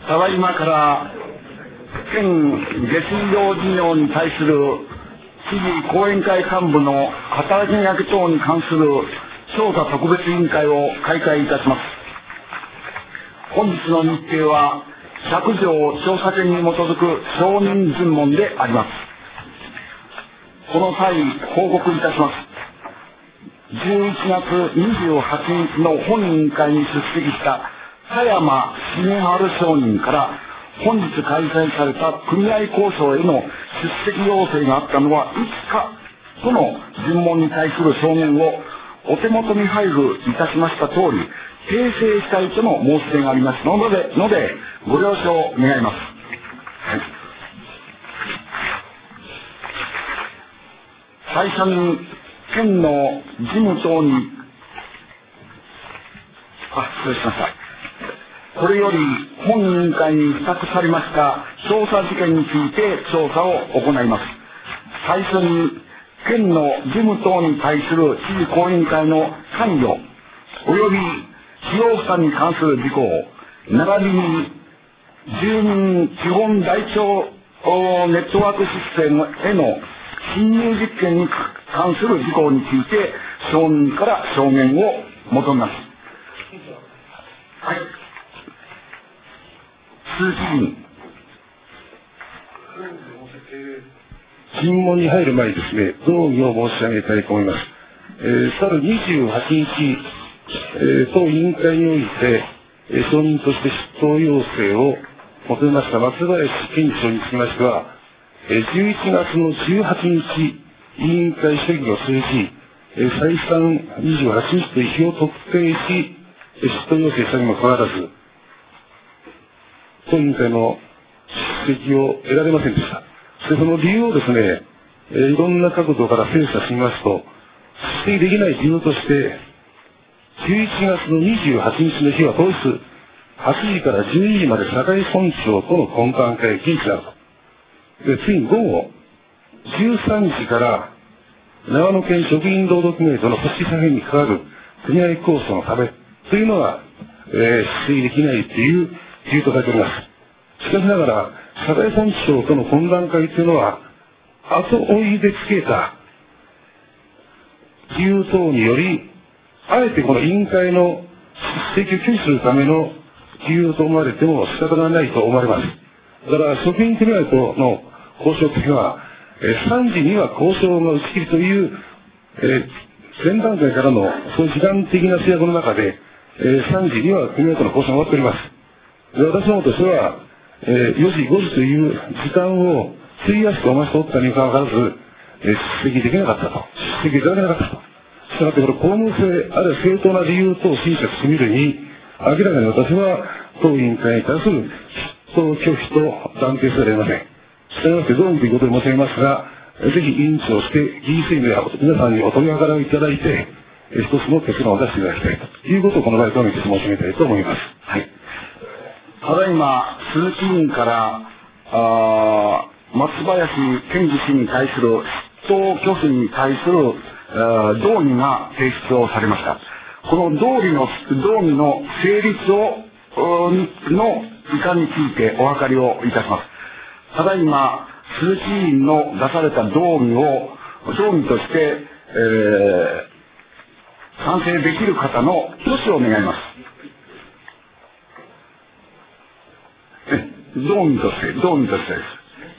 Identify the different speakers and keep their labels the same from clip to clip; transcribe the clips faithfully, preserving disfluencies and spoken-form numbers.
Speaker 1: ただいまから県下水道事業に対する知事後援会幹部の働きかけ等に関する調査特別委員会を開会いたします。本日の日程は百条調査権に基づく証人尋問であります。この際報告いたします。じゅういちがつにじゅうはちにちの本委員会に出席した田山重治証人から本日開催された組合交渉への出席要請があったのはいつかとの尋問に対する証言をお手元に配布いたしました通り訂正したいとの申し出がありますので、のでご了承願います。はい、最初に県の事務等にあ失礼しました。これより本委員会に付託されました調査事件について調査を行います。最初に県の事務等に対する知事後援会の関与及び費用負担に関する事項並びに住民基本台帳ネットワークシステムへの侵入実験に関する事項について証人から証言を求めます。はい、鈴木議員。
Speaker 2: 尋問に入る前にですね、動議を申し上げたいと思います。えー、去るにじゅうはちにち、えー、当委員会において、えー、証人として出頭要請を求めました松林健次長につきましては、えー、じゅういちがつのじゅうはちにち委員会審議を通じ、えー、再三にじゅうはちにちという日を特定し、出頭要請したにもかかわらず、当委員会の出席を得られませんでした。で、その理由をですね、えー、いろんな角度から精査しますと、出席できない理由として、じゅういちがつのにじゅうはちにちの日は当日、はちじからじゅうにじまで社会村長との懇談会禁止であると。で、次に午後、じゅうさんじから長野県職員労働組合との組織作業に関わる組合構想のためというのが、えー、出席できないという理由とされております。しかしながら、社会村長との懇談会というのは、後追いでつけた理由等により、あえてこの委員会の出席を拒否するための理由と思われても仕方がないと思われます。だから、職員組合との交渉というのは、さんじには交渉が打ち切りという、えー、前段階からのそういう時間的な制約の中で、えー、さんじには組合との交渉が終わっております。で、私どもとしては、えー、よじ、ごじという時間を費やしてお待ちとったにもかかわらず、えー、出席できなかったと。出席いただけなかったと。したがって、これ、公務性、あるいは正当な理由等を審査してみるに、明らかに私は、当委員会に対する出頭拒否と断定せざるを得ません。したがってどうもということで申し上げますが、ぜひ委員長して議員声明を皆さんにお取り計らいをいただいて、一つの結論を出していただきたいということをこの場合、とめて申し上げたいと思います。
Speaker 1: はい。ただいま、鈴木委員から、あ松林健二氏に対する出頭拒否に対する動議が提出をされました。この動議の、動議の成立を、の時間についてお分かりをいたします。ただいま、鈴木委員の出された動議を、動議として、えー、賛成できる方の挙手を願います。え、動議として、動議としてです。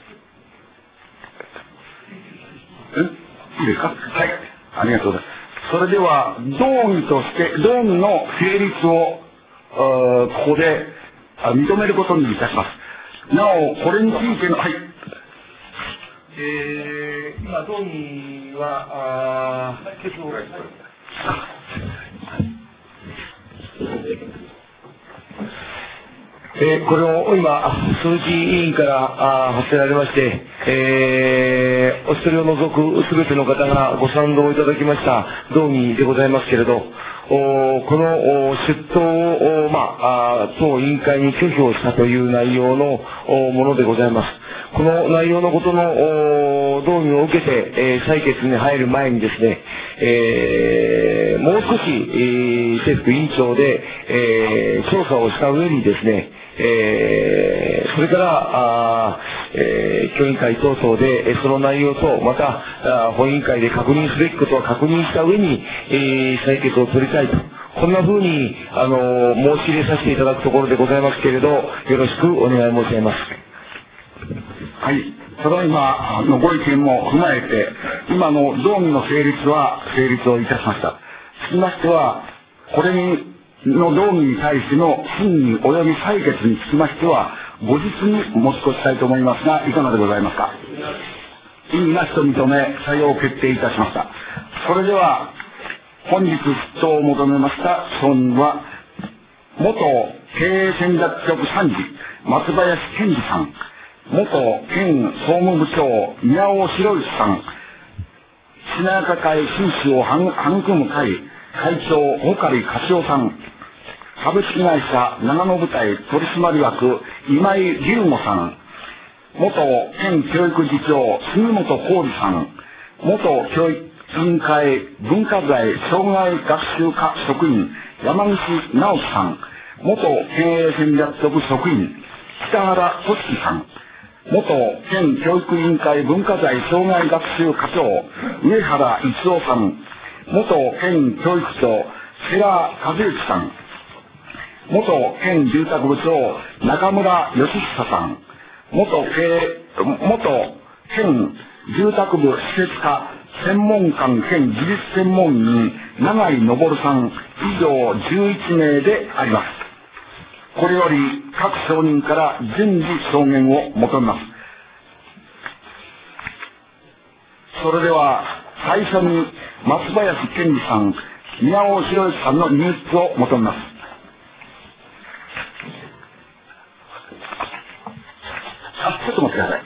Speaker 1: え、いいですか？はい。ありがとうございます。それでは、動議として、動議の成立を、ここで認めることにいたします。なお、これについての、はい。
Speaker 3: えー、今、動議は、あー、結構、えー、これを今、鈴木委員から発せられまして、えー、お一人を除くすべての方がご賛同いただきました動議でございますけれど、おこのお出頭を、まあ、当委員会に拒否をしたという内容のおものでございます。この内容のことの動議を受けて、えー、採決に入る前にですね、えー、もう少し、えー、政府委員長で、えー、調査をした上にですね、 えー、それから、あえー、協議会等々でその内容と、また本委員会で確認すべきことは確認した上に、えー、採決を取りたいと、こんな風に、あのー、申し入れさせていただくところでございますけれど、よろしくお願い申し上げます。
Speaker 1: はい。ただいまのご意見も踏まえて、今の動議の成立は成立をいたしました。つきましては、これにの動議に対しての審議及び採決につきましては、後日に持ち越したいと思いますが、いかがでございますか。異議なしと認め、採用決定いたしました。それでは、本日出頭を求めました承認は、元経営戦略局参事、松林健二さん、元県総務部長、宮尾博之さん、しなやか会紳士を育む会会長、穂刈勝夫さん、株式会社長野部隊取締役、今井龍吾さん、元県教育次長、杉本浩二さん、元教育委員会文化財障害学習課職員、山口直樹さん、元経営戦略局職員、北原俊樹さん、元県教育委員会文化財障害学習課長、上原一郎さん、元県教育長、世良和之さん、元県住宅部長、中村義久さん、元経元県住宅部施設課専門官兼技術専門員、永井昇さん、以上じゅういちめいであります。これより各証人から順次証言を求めます。それでは最初に松林健二さん、宮尾博之さんの入室を求めます。あ、ちょっと待ってください。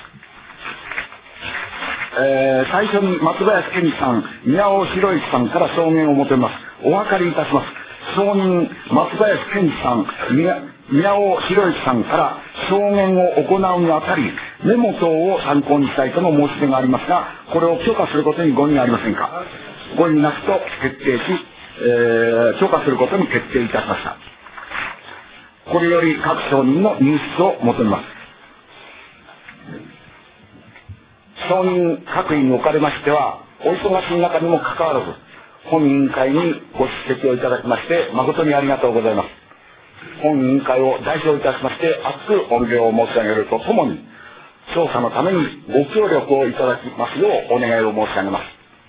Speaker 1: えー、最初に松林健二さん、宮尾博之さんから証言を求めます。お分かりいたします。証人松林健二さん、宮尾博之さんから証言を行うにあたり、メモ等を参考にしたいとの申し出がありますが、これを許可することにご異議ありませんか。ご異議なしと決定し、えー、許可することに決定いたしました。これより各証人の入室を求めます。証人各位におかれましては、お忙しい中にもかかわらず、本委員会にご出席をいただきまして誠にありがとうございます。本委員会を代表いたしまして厚く御礼を申し上げるとともに、調査のためにご協力をいただきますようお願いを申し上げます。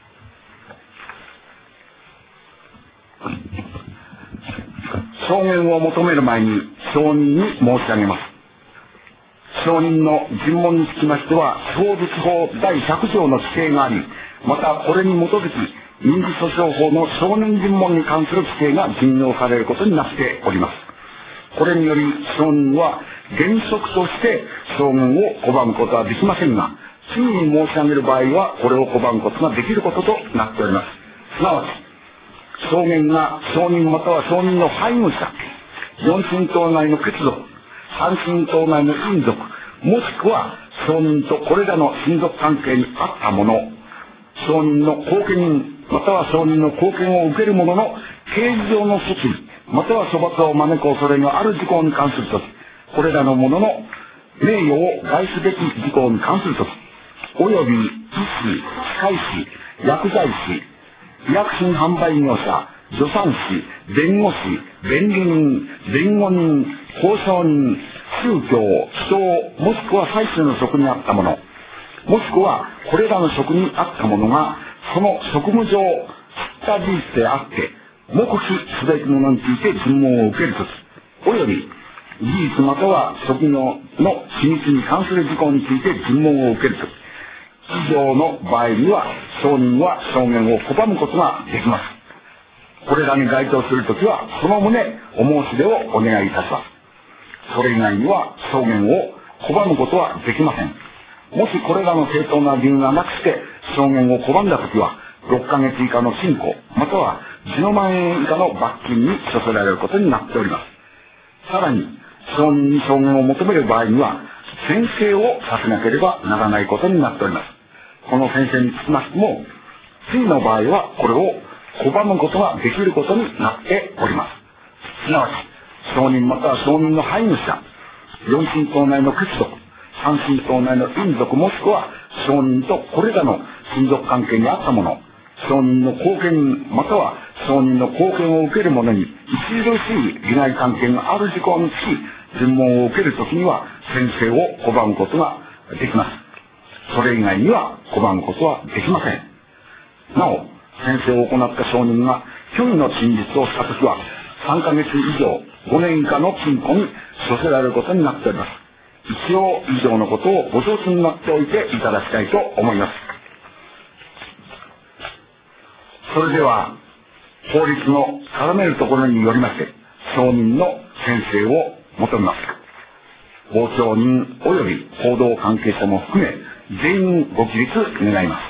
Speaker 1: 証言を求める前に証人に申し上げます。証人の尋問につきましては、相続法だいひゃく条の規定があり、またこれに基づき民事訴訟法の証人尋問に関する規定が順用されることになっております。これにより証人は原則として証言を拒むことはできませんが、次に申し上げる場合はこれを拒むことができることとなっております。すなわち証言が証人または証人の配偶者、四親等内の血族、三親等内の親族、もしくは証人とこれらの親族関係にあった者、証人の後見人または証人の後見を受ける者の刑事上の措置または処罰を招く恐れのある事項に関するとき、これらの者の名誉を害すべき事項に関するとき、および医師、歯科医師、薬剤師、医薬品販売業者、助産師、弁護士、弁理人、弁護人、交渉人、宗教、人、もしくは最終の職にあった者、もしくはこれらの職にあった者がその職務上知った事実であって黙秘すべき者について尋問を受けるとき、および事実または職業の秘密に関する事項について尋問を受けるとき、以上の場合には証人は証言を拒むことができます。これらに該当するときはその旨お申し出をお願いいたします。それ以外には証言を拒むことはできません。もしこれらの正当な理由がなくして証言を拒んだときはろっかげつ以下の禁錮またはじゅうまんえん以下の罰金に処せられることになっております。さらに証人に証言を求める場合には宣誓をさせなければならないことになっております。この宣誓につきましても次の場合はこれを拒むことができることになっております。すなわち証人または証人の配偶者、四親等内の血族、三親等内の姻族もしくは証人とこれらの親族関係にあった者、証人の後見または証人の後見を受ける者に著しい利害関係がある事項につき尋問を受けるときには宣誓を拒むことができます。それ以外には拒むことはできません。なお、宣誓を行った証人が虚偽の真実をしたときはさんかげつ以上ごねん以下の禁錮に処せられることになっております。一応以上のことをご承知になっておいていただきたいと思います。それでは法律の定めるところによりまして証人の宣誓を求めます。傍聴人及び報道関係者も含め全員ご起立願います。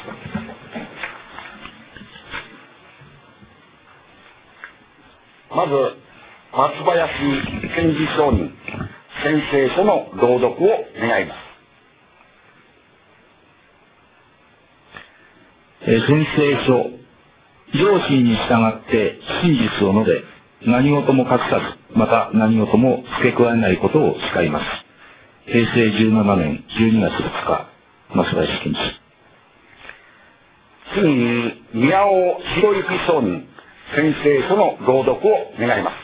Speaker 1: まず松林検事証人宣誓書の朗読を願います。
Speaker 4: えー、宣誓書、上申に従って真実を述べ、何事も隠さず、また何事も付け加えないことを誓います。へいせいじゅうななねんじゅうにがつふつか、松林検事。
Speaker 1: 次に宮尾博之証人宣誓書の朗読を願います。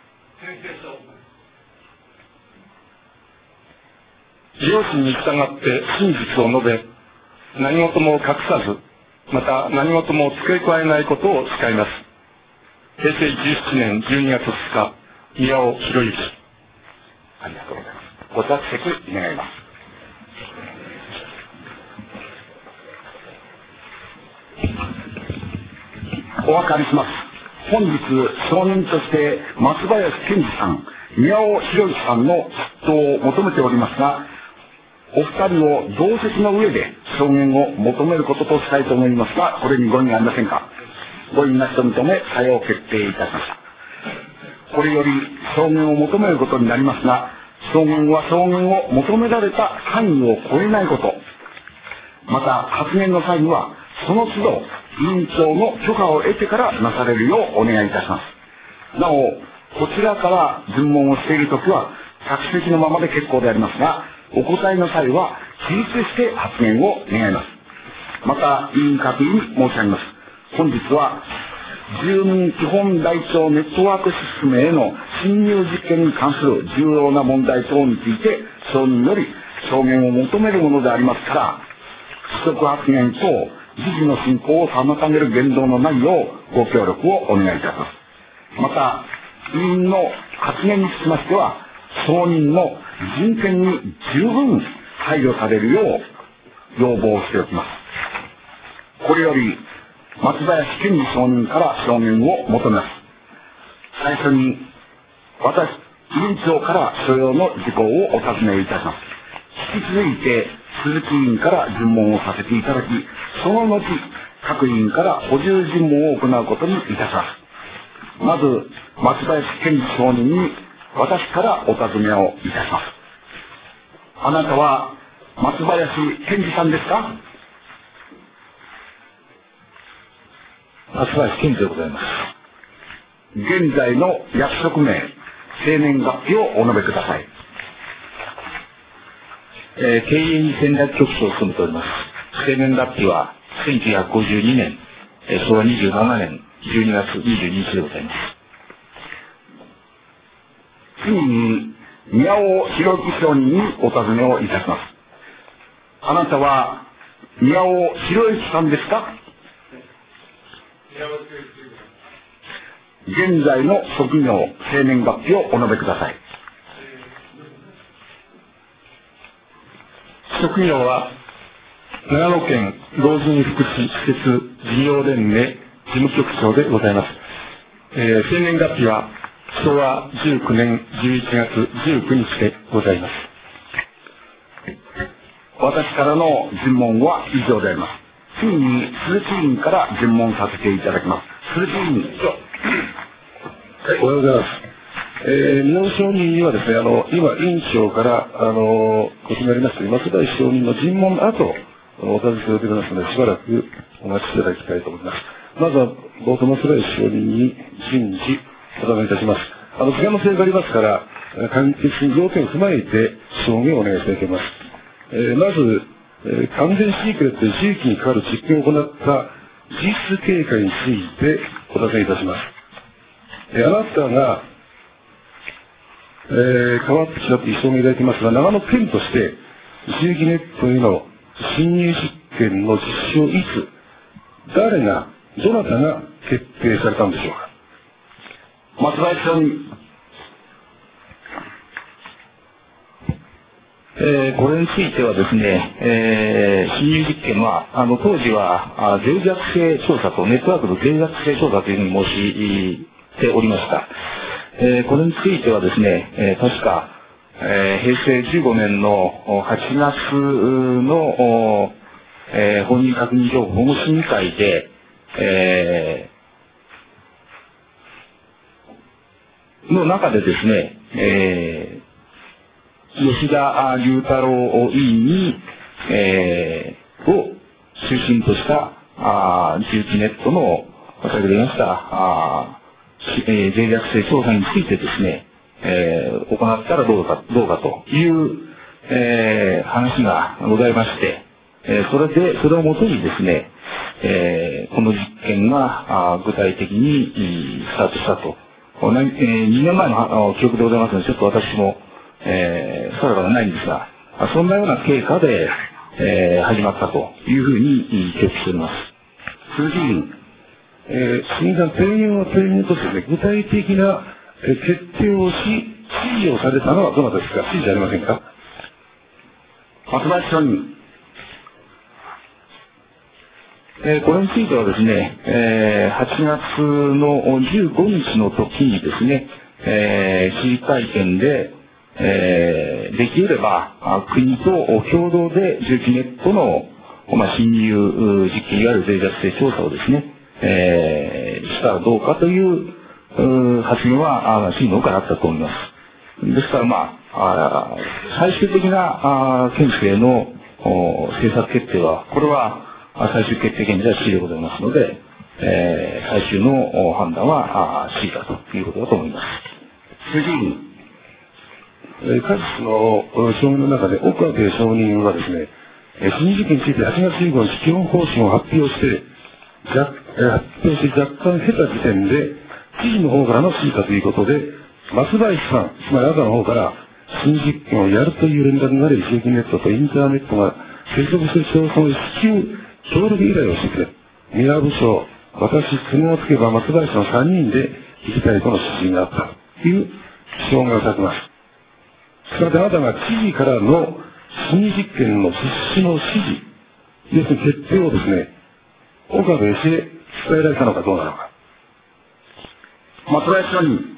Speaker 2: 上申に従って真実を述べ、何事も隠さず、また何事も付け加えないことを誓います。へいせいじゅうななねんじゅうにがつふつか、宮尾博之。
Speaker 1: ありがとうございます。ご着席願います。お分かりします。本日証人として松林健二さん、宮尾博之さんの出頭を求めておりますが、お二人を同席の上で証言を求めることとしたいと思いますが、これにご異議ありませんか。ご異議なしと認め、さよう決定いたしました。これより証言を求めることになりますが、証言は証言を求められた範囲を超えないこと、また発言の際にはその都度委員長の許可を得てからなされるようお願いいたします。なお、こちらから尋問をしているときは着席のままで結構でありますが、お答えの際は起立して発言を願います。また委員確認に申し上げます。本日は住民基本台帳ネットワークシステムへの侵入実験に関する重要な問題等について証人より証言を求めるものでありますから、不足発言等議事の進行を妨げる言動のないようご協力をお願いいたします。また委員の発言につきましては証人の人権に十分配慮されるよう要望しておきます。これより松林健二証人から証言を求めます。最初に私委員長から所要の事項をお尋ねいたします。引き続いて鈴木委員から尋問をさせていただき、その後各委員から補充尋問を行うことにいたします。まず松林健二証人に私からお尋ねをいたします。あなたは松林健二さんですか？
Speaker 4: 松林健二でございます。
Speaker 1: 現在の役職名、生年月日をお述べください。
Speaker 4: えー、経営に戦略局長を務めております。生年月日はせんきゅうひゃくごじゅうにねん、えー、しょうわにじゅうななねんじゅうにがつにじゅうににちでございます。
Speaker 1: 次に宮尾博之証人にお尋ねをいたします。あなたは宮尾博之さんですか？現在の職業、生年月日をお述べください。
Speaker 2: 職業は長野県老人福祉施設事業連盟事務局長でございます。えー、生年月日はしょうわじゅうきゅうねんじゅういちがつじゅうくにちでございます。
Speaker 1: 私からの尋問は以上であります。次に鈴木委員から尋問させていただきます。鈴木委員。
Speaker 2: はい、おはようございます。えー、宮尾証人にはですね、あの、今、委員長から、あの、ご決めありました松林証人の尋問の後、お尋ねしておりますので、しばらくお待ちいただきたいと思います。まずは、冒頭松林証人に順次、お尋ねいたします。 あの、時間の制約がありますから、簡潔に要件を踏まえて証言をお願いしたいと思います。えー、まず、えー、完全シークレットで周期にかかる実験を行った事実経過についてお尋ねいたします。えー、あなたが、えー、変わってきたという証明いただきますが、長野県として、周期ネットへの侵入実験の実施をいつ、誰が、どなたが決定されたんでしょうか。
Speaker 1: 松林署に。
Speaker 4: えー、これについてはですね、えー、侵入実験は、あの、当時は、あ脆弱性調査とネットワークの脆弱性調査というふうに申しておりました。えー、これについてはですね、えー、確か、えー、へいせいじゅうごねんのはちがつの、えー、本人確認情報保護審議会で、えー、の中でですね、えー、吉田龍太郎委員に、えー、を中心としたあ重機ネットの先ほど言いましたあ、えー、脆弱性調査についてですね、えー、行ったらどうかどうかという、えー、話がございまして、えー、それでそれをもとにですね、えー、この実験があ具体的にスタートしたと、えー、にねんまえの記憶でございますので、ちょっと私もえー、定かではないんですが、そんなような経過で、えー、始まったというふうに記憶しております。
Speaker 2: 鈴木議員、えー、審議官、提言は提言としてね、具体的な、えー、決定をし、指示をされたのはどなたですか。指示じゃありませんか。
Speaker 1: 松林署に。
Speaker 4: えー、これについてはですね、えー、はちがつのじゅうごにちの時にですね、えー、市議会見で、えー、できれば国と共同で重機ネットの、まあ、侵入実験いわゆる脆弱性調査をですね、えー、したらどうかという発言は市の方からあったと思います。ですからまあ、あ最終的なあ県政の政策決定はこれは最終決定権者は市でございますので、えー、最終の判断は市だということだと思います。
Speaker 1: 次に
Speaker 2: えー、カスの証言の中で岡部証人はですね、新事件についてはちがつじゅうごにち基本方針を発表して、発表して若干経た時点で、知事の方からの指示かということで、松林さん、つまりあなたの方から、新実験をやるという連絡があり、重機ネットとインターネットが接続する調査の至急、協力依頼をしてくれ。宮部署、私、都合をつけば松林のさんにんで行きたいとの指示があったという証言をされています。それであなたが知事からの新実験の実施の指示、要するに決定をですね、岡部氏へ伝えられたのかどうなのか。
Speaker 1: 松林署に。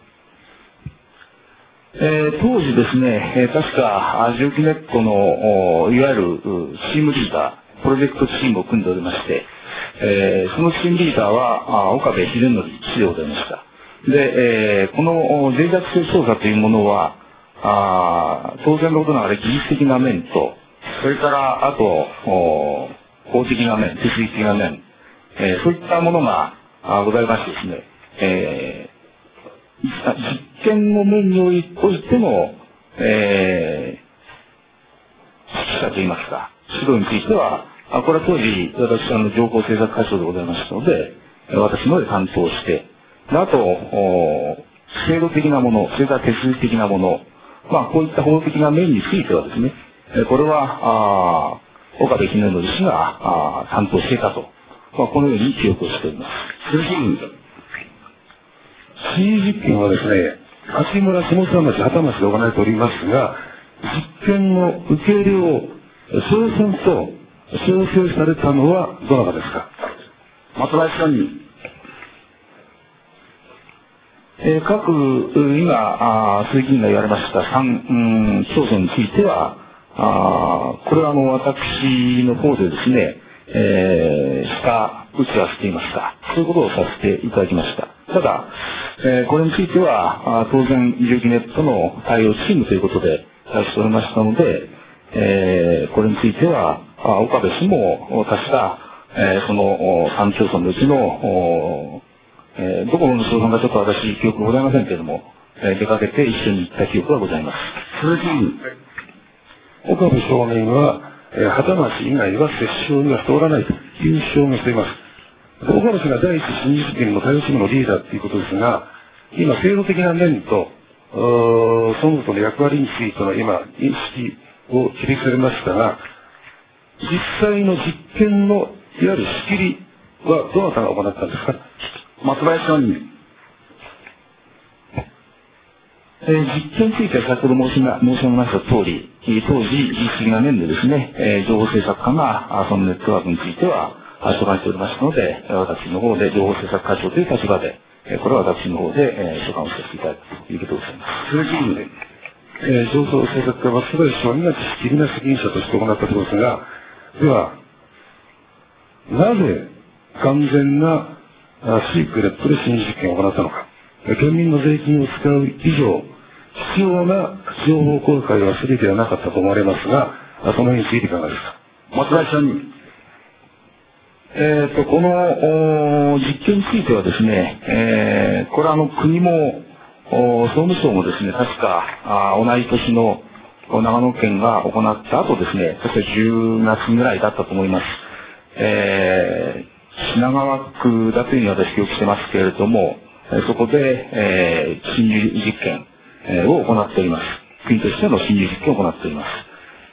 Speaker 4: えー、当時ですね、えー、確か重機ネットのいわゆるチームリーダー、プロジェクトチームを組んでおりまして、えー、そのチームリーダーは岡部秀則氏でございました。で、えー、この脆弱性調査というものは、あ当然のことながら技術的な面と、それからあと法的な面、手続き的な面、えー、そういったものがございましてですね、えー、実験の面においての、えー、指揮者といいますか、指導については、これは当時私あの情報政策課長でございましたので、私ので担当して、であと制度的なもの、それから手続き的なもの、まあ、こういった法的な面についてはですね、これは、岡部秀則氏が担当していたと、まあ、このように記憶をしております。
Speaker 1: 鈴木議員。
Speaker 2: 新実験はですね、八村下総町、畑町で行われておりますが、実験の受け入れを総選と調整されたのはどなたですか。
Speaker 1: 松林署に。
Speaker 4: えー、各、今、鈴木議員が言われましたさん町村については、あこれはあの私の方でですね、えー、下打ち合わせていました。そういうことをさせていただきました。ただ、えー、これについては、当然、重機ネットの対応チームということで対応しておりましたので、えー、これについては、岡部氏も確か、えー、そのさん町村のうちのえー、どこの相談かちょっと私、記憶ございませんけれども、えー、出かけて一緒に行った記憶がございます。
Speaker 1: 鈴木議員。
Speaker 2: 岡部少年は、えー、畑町以外は折衝には通らないという証明しています。岡部氏が第一新事件の対応チームのリーダーということですが、今、制度的な面と、その他の役割についての今、認識を指摘されましたが、実際の実験のいわゆる仕切りはどなたが行ったんですか。
Speaker 1: 松林町人。
Speaker 4: えー、実験については先ほど申し申し上げました通り、当時、実施が面でですね、えー、情報政策課がそのネットワークについては所管しておりましたので、私の方で情報政策課長という立場で、これは私の方で、えー、所管をさせていただくということでございます。
Speaker 1: 鈴木議員。
Speaker 2: えー、情報政策課は松林少年が実質的な責任者として行ったところですが、では、なぜ完全なシークレットで新実験を行ったのか。県民の税金を使う以上、必要な情報公開は全てはなかったと思われますが、その辺についていかがですか。
Speaker 1: 松林町人。
Speaker 4: えーと、この実験についてはですね、えー、これはあの国も、総務省もですね、確かあ同じ年の長野県が行った後ですね、確かじゅうがつぐらいだったと思います。えー、品川区だというふうに私記憶してますけれども、そこで、えー、侵入実験を行っております。国としての侵入実験を行っております。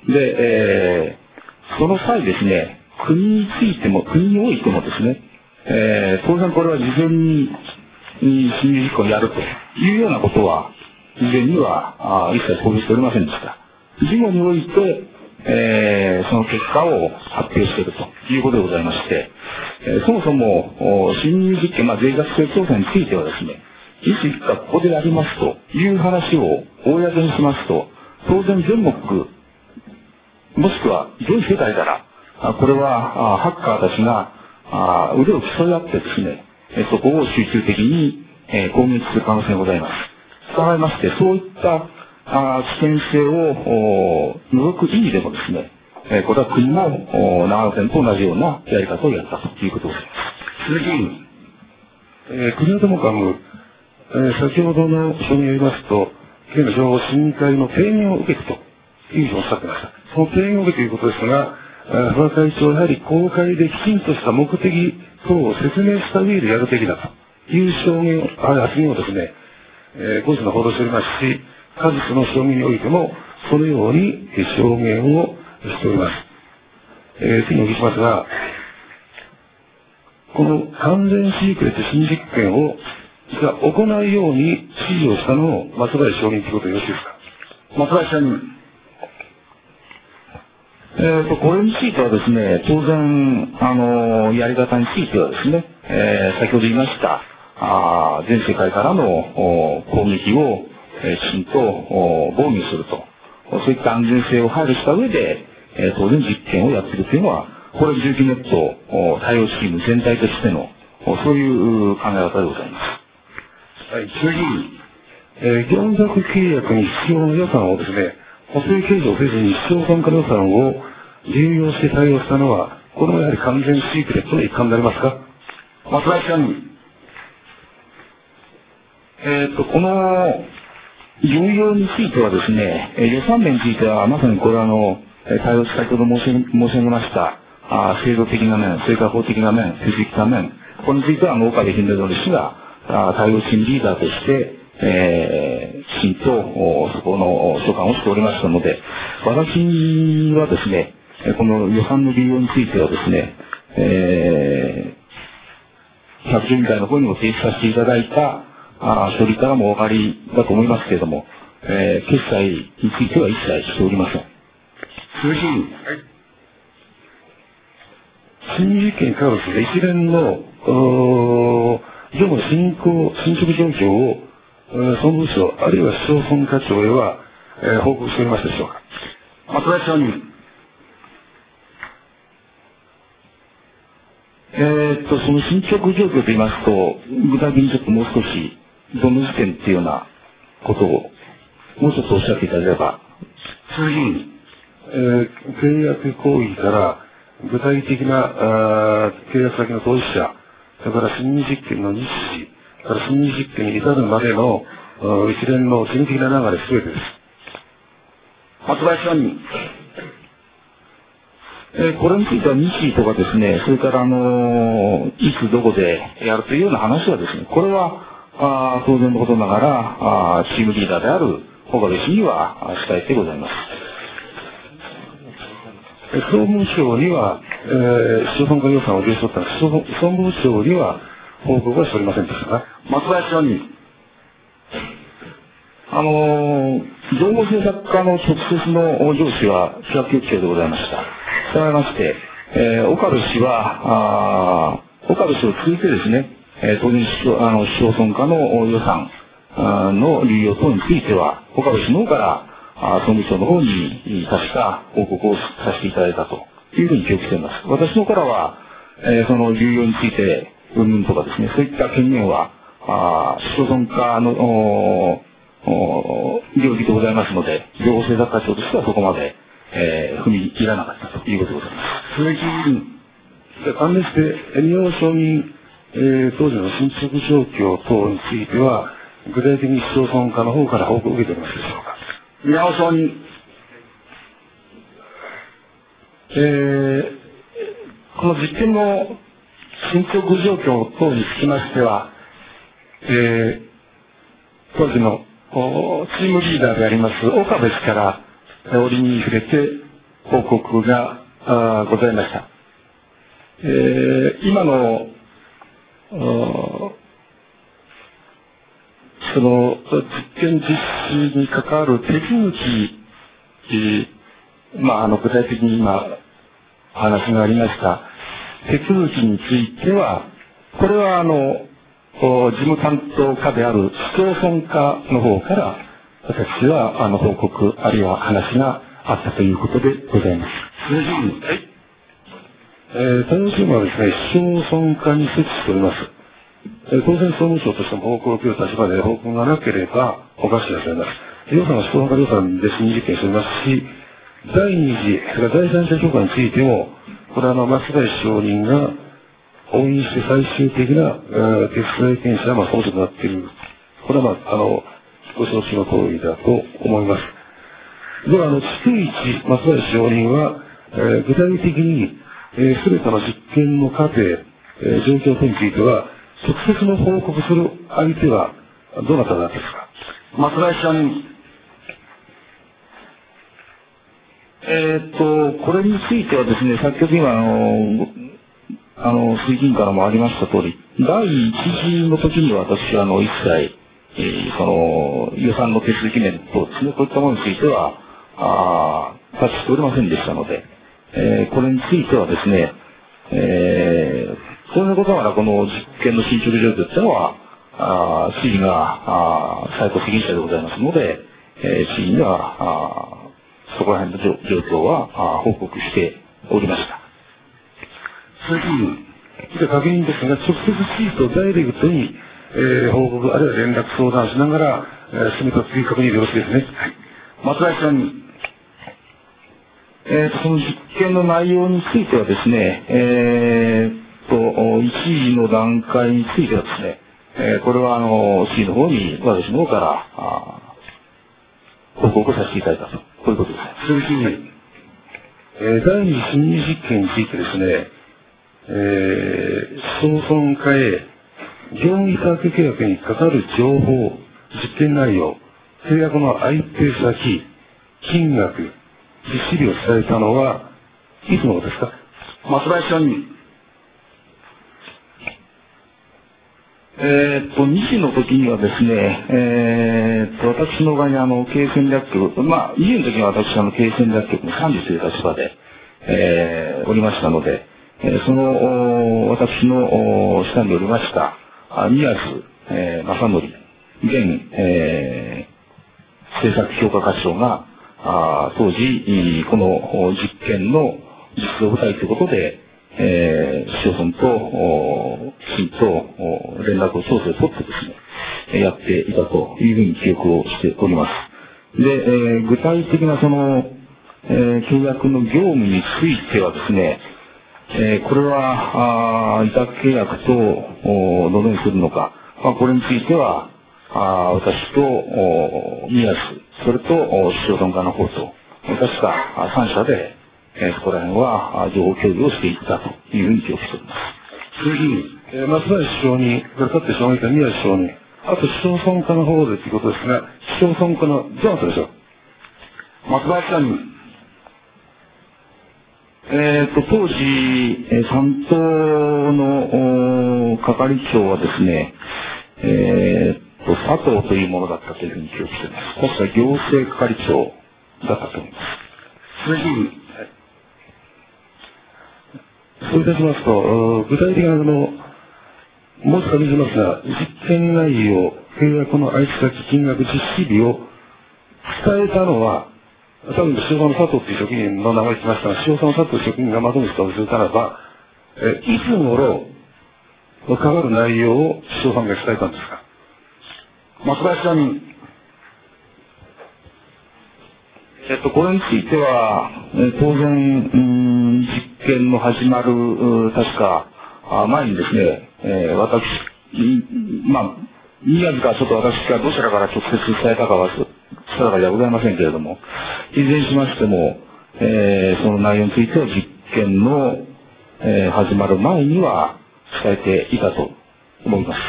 Speaker 4: で、えー、その際ですね、国についても、国においてもですね、えー、当然これは事前に侵入実験をやるというようなことは、事前には一切公表しておりませんでした。事後において、えー、その結果を発表しているということでございまして、えー、そもそも侵入実験、まあ、税額性調査についてはですね、いついつかここでやりますという話を公にしますと、当然全国、もしくは全世界から、これはハッカーたちが腕を競い合ってですね、そこを集中的に攻撃する可能性がございます。したがいまして、そういった危険性を除く意味でもですね、これは国も長野県と同じようなやり方をやったということでございます。
Speaker 1: 鈴木議員。
Speaker 2: えー、国はともかく、えー、先ほどの書によりますと、県の情報審議会の提言を受けてというふうにおっしゃってました。その提言を受けということですが、原会長はやはり公開できちんとした目的等を説明した上でやるべきだという証言を、発言をですね、えー、後日の報道しておりますし、果実の証言においても、そのように証言をしております。えー、次にお聞きしますが、この完全シークレット新実験をが行うように指示をしたのを松林証人ということでよろしいですか。
Speaker 1: 松林証人。
Speaker 4: えーと、これについてはですね、当然、あの、やり方についてはですね、えー、先ほど言いました、あ全世界からの攻撃を、えー、きちんと防御すると。そういった安全性を配慮した上で、えー、当然実験をやっているというのは、これは住民ネット対応チーム全体としての、そういう考え方でございます。
Speaker 2: はい、次に、えー、業務委託契約に必要な予算をですね、補正計上せずに市町村化予算を流用して対応したのは、これもやはり完全シークレットの一環になりますか。
Speaker 1: 松林証人。
Speaker 4: えっと、この流用についてはですね、予算面についてはまさにこれはあの、対応先ほど申し申し上げました、あ制度的な面、それから法的な面、政治的な面、これについてはあの岡部秀則氏が対応チームリーダーとして、えー、きちんとそこの所管をしておりましたので、私はですね、この予算の利用についてはですね、えー、百条委員会の方にも提出させていただいたあ書類からもお分かりだと思いますけれども、えー、決済については一切しておりません。
Speaker 1: 鈴木議員。はい。
Speaker 2: 新実験に関わる一連の業務進行、進捗状況を総務部省、あるいは市町村課長へは、えー、報告しておりましたでしょうか。
Speaker 1: 松林証人。
Speaker 4: えー、っと、その進捗状況と言いますと、具体的にちょっともう少し、どの時点っていうようなことを、もうちょっとおっしゃっていただければ。
Speaker 1: 鈴木議員。
Speaker 2: えー、契約行為から、具体的なあ契約先の当事者、それから新実験の日時、 から新実験に至るまでの一連の人的な流れすべてです。
Speaker 1: 松林署人。
Speaker 4: えー、これについては日時とかですね、それからあのー、いつどこでやるというような話はですね、これはあ当然のことながらあチームリーダーである岡部氏には伝えてございます。
Speaker 2: 総務省には、えー、市町村予算を了承した総務省には報告はしておりませんでしたが、
Speaker 1: 松林署人。
Speaker 4: あのー、情報政策課の直接の上司は企画局長でございました。したがいまして、えー、岡部氏は、あ岡部氏を通じてですね、えー、当然市町あの市町村課の予算の流用等については、岡部氏の方からあ総務省の方に達した報告をさせていただいたというふうに記憶しています。私のからは、えー、その流用について、云々とかですね、そういった権限は、あ市町村課の領域でございますので、情報政策課長としてはそこまで、えー、踏み切らなかったということでございます。
Speaker 1: 鈴木議員。
Speaker 2: 関連して、日本承認、えー、当時の進捗状況等については、具体的に市町村課の方から報告を受けておりますでしょうか。
Speaker 1: 宮尾承認。
Speaker 3: えー、この実験の進捗状況等につきましては、えー、当時のチームリーダーであります岡部氏から折に触れて報告がございました。えー、今のその実験実施に関わる手続き、まあ、あの具体的に今お話がありました手続きについては、これはあの事務担当課である市町村課の方から私はあの報告あるいは話があったということでございます。
Speaker 1: 鈴木議員。
Speaker 2: はい。えー、対応チームはですね、市町村課に設置しております。えー、当然総務省としても報告を受ける立場で報告がなければおかしいでございます。予算は市町村課予算で審議実験しておりますし、第二次、それから第三者評価についても、これはあの、松林承認が押印して最終的な、えー、決裁権者は、まあ、そうとなっている。これは、まあ、あの、ご承知の通りだと思います。では、あの、逐一、松林承認は、えー、具体的に、す、えー、べ、ての実験の過程、えー、状況等については、直接の報告する相手は、どなたなんですか。
Speaker 1: 松林承認。
Speaker 4: えーっと、これについてはですね、先ほど今、あの、あの、水銀からもありました通り、第一次の時には私は、あの、一切、えー、その、予算の手続き面等ですね、こういったものについては、ああ、タッチしておりませんでしたので、えー、これについてはですね、えー、そういうことながら、この実験の進捗状況というのは、あ市議が、あ最高責任者でございますので、えー、市議が、あそこら辺の状況は報告しておりました。
Speaker 2: 鈴木議員。で、確認ですが、直接市とダイレクトに、えー、報告、あるいは連絡相談しながら、えー、進めたという確認でよろしいですね。はい。
Speaker 1: 松林承認。
Speaker 4: えーと、その実験の内容についてはですね、えーと、一時の段階についてはですね、えー、これはあの、市の方に、私の方から、あ報告をさせていただいたと。こういうことです。
Speaker 2: 鈴木議員。えー、第二次審議実験についてですね、えー、市町村課へ、業務委託契約に関わる情報、実験内容、契約の相手先、金額、実施日を伝えたのは、いつのことですか。
Speaker 1: 松林承認。
Speaker 4: えーっと、に次の時にはですね、えーっと、私の側にあの、経営戦略局、まあ、に次の時には私あの、経営戦略局の幹事という立場で、えー、おりましたので、えー、その、私の下におりました、宮津、えー、正則、現、えー、政策評価課長が、あ当時、この実験の実装部隊ということで、えー、市町村と、市と連絡を調整を取ってですね、やっていたというふうに記憶をしております。で、えー、具体的なその、えー、契約の業務についてはですね、えー、これは、あ委託契約と、どのようにするのか、 まあ、これについては、あ私と宮津、それと首相官の方と、確かさん者で、えー、そこら辺は情報共有をしていったというふうに記憶しております。
Speaker 2: 次、えー、松林首相に、これかって証言した宮津首相に、あと市町村課の方でということですが、市町村課の、どうなったでしょう。
Speaker 1: 松林さんに、
Speaker 4: えー、と当時、えー、担当の係長はですね、えー、と佐藤というものだったというふうに記憶しています。確か行政係長だったと思います。
Speaker 1: 次に、
Speaker 2: そういたしますと、具体的なあの、もう少し見せますが、実験内容、契約の相手先、金額、実施日を伝えたのは、多分、塩沢の佐藤という職員の名前を聞きましたが、塩沢の佐藤職員がまとめたとするならば、えいつ頃、関わる内容を塩沢が伝えたんですか。
Speaker 1: 松林さんに、
Speaker 4: えっと、これについては、えー、当然、うん、実験の始まる、確か、あ前にですね、えー、私、まあ、宮津かちょっと私がどちらから直接伝えたかは定かではございませんけれども、いずれにしましても、えー、その内容については実験の、えー、始まる前には伝えていたと思います。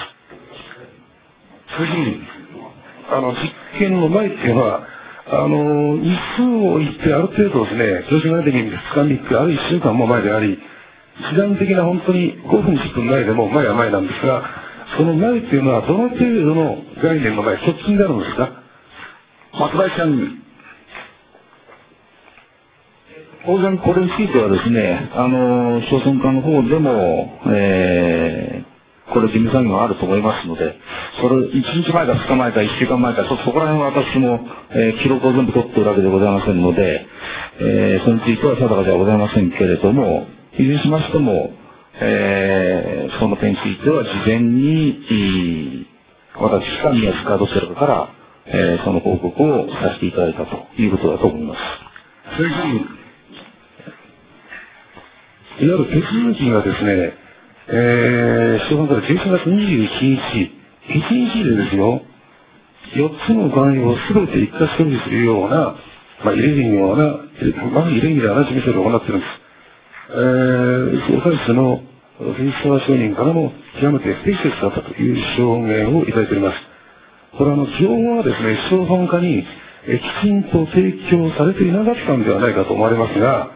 Speaker 2: 次に、あの、実験の前っていうのは、あの、日数を言ってある程度ですね、常識内的にふつかみっか、あるいはいっしゅうかんも前であり、時間的な本当にごふんじゅっぷん前でも前は前なんですが、その前っていうのはどの程度の概念の前、直近であるんですか。
Speaker 1: 松林さんに、
Speaker 4: 当然これについてはですね、あの、市町村課の方でも、えー、これ事務作業があると思いますので、それいちにちまえかふつかまえかいっしゅうかんまえか、そこら辺は私も、えー、記録を全部取っているわけでございませんので、えー、それについては定かではございませんけれども、いずれにしましても、えー、その点については事前に、私か宮津かどちらかから、えー、その報告をさせていただいたということだと思います。
Speaker 1: 次に、
Speaker 2: いわゆる手続きがですね、えー、市町村からじゅういちがつにじゅういちにち、いちにちでですよ、よっつの場合を全て一括処理するような、まあ、イレギュラーな、まあ、イレギュラーな事務処理を行っているんです。えー、総裁室の藤沢証人からも極めて不適切だったという証言をいただいております。これはあの、情報はですね、市町村課にえきちんと提供されていなかったんではないかと思われますが、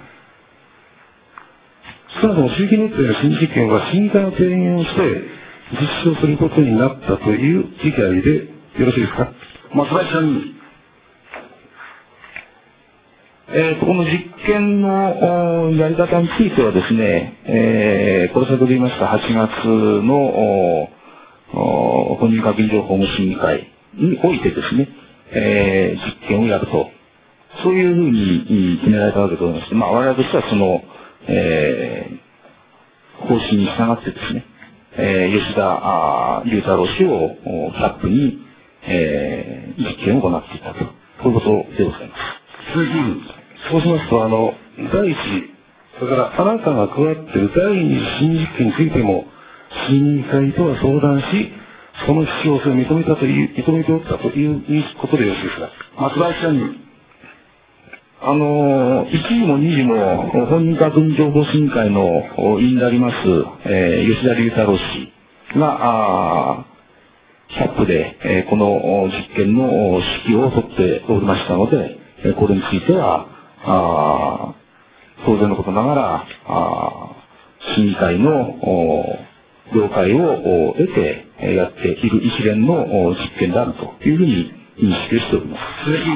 Speaker 2: 少なくとも地域ネットへの新実験は審議会の提言をして実施をすることになったという理解でよろしいですか。
Speaker 1: 松林さんに、
Speaker 4: えー、とこの実験のやり方についてはですね、えー、これ先ほど言いましたはちがつの本人確認情報の審議会においてですね、えー、実験をやると、そういうふうに決められたわけでございまして、まあ、我々としてはその、えー、方針に従ってですね、えー、吉田龍太郎氏をキャップに、えー、実験を行っていたと、こういうことでございます。
Speaker 2: 次に、そうしますと、あの、第一、それからあなたが加わっている第二次新実験についても、審議会とは相談し、その必要性を認めたという、認めておったということでよろしいですか。
Speaker 1: 松林さんに、
Speaker 4: あの、いちじもにじも本人確認情報審議会の委員であります、えー、吉田龍太郎氏が、キャップで、えー、この実験の指揮を取っておりましたので、えー、これについては、あ当然のことながら、あ審議会の了解を得てやっている一連の実験であるというふうに認識しております。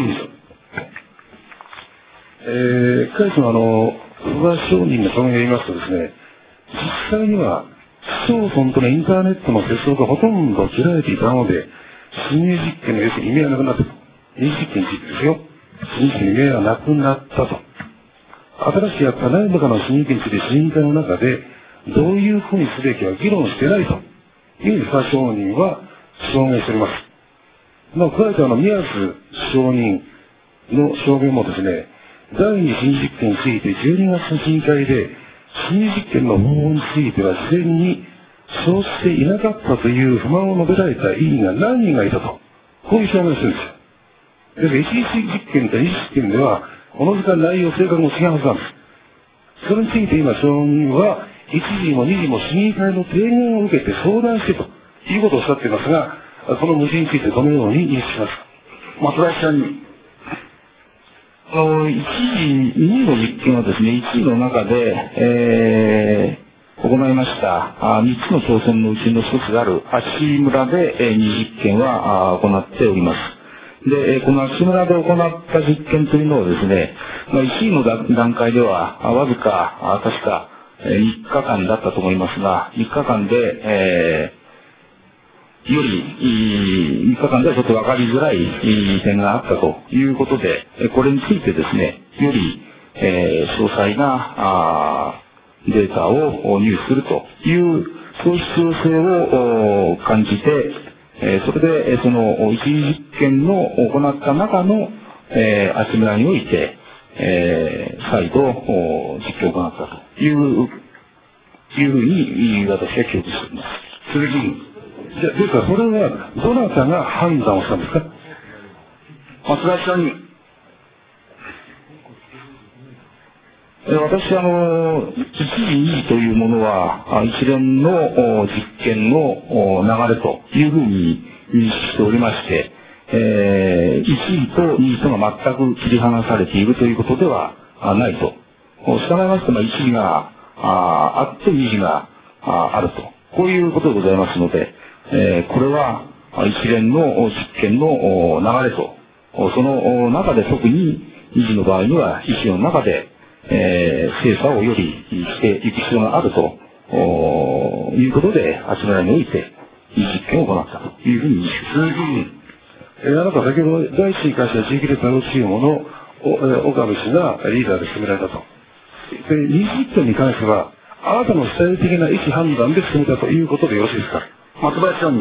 Speaker 2: えー、会長、あの、小川商人の証言を言いますとですね、実際には、市町村とのインターネットの接続がほとんど切られていたので、侵入実験の要するに意味がなくなったと。二次実験についてですよ。新実験の意味がなくなったと。新しくやった内部からの審議権について審議会の中で、どういうふうにすべきか議論してないという小川商人は証言しております。なお、加えてあの、宮津証人の証言もですね、第二次新実験についてじゅうにがつの審議会で、新実験の方法については事前に生じていなかったという不満を述べられた委員が何人がいたと、こういう証明をするんですよ。ですから、一次実験と二次実験では、おのずから内容、性格も違うはずなんです。それについて今、証人は、一次も二次も審議会の提言を受けて相談してということをおっしゃっていますが、この矛盾についてどのように認識しますか。
Speaker 1: 松林さんに。
Speaker 4: あの、一次、二の実験はですね、一次の中で、えー、行いました、三つの挑戦のうちの一つである、足村で、えー、二実験はあ行っております。で、この足村で行った実験というのはですね、まあ、一次の段階では、わずか、確か、みっかかんだったと思いますが、みっかかんで、えー、より、みっかかんではちょっとわかりづらい点があったということで、これについてですね、より、えー、詳細なあーデータを入手するという、そういう必要性を感じて、えー、それで、その、一次実験の行った中の、えー、足村において、えー、再度、実験を行ったという、いうふうに、私は記憶しています。
Speaker 2: 鈴木議員。じゃあ、ですから、それは、どなたが判断をしたんですか。
Speaker 1: 松林さんに。
Speaker 4: 私、あの、一次、二次というものは、一連の実験の流れというふうに認識しておりまして、えー、いちいとにいとが全く切り離されているということではないと。従いまして、まあ、いちいが あ, あってにいが あ, あると。こういうことでございますので、えー、これは一連の実験の流れと、その中で特にに次の場合には、いちの中で、えー、精査をよりしていく必要があるということで、足村においていち実験を行ったというふうに認識する。
Speaker 2: えー、あなた先ほど第一に関しては地域で対応チームの岡部氏がリーダーで進められたと。で、二次実験に関しては、あなたの主体的な意思判断で進めたということでよろしいですか。
Speaker 1: 松林さんに。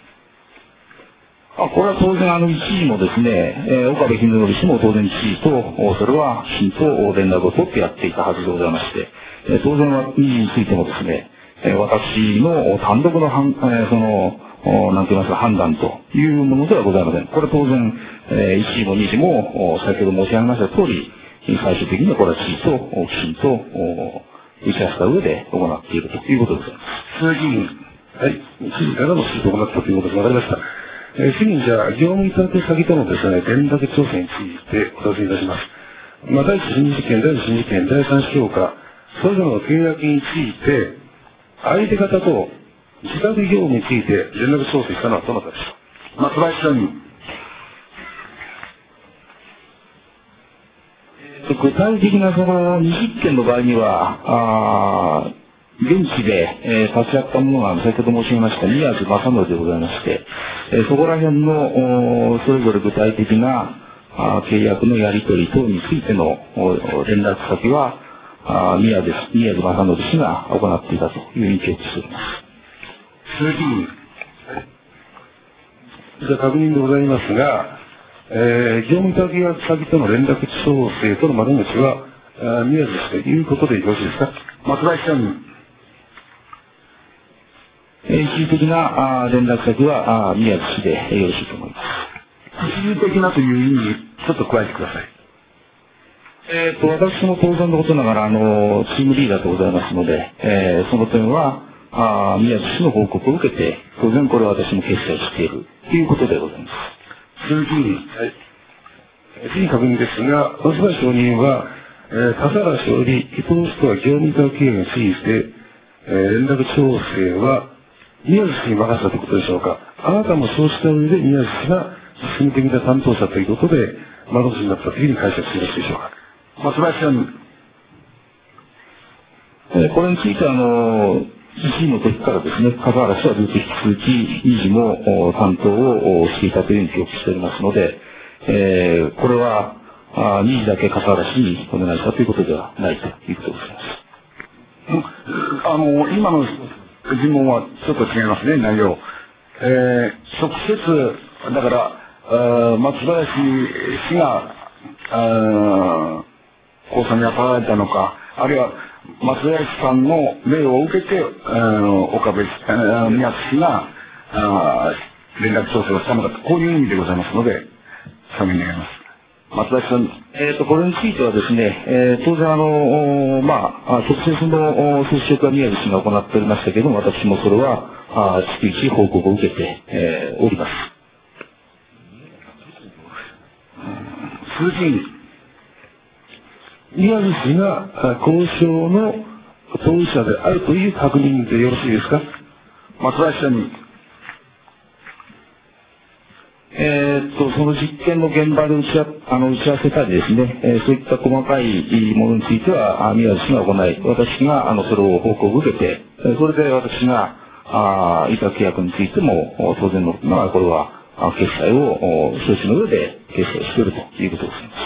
Speaker 4: あ、これは当然、あの、一時もですね、えー、岡部秀則氏も当然一時と、それはきちんと連絡を取ってやっていたはずでございまして、えー、当然は二次についてもですね、えー、私の単独の判、えー、その、なんて言いますか、判断というものではございません。これは当然、えー、一時も二時も、先ほど申し上げました通り、最終的にはこれは知事ときちんと打ち合わせた上で行っているということでございます。
Speaker 2: 鈴木議員。はい。知事からの指示を行ったということで分かりました。えー、次にじゃあ、業務委託先とのですね、連絡調整についてお尋ねいたします。まあ、第一審事件、第二審事件、第三評価、それぞれの契約について、相手方と自宅業務について連絡調整したのはどなたでしょう。
Speaker 1: 松林さんに。
Speaker 4: 具体的なその二実験の場合には、あ現地で、えー、立ち会ったものが先ほど申し上げました宮津正則でございまして、えー、そこら辺のそれぞれ具体的なあ契約のやり取り等についての連絡先はあ宮津宮津正則氏が行っていたというふうに記憶しております。
Speaker 1: 鈴木議員。
Speaker 2: じゃあ確認でございますが、えー、業務委託先との連絡調整との窓口は宮津氏ということでよろしいですか。
Speaker 1: 松林さんに。
Speaker 4: 一時的なあ連絡先はあ宮津氏でよろしいと思います。
Speaker 1: 一時的なという意味、ちょっと加えてください。
Speaker 4: えっと、私も当然のことながら、あの、チームリーダーでございますので、えー、その点は、あ宮津氏の報告を受けて、当然これは私も決裁しているということでございます。
Speaker 2: 鈴木議員。はい。次確認ですが、松原承認は、えー、笠原氏より伊藤氏とは業務委託契約について、えー、連絡調整は宮津氏に任せたということでしょうか。あなたもそうした上で宮津氏が進めてみた担当者ということで、窓口になったというふうに解釈してよろしいでしょうか。
Speaker 1: 松林さんに。
Speaker 4: えー、これについては、あの、一時の時からですね、笠原氏はずっと引き続き、二時も担当をしていたというふうに記憶しておりますので、えー、これは、あ二時だけ笠原氏にお願いしたということではないということでございます。
Speaker 1: あの、今の疑問はちょっと違いますね、内容。えー、直接、だから、松林氏が、こう納めが取られたのか、あるいは松林さんの命を受けて、あの岡部、あ宮津氏があ連絡調整をしたのかと、こういう意味でございますので、参議願います。松林さん。
Speaker 4: えっと、これについてはですね、えー、当然あの、まあ、直接の接触は宮津氏が行っておりましたけれども、私もそれは、あ逐一報告を受けて、えー、おります。
Speaker 1: 鈴木議員。
Speaker 2: 宮津氏が交渉の当事者であるという確認でよろしいですか。
Speaker 1: 松林さんに。
Speaker 4: えー、っと、その実験の現場で打ちああの打ち合わせたりですね、えー、そういった細かいものについては、宮津氏が行い、私があのそれを報告を受けて、それで私が、あ委託契約についても、当然の、まあ、これは、決済を承知の上で決済しているということでございます。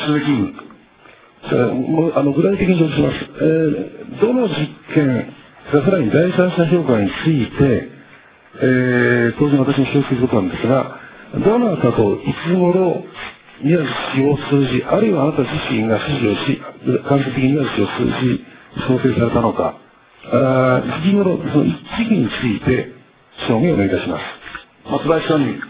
Speaker 1: 鈴木議員。
Speaker 2: もうあの具体的にお聞きします。えー、どの実験、さらに第三者評価について、えー、当然私に承知することなんですが、どなたといつ頃宮津氏を通じ、あるいはあなた自身が指示をし、間接的に宮津氏を通じ、創生されたのか、あ時期頃、その時期について証明をお願いいたします。
Speaker 1: 松林さんに。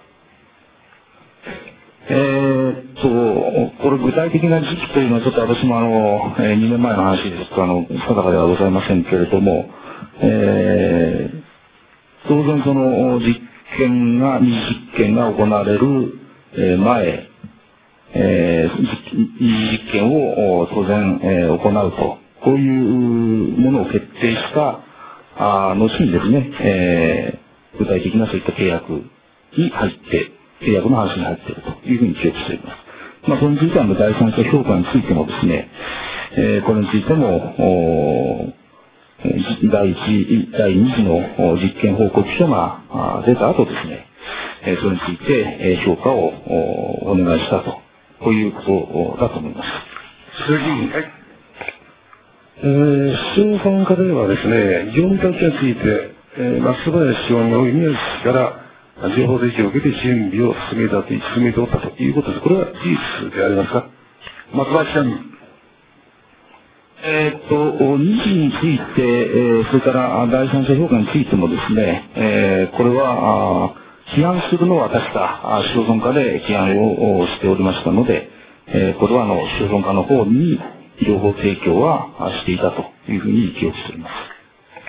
Speaker 4: えーっと、これ具体的な時期というのはちょっと私もあの、えー、にねんまえの話ですと、あの、定かではございませんけれども、えー、当然その実験が、二次実験が行われる、えー、前、えー、二次実験を当然、えー、行うと、こういうものを決定したあ後にですね、えー、具体的なそういった契約に入って、契約の話に入っているというふうに記憶しております。まあ、それについては第三者評価についてもですね、えー、これについても、第一、第二次の実験報告書が出た後ですね、それについて評価をお願いしたと、こういうことだと思います。
Speaker 1: 鈴木議員。
Speaker 2: えー、市長参加ではですね、業務体系について、えー、松林市長におい宮津氏から情報提供を受けて準備を進めたと、進めておったということです。これは事実でありますか。
Speaker 1: 松林さんに。
Speaker 4: えーっと、二次について、えー、それから第三者評価についてもですね、えー、これは、批判するのは確か、市町村課で批判をしておりましたので、えー、これはあの、市町村課の方に情報提供はしていたというふうに記憶しております。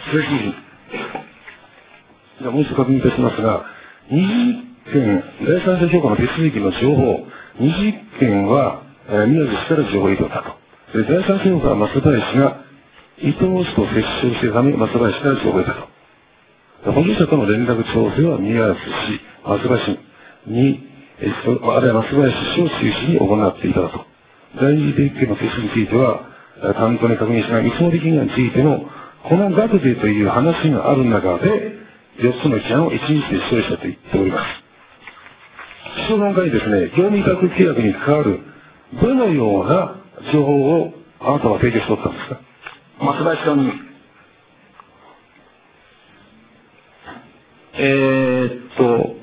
Speaker 1: 鈴木議員。
Speaker 2: じゃあもう一度確認いたしますが、二次実験、第三者評価の手続きの情報、二次実験は、えー、宮津氏から情報を得ておったと。第三者評価は松林氏が伊藤氏と接触しているため、松林氏から情報を得たと。保護者との連絡調整は宮津氏、松林に、えあるいは松林氏を中心に行っていたと。第二次実験の接触については、担当に確認しない見積もり金額についても、この額でという話がある中で、よっつの期間をいちにちで処理したと言っております。市長段階にですね、業務委託契約に関わる、どのような情報をあなたは提供しておったんですか。
Speaker 1: 松林さんに。
Speaker 4: えー、っと、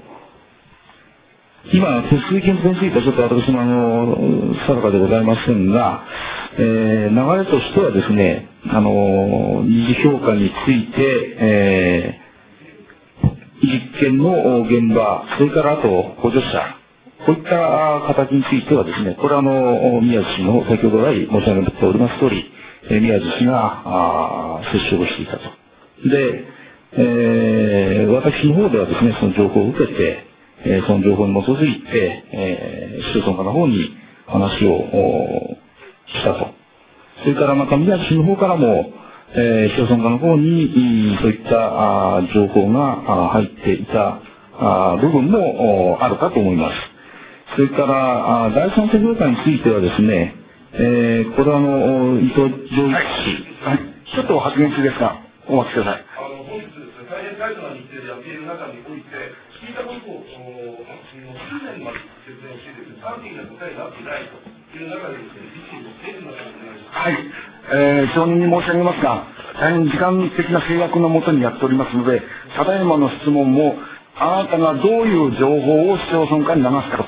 Speaker 4: 今、手続きについてはちょっと私もあの、定かでございませんが、えー、流れとしてはですね、あの、二次評価について、えー、実験の現場、それからあと補助者、こういった形についてはですね、これはあの、宮津氏の先ほど来申し上げております通り、えー、宮津氏が、接触をしていたと。で、えー、私の方ではですね、その情報を受けて、えー、その情報に基づいて、えー、市町村課の方に話をしたと。それからまた宮津氏の方からも、えー、市町村課の方に、そういったあ情報が入っていたあ部分もあるかと思います。それから、第三者評価についてはですね、えー、これはあの、伊藤浄一氏、
Speaker 1: はい。ちょっと発言中ですが、お待ちください。
Speaker 2: あの、本日、大変タイトな日程でやっている中において、聞いたことを、数年まで説明をしてですね、さんにんが答えになっていないという中でですね、自身の政府の方にお願いします。
Speaker 1: はい。えー、承認に申し上げますが、大変時間的な制約のもとにやっておりますので、ただいまの質問も、あなたがどういう情報を市町村課に流したかと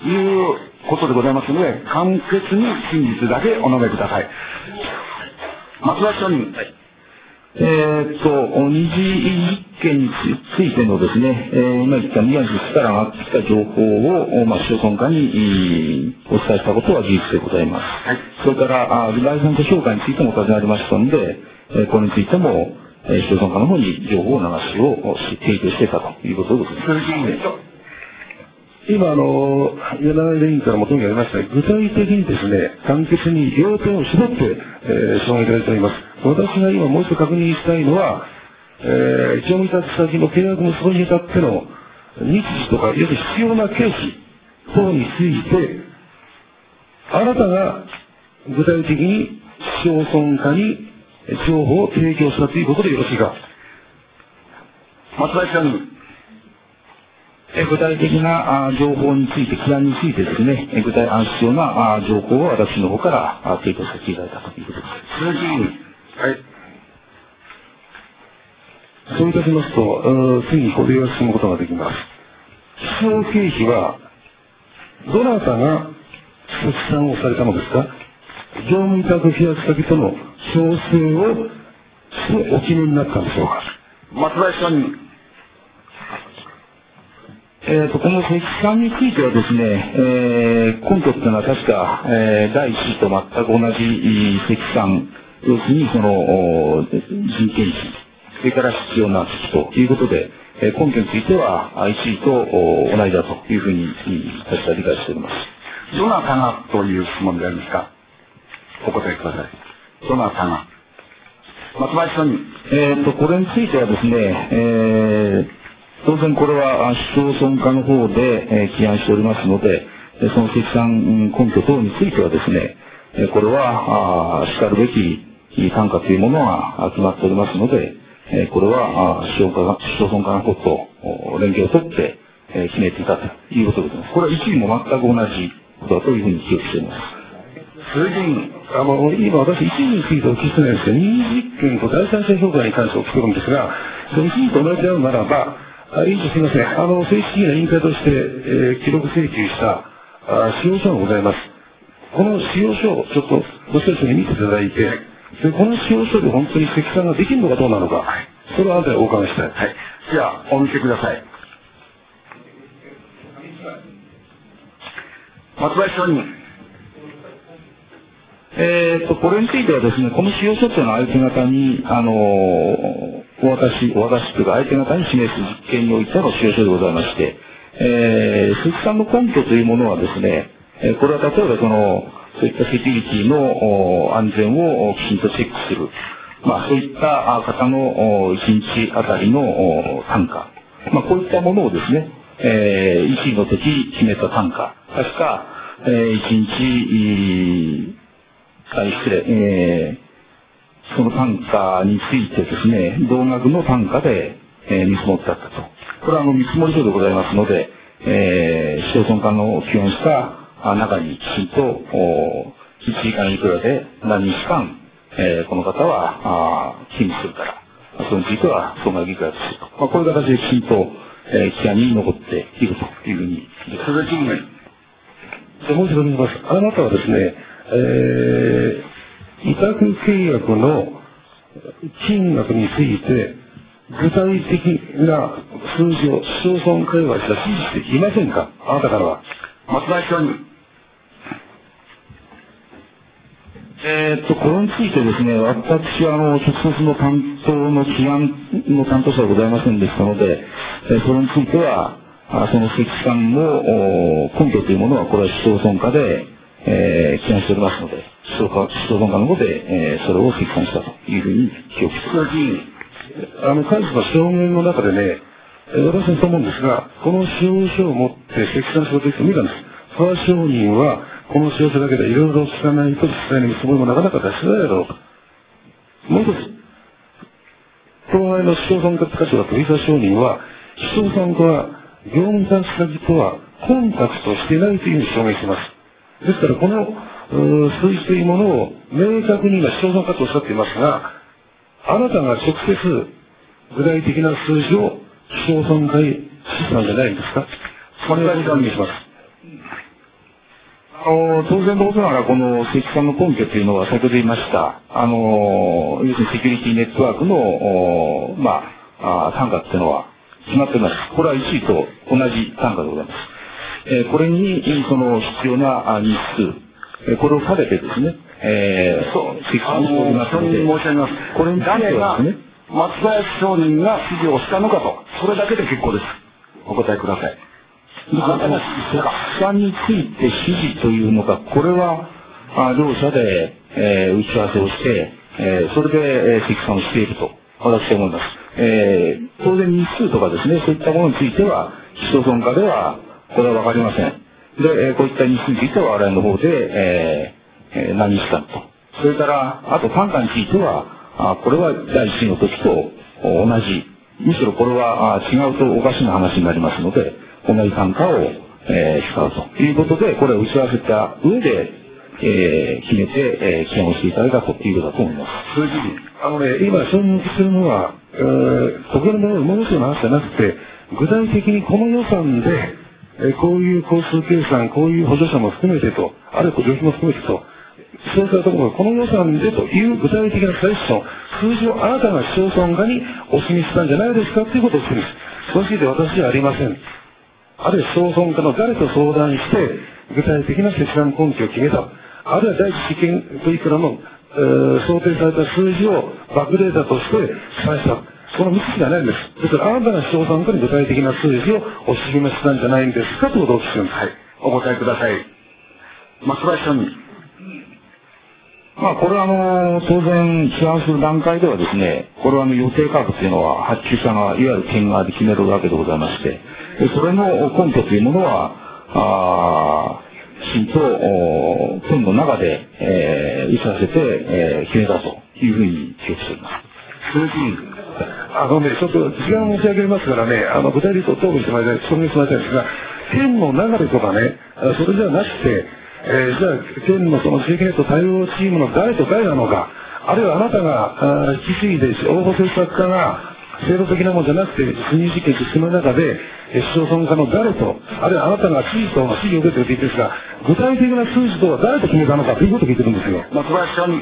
Speaker 1: いうことでございますので、簡潔に真実だけお述べください。松林署人。はい
Speaker 4: えーっと、二次実験についてのですね、えー、今言った宮地氏から上がってきた情報を、まあ、市町村課にお伝えしたことは事実でございます。はい、それから、第三者評価についてもお尋ねありましたので、えー、これについても、えー、市町村課の方に情報を流しを提供していたということでございます。
Speaker 2: 今、あの、柳田委員からもとにありました具体的にですね、簡潔に要点を絞って、えー、証言いただいております。私が今もう一度確認したいのは、えー、業務委託先の契約の結びに至っての日時とか、要するに必要な経費等について、あなたが具体的に市町村課に情報を提供したということでよろしいか。
Speaker 1: 松林署人。
Speaker 4: 具体的な情報について、起案についてですね、具体必要な情報を私の方から提供させていただいたということです。
Speaker 1: 鈴木委員。
Speaker 2: はい。そういたしますと、次にこれが進むことができます。必要経費は、どなたが積算をされたのですか？業務委託契約先との調整をしてお決めになったんでしょうか？
Speaker 1: 松林署人。
Speaker 4: えーと、この積算についてはですね、えー、根拠っていうのは確か、えー、だいいち次と全く同じ積算、要するにその人件費、それから必要な機器ということで、えー、根拠についてはいち次と同じだというふうに私は理解しております。
Speaker 1: どなたがという質問でありますか？お答えください。どなたが。松林署人。
Speaker 4: えーと、これについてはですね、えー当然これは市町村課の方で起案しておりますので、その積算根拠等についてはですね、これはしかるべき単価というものが決まっておりますので、これは市町村課の方と連携を取って決めていたということでございます。これは一理も全く同じことだというふうに記憶しております。
Speaker 2: 鈴木委員、あの、今私一時についてお聞きしてないんですけど、任意実験と第三者評価に関してお聞きするんですが、その一時と同じであるならば、委員長すみません。あの、正式な委員会として、えー、記録請求したあ使用書がございます。この使用書をちょっとご一緒に見ていただいて、でこの使用書で本当に積算ができるのかどうなのか、はい、それをあなたにお伺いしたい。
Speaker 1: はい。じゃあ、お見せください。松林署人。
Speaker 4: えーと、これについてはですね、この使用書というのは相手方に、あのー、お渡し、お渡しというか相手方に示す実験においての使用書でございまして、えー、積算の根拠というものはですね、えー、これは例えばその、そういったセキュリティの安全をきちんとチェックする。まあ、そういった方のいちにちあたりの単価。まあ、こういったものをですね、えー、いちの時決めた単価。確か、えー、いちにち、あ、失礼、えー、その単価についてですね、同額の単価で、えー、見積もってあったと。これはあの見積もり書でございますので、えー、市町村課の起案した中にきちんと、いちじかんいくらで何日間、えー、この方は勤務するから、それについては損害いくらとすると。まあ、こういう形できちんと、えー、起案に残っているというふうに。
Speaker 1: 鈴木委員。
Speaker 2: じゃあもう一度見ます。あなたはですね、えー、委託契約の金額について、具体的な数字を市町村会話した指示していませんか？あなたからは。
Speaker 1: 松林署人。
Speaker 4: えーっと、これについてですね、私はあの、直接の担当の起案の担当者はございませんでしたので、えー、それについては、あその積算の根拠というものは、これは市町村課で、えー、起案しておりますので、市町村課の方で、えー、それを積算したというふうに記憶しております。
Speaker 2: あの、カイスの証言の中でね、私はそう思うんですが、この使用書を持って積算するという人を見たんです。その証人は、この使用書だけでいろいろ聞かないと実際に見積もりもなかなか出しづらいだろうと。もう一つ、当該の市町村課課長だと伊沢証人は、市町村課は業務委託先とはコンタクトしていないというふうに証明しています。ですから、この数字というものを明確に今市町村課とおっしゃっていますが、あなたが直接具体的な数字を市町村会試算じゃないんですか？それをお願いします。
Speaker 4: あの当然のことながら、この積算の根拠というのは、先ほど言いました、あの要するにセキュリティネットワークの、まあ、単価っていうのは決まっております。これはいちいと同じ単価でございます。えー、これに、その必要な日数、えー、これをかけてですね、えー、そう、積算しておりますので、
Speaker 1: 申し上げます。
Speaker 4: これについてはですね、
Speaker 1: 松林商人が指示をしたのかと、それだけで結構です。お答えください。
Speaker 4: あなたが積算について指示というのか、これは、あ両者で、えー、打ち合わせをして、えー、それで、えー、積算をしていると、私は思います。えー、当然日数とかですね、そういったものについては、市町村化では、これはわかりません。で、えー、こういった日数については、我々の方で、えーえー、何日間と。それから、あと単価については、あこれは第一の時と同じ。むしろこれはあ違うとおかしな話になりますので、同じ単価を、えー、使うということで、これを打ち合わせた上で、えー、決めて、えー、起案をしていただいたということだと思います。
Speaker 2: 数字、あのね、今承認するのは、えー、特にものすごい話じゃなくて、具体的にこの予算で、えー、こういう工数計算、こういう補助者も含めてと、あるいは助費も含めてと、そういったところがこの予算でという具体的なセッション、数字をあなたが市町村化にお示ししたんじゃないですかということを示す。そして私はありません。あるいは市町村化の誰と相談して、具体的な積算根拠を決めた。あるいは第一試験といくらの、えー、想定された数字をバックデータとして示した。このみっつじゃないんです。ですからあなたが市町村化に具体的な数字をお示ししたんじゃないんですかということをお聞きするんです。
Speaker 1: はい。お答えください。松林さんに。
Speaker 4: まあ、これはあの、当然、起案する段階ではですね、これはあの予定価格というのは発注者がいわゆる県側で決めるわけでございまして、それの根拠というものは、あきちんと、県の中で、えー、打ち合わせて、えー、決めたというふうに記憶しております。
Speaker 2: 鈴木あのね、ちょっと時間を申し上げますからね、あの、具体的に答弁してもらいたい、説明してもらいたいんですが、県の流れとかね、それじゃなくて、えー、じゃあ、県のその地域ネット対応チームの誰と誰なのか、あるいはあなたが、引き継いで、応募政策課が、制度的なものじゃなくて、審議実験進める中で、市町村課の誰と、あるいはあなたが知事との指示を受けていると言ってるんですが、具体的な数字とは誰と決めたのかということを聞いてるんですよ。
Speaker 1: 松林さんに。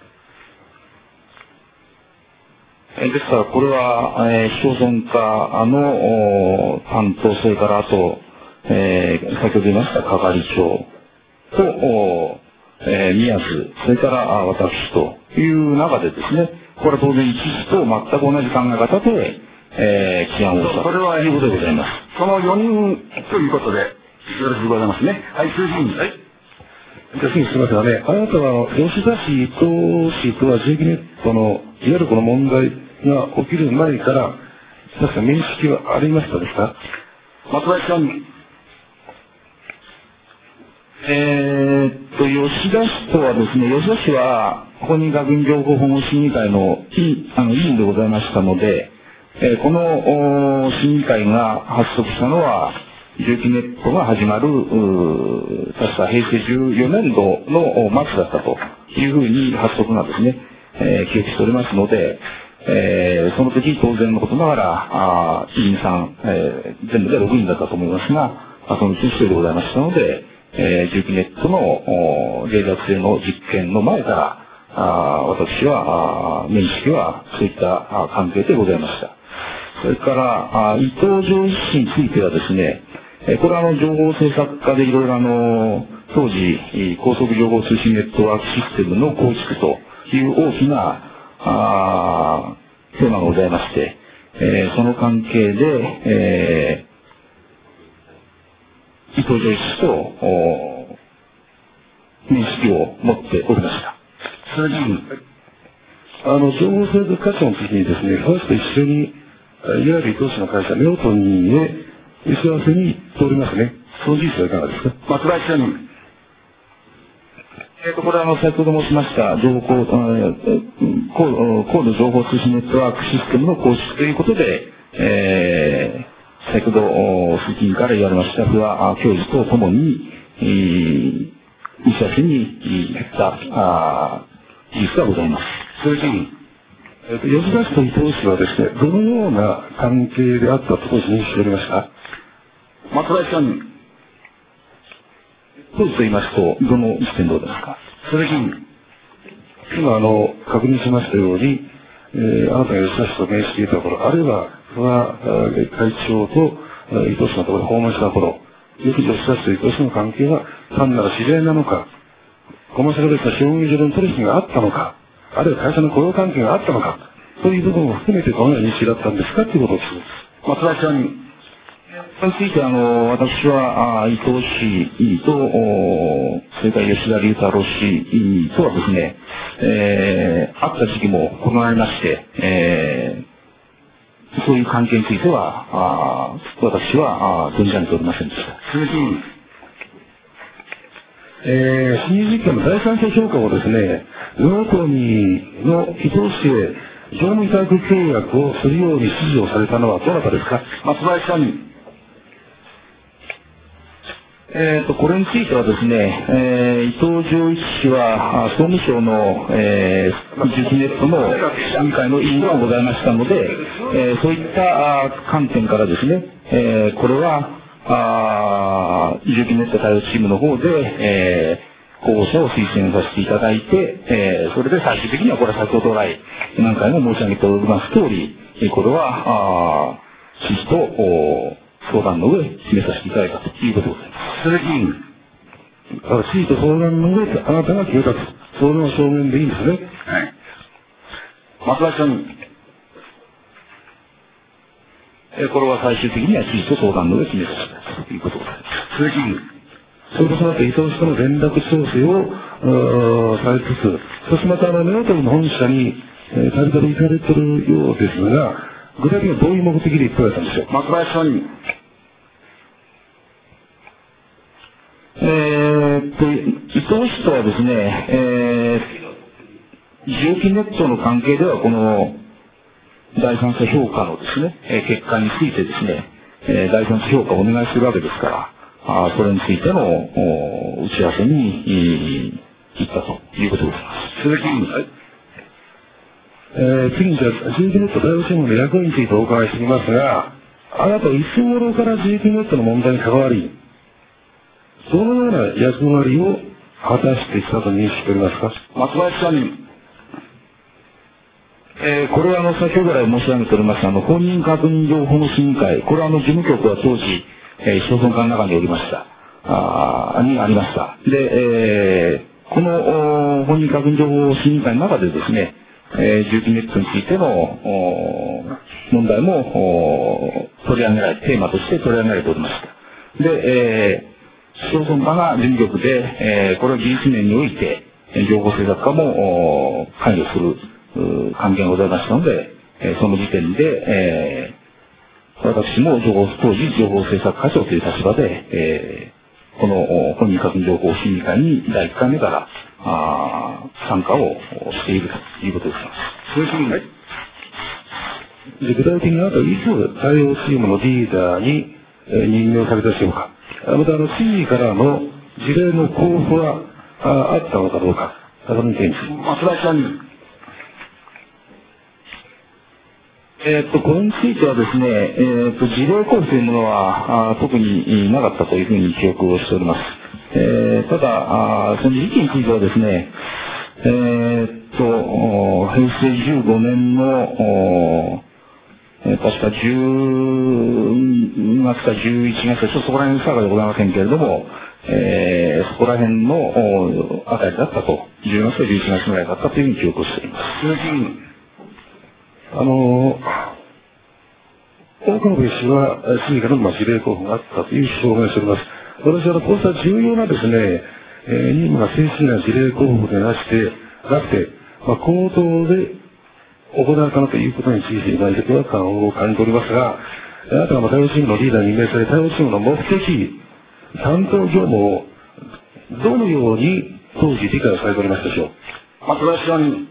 Speaker 4: えですから、これは、えー、市町村課の担当、それからあと、えー、先ほど言いました係長と、えー、宮津、それから私という中でですね、これは当然一時と全く同じ考え方で、えー、起案をしたということでございます。
Speaker 1: そのよにんということで、よろしくございますね。はい、数字に。はい。
Speaker 2: じゃあ次にすみませんがね、あなたは吉田市、伊東市とは地域ネットの、いわゆるこの問題が起きる前から、確か面識はありましたですか？
Speaker 1: 松林さんに。
Speaker 4: えーっと、吉田市とはですね、吉田市は、公認学院情報保護審議会の委あの委員でございましたので、えー、この審議会が発足したのは、重機ネットが始まる、確か平成じゅうよねんどの末だったというふうに発足がですね、えー、記憶しておりますので、えー、その時当然のことながら、あ委員さん、えー、全部でろくにんだったと思いますが、そのうちひとりでございましたので、えー、重機ネットの脆弱性の実験の前から、あ私はあ面識はそういった関係でございました。それからあ伊藤上医師についてはですね、えー、これはあの情報政策課でいろいろあの当時高速情報通信ネットワークシステムの構築という大きなあテーマがございまして、えー、その関係で、えー伊藤上医師と面識を持っておりました。
Speaker 2: 数字あの情報制度課長の時にですね、ファースト一緒にいわゆる伊藤市の会社メオトニーへ打ち合わせに行っておりますね。その事実はいかがですか？
Speaker 1: 松林さんに。
Speaker 4: えーと、これはあの、先ほど申しました、情報、高度情報通信ネットワークシステムの構築ということで、えー先ほど、鈴木から言われました不破教授とともに、えー、打ち合わせに行った事実がございます。
Speaker 2: 数字に、えー、と吉田氏と伊藤氏はですね、どのような関係であったと認識しておりました？
Speaker 1: 松林さんに。
Speaker 4: 当時と言いますと、どの一点どうですか。
Speaker 1: 鈴木委員。
Speaker 2: 今、あの、確認しましたように、えー、あなたが吉田氏と面識いた頃、あるいは、不破会長と伊藤氏のところで訪問した頃、よく吉田氏と伊藤氏の関係は単なる知り合いなのか、コマーシャルベースの商業上での取引があったのか、あるいは会社の雇用関係があったのか、という部分を含めてどのような認識だったんですかということを聞きます。
Speaker 1: 松林署に。
Speaker 4: それについて、あの、私は、あ伊藤氏と、それから吉田龍太郎氏とはですね、えー、会った時期も異なりまして、えー、そういう関係については、あ私は存じ上げておりませんでした。
Speaker 1: 鈴木委員。
Speaker 2: えー、新実験の第三者評価をですね、我が党にの伊藤氏へ業務委託契約をするように指示をされたのはどなたですか。
Speaker 1: 松林署に。
Speaker 4: えーと、これについてはですね、えー、伊藤浄一氏は、総務省の、えー、ジュキネットの委員会の委員がございましたので、えー、そういった観点からですね、えー、これは、あジュキネット対応チームの方で、えー、候補者を推薦させていただいて、えー、それで最終的には、これは先ほど来、何回も申し上げております通り、これは、指示と、相談の上、決めさせていただいたということでございます。
Speaker 1: 鈴木委員。
Speaker 2: 地位と相談の上であなたが決めたと。それの証明でいいんですね。はい。
Speaker 1: 松林署に。
Speaker 4: えこれは最終的には地位と相談の上で決めさせていただいたということでございます。
Speaker 1: 鈴木委員。
Speaker 2: それとその後、伊藤氏との連絡調整をされつつ、そしてまた、あの、ネオトルの本社に、えー、たびたび行かれているようですが、具体的にはどういう目的で行かれたんでしょう。
Speaker 1: 松林署に。
Speaker 4: えーっと、伊藤氏とはですね、えー、重機ネットの関係では、この、第三者評価のですね、えー、結果についてですね、えー、第三者評価をお願いするわけですから、あそれについての打ち合わせに行ったということでございます。
Speaker 1: 鈴木委員。
Speaker 2: えー、次にじゃあ、ジーキネット対応チームの役員についてお伺いしていますが、あなたはいつ頃からジーキネットの問題に関わり、どのような役割を果たしてきたと認識しておりますか。
Speaker 1: 松林署に。
Speaker 4: えー、これはあの、先ほど来申し上げております、あの、本人確認情報の審議会、これはあの、事務局は当時、えー、市町村会の中におりました。あにありました。で、えー、この、本人確認情報審議会の中でですね、えー、重機ネットについての問題も取り上げられ、テーマとして取り上げられておりました。で、えー、市町村課が事務局で、えー、これを技術面において、情報政策課も関与する関係がございましたので、えー、その時点で、えー、私も情報当時情報政策課長という立場で、えー、この本人確認情報審議会にだいいっかいめからあ参加をしているということです。
Speaker 1: 鈴木委員。はい。
Speaker 2: 具体的にあなたはいつ対応チームのリーダーに、えー、任命されたでしょうか。またあの知事からの事例の交付は あ, あったのかどうか。高見県知事。
Speaker 1: 松林署に。
Speaker 4: えー、っと、これについてはですね、えー、っと、事例交付というものはあ特になかったというふうに記憶をしております。えー、ただあ、その時期についてはですね、えー、っと、平成じゅうごねんの、えー、確かじゅうがつかじゅういちがつか、ちょっとそこら辺の差がでございませんけれども、えー、そこら辺のあたりだったと、じゅうがつかじゅういちがつぐらいだったというふうに記憶をしています。
Speaker 1: 鈴木委員。
Speaker 2: あのー、岡部氏は市議からのまあ事例交付があったという証明をしております。私はこうした重要なですね、えー、任務が正式な事例交付でなして、なくて、まあ、口頭で行われたのということについて、大違和感を感じておりますが、あなたが対応チームのリーダーに任命され、対応チームの目的、担当業務をどのように当時理解をされておりましたでしょう。
Speaker 1: 松林署に。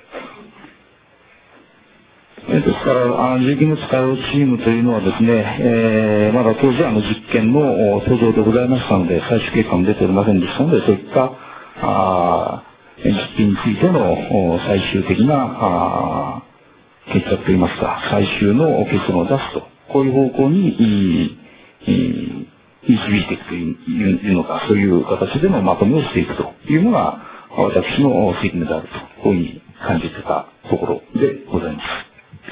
Speaker 4: えー、ですから、重機ネット対応チームというのはですね、えー、まだ当時はあの実験の途上でございましたので、最終結果も出ておりませんでしたので、そういったあ実験についての最終的なあ決着といいますか、最終の結論を出すと、こういう方向に、 導いていくというのか、そういう形でのまとめをしていくというのが、私の責務であると、こういうふうに感じてたところでございます。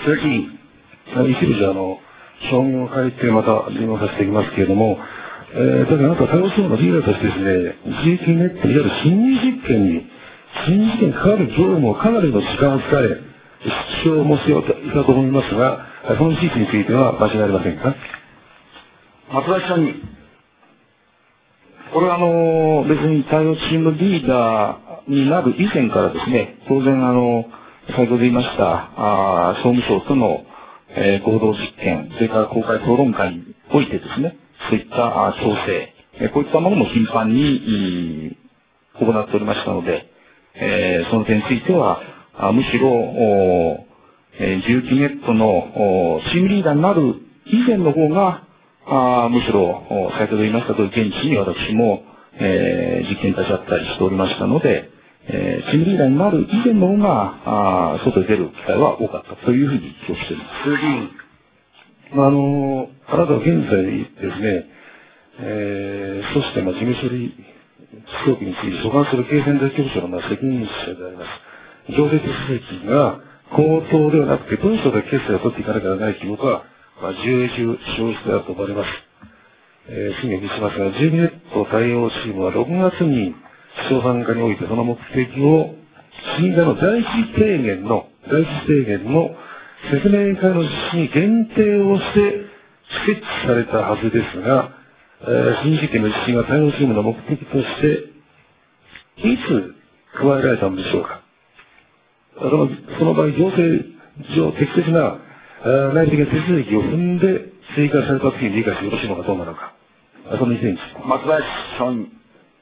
Speaker 2: 鈴木委員、一部じゃあの、証言を書いてまた利用させていきますけれども、えー、ただあなた多様性のリーダーとしてですね、ジーティーネットいわゆる心理実験に、心理実験に関わる業務をかなりの時間を使われ、主張もしていたと思いますが、その事実については間違いありませんか？
Speaker 1: 松林さんに。
Speaker 4: これはあの、別に対応チームリーダーになる以前からですね、当然あの、先ほど言いました、あ総務省との、えー、合同実験、それから公開討論会においてですね、そういったあ調整、えー、こういったものも頻繁に行っておりましたので、えー、その点については、あむしろ、おえー、重機ネットのチームリーダーになる以前の方が、あむしろ、先ほど言いましたとおり、現地に私も、えー、実験立ち会ったりしておりましたので、えー、チームリーダーになる以前の方が、あ外に出る機会は多かったというふうに記憶しております。
Speaker 1: 鈴木委員。
Speaker 2: まあ、あの、あなたは現在ですね、えー、そして、まあ、事務処理規則について所管する経線大局長の、まあ、責任者であります。行政手続きが口頭ではなくて文書で決済を取っていかなきゃならないということは、まあ、重々承知であると思われます。えー、次にお聞きしますが、ジーネット対応チームはろくがつに首相参加においてその目的を、審議会の第一提言の、第一提言の説明会の実施に限定をして設置されたはずですが、えー、新事件の実施が対応チームの目的として、いつ加えられたのでしょうか。その、その場合、行政上適切な内的な手続きを踏んで追加されたときに理解してよろしいのかどうなのか。そのにせんについて。
Speaker 1: 松林さん。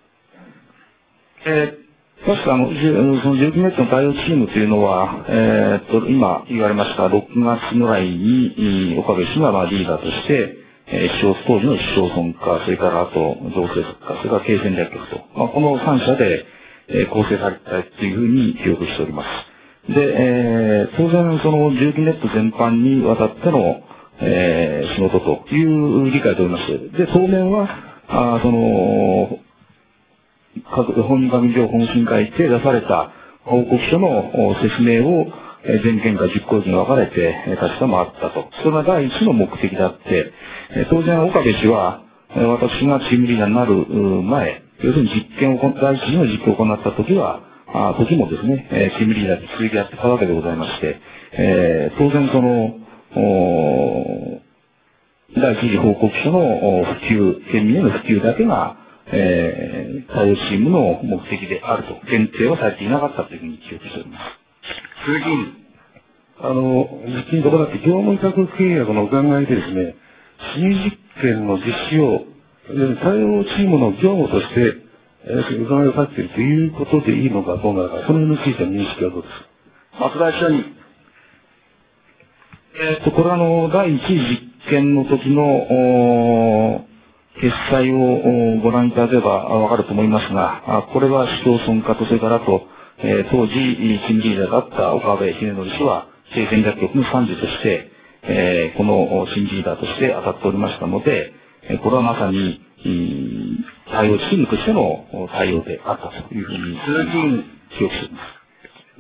Speaker 4: えー、確かあの、その重機ネットの対応チームというのは、えー、っと、今言われましたろくがつぐらいに、岡部氏がまあリーダーとして、えー、市町当時の市町村課、それからあと、行政課、それから経線略局と、まあ、このさん社で、えー、構成されたというふうに記憶しております。で、えー、当然その重機ネット全般にわたっての、えー、仕事という理解でおりまして、で、当面は、あその、本人確認情報審会で出された報告書の説明を全県会実行時に分かれて確かもあったと。それが第一の目的であって、当然岡部氏は私がチームリーダーになる前、要するに実験を、第一次の実験を行った時は、あ時もですね、チームリーダーに続きやってたわけでございまして、えー、当然その、第一次報告書の普及、県民への普及だけが、えー、対応チームの目的であると、限定はされていなかったというふうに記憶しております。
Speaker 1: 鈴木委員。
Speaker 2: あの、実験とこだって業務委託契約の伺いでですね、新実験の実施を、対応チームの業務として、えー、伺いをかけているということでいいのかどうなのか、その辺についての認識はどうですか。
Speaker 1: 松林署に。
Speaker 4: えー、っと、これはあの、第一次実験の時の、決裁をご覧いただければわかると思いますが、これは市町村課と、それからあと、えー、当時、チームリーダーだった岡部秀則氏は、経線略局の参事として、えー、この新リーダーとして当たっておりましたので、これはまさに、対応チームとしての対応であったというふうに、
Speaker 1: 鈴木委員。
Speaker 4: 記憶しています。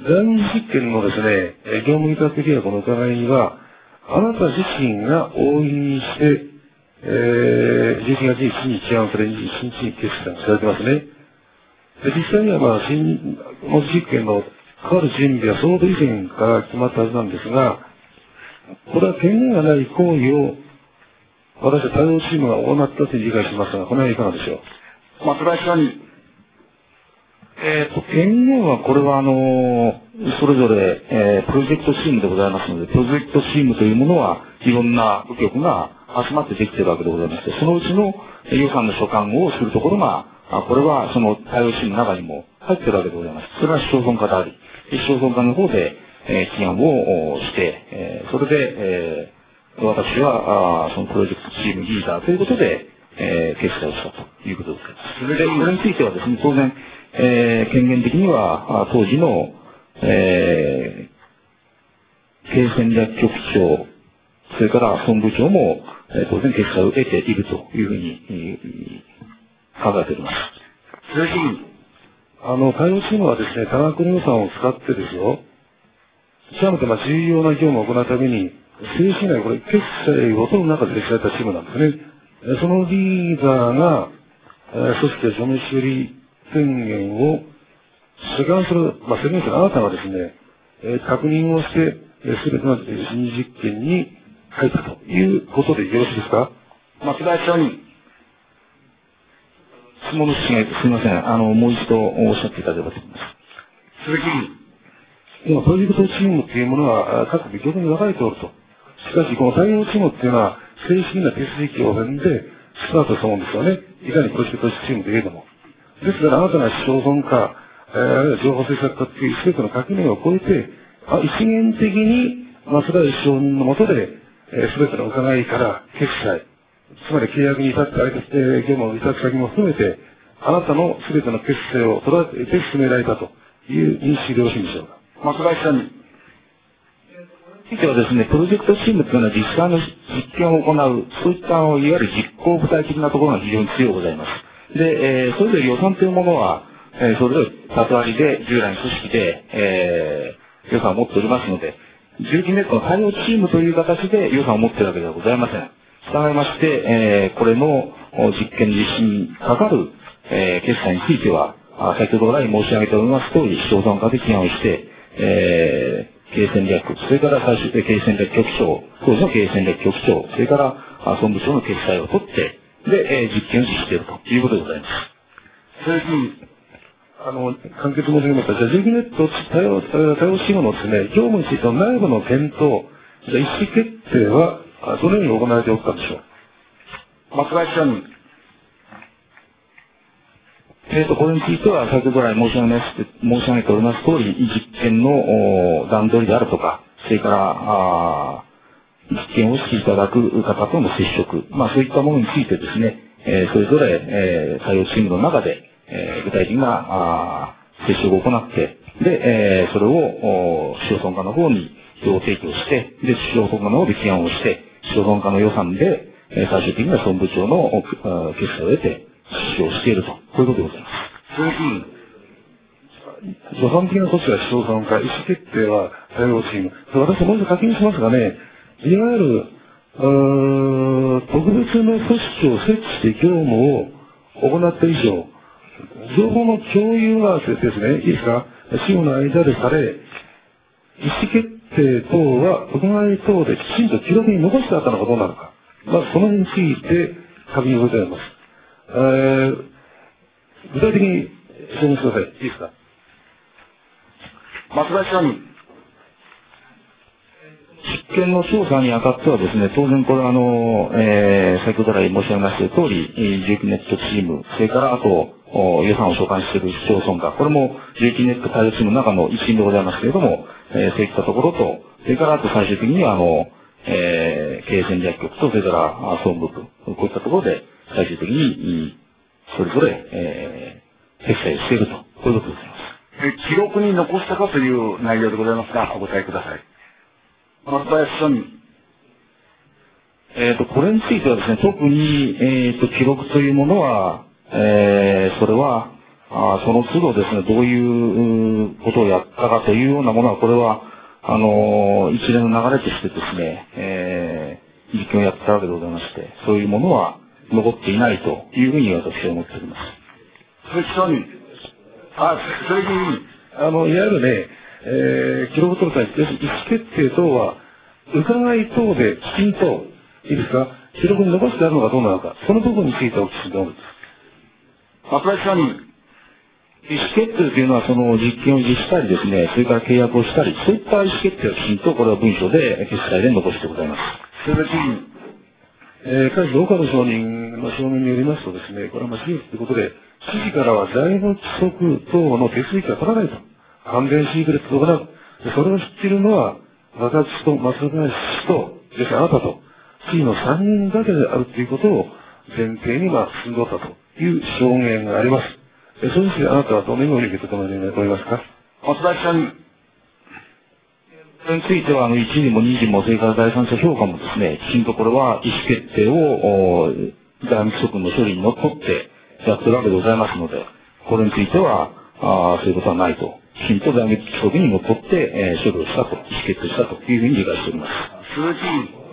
Speaker 2: 第二実験のですね、業務委託契約の伺いには、あなた自身が応印して、えー、じゅういちがつにちにち案それにじゅういちにちに決算されてますね。で実際にはまあ、新模擬実験の関わる準備はその以前から決まったはずなんですが、これは権限がない行為を私は対応チームが行ったという理解しますが、この辺はいかがでしょう。
Speaker 1: 松林署に。
Speaker 4: えっと、権限はこれはあの、それぞれ、えー、プロジェクトチームでございますので、プロジェクトチームというものはいろんな部局が集まってできているわけでございまして、そのうちの予算の所管をするところが、これはその対応チームの中にも入っているわけでございます。それは市町村課であり、市町村課の方で、えー、起案をして、えー、それで、えー、私はあそのプロジェクトチームリーダーということで、えー、決裁をしたということです。で、これについてはですね、当然、えー、権限的には、当時の、えー、経線略局長それから総務部長も、えー、当然決裁を得ているというふうに、えー、考えております。
Speaker 1: 鈴木議員。
Speaker 2: あの、対応チームはですね、多額の予算を使ってですよ、極めてまあ重要な業務を行うために、正式なこれ、決裁を取る中で設置されたチームなんですね。そのリーダーが、えー、組織や署名処理宣言を所管する、まあ、宣言するあなたがですね、えー、確認をして、すべての審議実験に入ったということでよろしいですか。
Speaker 1: 松林署人。
Speaker 4: 質問の質問すみません。あの、もう一度おっしゃっていただければと思います。
Speaker 1: 鈴木議員。
Speaker 2: 今、プロジェクトチームというものは各部局に分かれておると。しかし、この対応チームっていうのは、正式な手続きを踏んで、スタートしたもんですよね。いかにプロジェクトチームといえども。ですから、あなたが市町村化、えー、あるいは情報政策化っていう施設の垣根を越えて、あ一元的に、松林承認の下で、えー、全ての伺いから決済、つまり契約に至って相手、えー、業務の委託先も含めて、あなたの全ての決済を捉えて進められたという認識でよろしいんでしょうか。
Speaker 1: 松林署人。
Speaker 4: ついてはですね、プロジェクトチームというのは実際の実験を行う、そういったあのいわゆる実行部隊的なところが非常に強いございます。で、えー、それぞれ予算というものは、えー、それぞれ縦割りで、従来の組織で、えー、予算を持っておりますので、重機ネットの対応チームという形で予算を持っているわけではございません。従いまして、えー、これの実験実施にかかる、えー、決済については、先ほど来申し上げております通り、市町村化で起案をして、えー、経営戦略、それから最終的経営戦略局長、当時の経営戦略局長、それから総務部長の決裁を取って、で、えー、実験を実施しているということでございます。
Speaker 1: 鈴木議員。
Speaker 2: あの、簡潔申し上げました。じゃあ、重機ネット対応、対応チームのですね、業務についての内部の検討、じゃあ、意思決定は、どのように行われておったんでしょう。
Speaker 1: 松林署人。
Speaker 4: えっと、これについては、先ほど来申し上げます、申し上げております通り、実験の段取りであるとか、それから、あ実験をしていただく方との接触、まあそういったものについてですね、えー、それぞれ、えー、対応チームの中で、えー、具体的なあ接触を行って、で、えー、それを、市町村化の方に情報提供して、で、市町村化の方で起案をして、市町村化の予算で、えー、最終的には総務部長の決裁を得て、実施をしていると、こういうことでございます。
Speaker 1: 鈴木議員。
Speaker 2: 予算的な措置は市町村化、意思決定は対応チーム。私もう一度確認しますがね、いわゆる、特別な組織を設置して業務を行った以上、情報の共有がですね、いいですか、チームの間でされ、意思決定等は、部外等できちんと記録に残してあったのかどうなのか。まあ、その辺について確認をいただきます。えー、具体的に証明してください。いいですか。
Speaker 1: 松林署人。
Speaker 4: 実験の調査にあたってはですね、当然これはあの、えー、先ほど来申し上げました通り、重機ネットチーム、それからあと、予算を所管している市町村化、これも重機ネット対応チームの中の一員でございますけれども、えー、そういったところと、それからあと最終的にはあの、えー、経営戦略局と、それから総務部、こういったところで最終的に、それぞれ、えー、決済をしていると、こういうことでございます。
Speaker 1: 記録に残したかという内容でございますが、お答えください。松林署人。
Speaker 4: えっと、これについてはですね、特に、えっと、記録というものは、えー、それは、あその都度ですね、どういうことをやったかというようなものは、これは、あのー、一連の流れとしてですね、えー、実験をやったわけでございまして、そういうものは残っていないというふうに私は思っております。
Speaker 1: 鈴木署人。あ、鈴木議員。
Speaker 2: あの、いわゆるね、えー、記録取る際に、意思決定等は、伺い等できちんと、いいですか、記録に残してあるのかどうなのか、その部分についてお聞きしております。
Speaker 1: 松林署人。
Speaker 4: 意思決定というのは、その実験を実施したりですね、それから契約をしたり、そういった意思決定をきちんと、これは文書で、決裁で残してございます。
Speaker 1: 鈴木議員。
Speaker 2: えー、かつ、岡野承認の証明によりますとですね、これはまあ事実ということで、知事からは財務規則等の手続きが取らないと。関連シークレットとかなく、それを知っているのは、私と松林氏と、ですあなたと、知事のさんにんだけであるということを前提にまあ進んでおったという証言があります。それについてあなたはどのように受け止めておりますか。
Speaker 1: 松林署人。
Speaker 4: それについては、あの、いちにもに次も、それから第三者評価もですね、きちんとこれは意思決定を、財務規則の処理にのっとってやってるわけでございますので、これについては、あそういうことはないと。きちんと財務規則にのっとって、えー、処理をしたと、意思決定したというふうに理解しております。
Speaker 1: 鈴木。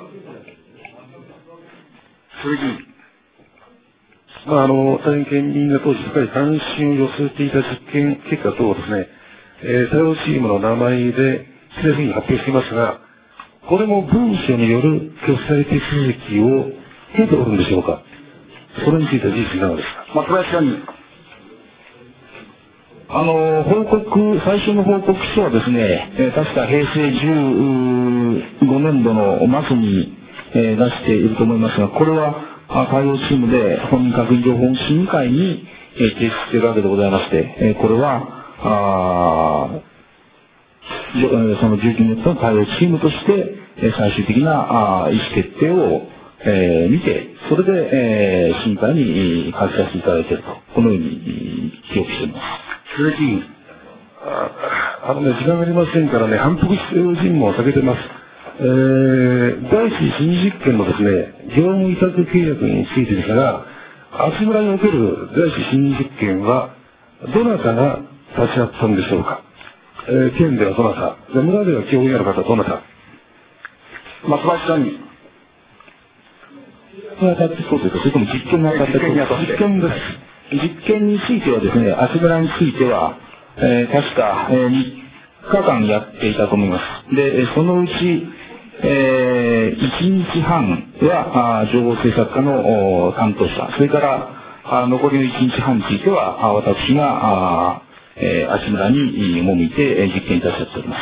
Speaker 1: 鈴木。
Speaker 2: まあ、あの、大変県民が当時深い関心を寄せていた実験結果等をですね、えー、対応チームの名前で、正式に発表していますが、これも文書による決裁手続きを経ておるんでしょうか。それについては事実いかがですか。
Speaker 1: 松林さんに。
Speaker 4: あの、報告、最初の報告書はですね、えー、確か平成じゅうごねんどの末に、えー、出していると思いますが、これは対応チームで本人確認情報審議会に、えー、提出しているわけでございまして、えー、これは、あそのじゅうきゅうネットの対応チームとして、えー、最終的なあ意思決定を、えー、見て、それで、えー、審議会に書きさせていただいていると、このように記憶しています。
Speaker 1: 鈴木。
Speaker 2: あのね、時間がありませんからね、反復必要尋問を避けてます。えー、第一次審議実験のですね、業務委託契約についてですが、足村における第一次審議実験は、どなたが立ち会ったんでしょうか。えー、県ではどなた、で村では記憶にある方はどなた。
Speaker 1: 松林さんに。
Speaker 4: 当たってそうというか、それとも実験に当たってそうですか。実験です。実験についてはですね、足村については、えー、確か、えー、みっかかんやっていたと思います。で、そのうち、えー、いちにちはんは、あ情報政策課の担当者、それから、あ残りのいちにちはんについては、あ私が、あえー、足村に赴いて、えー、実験いたしっております。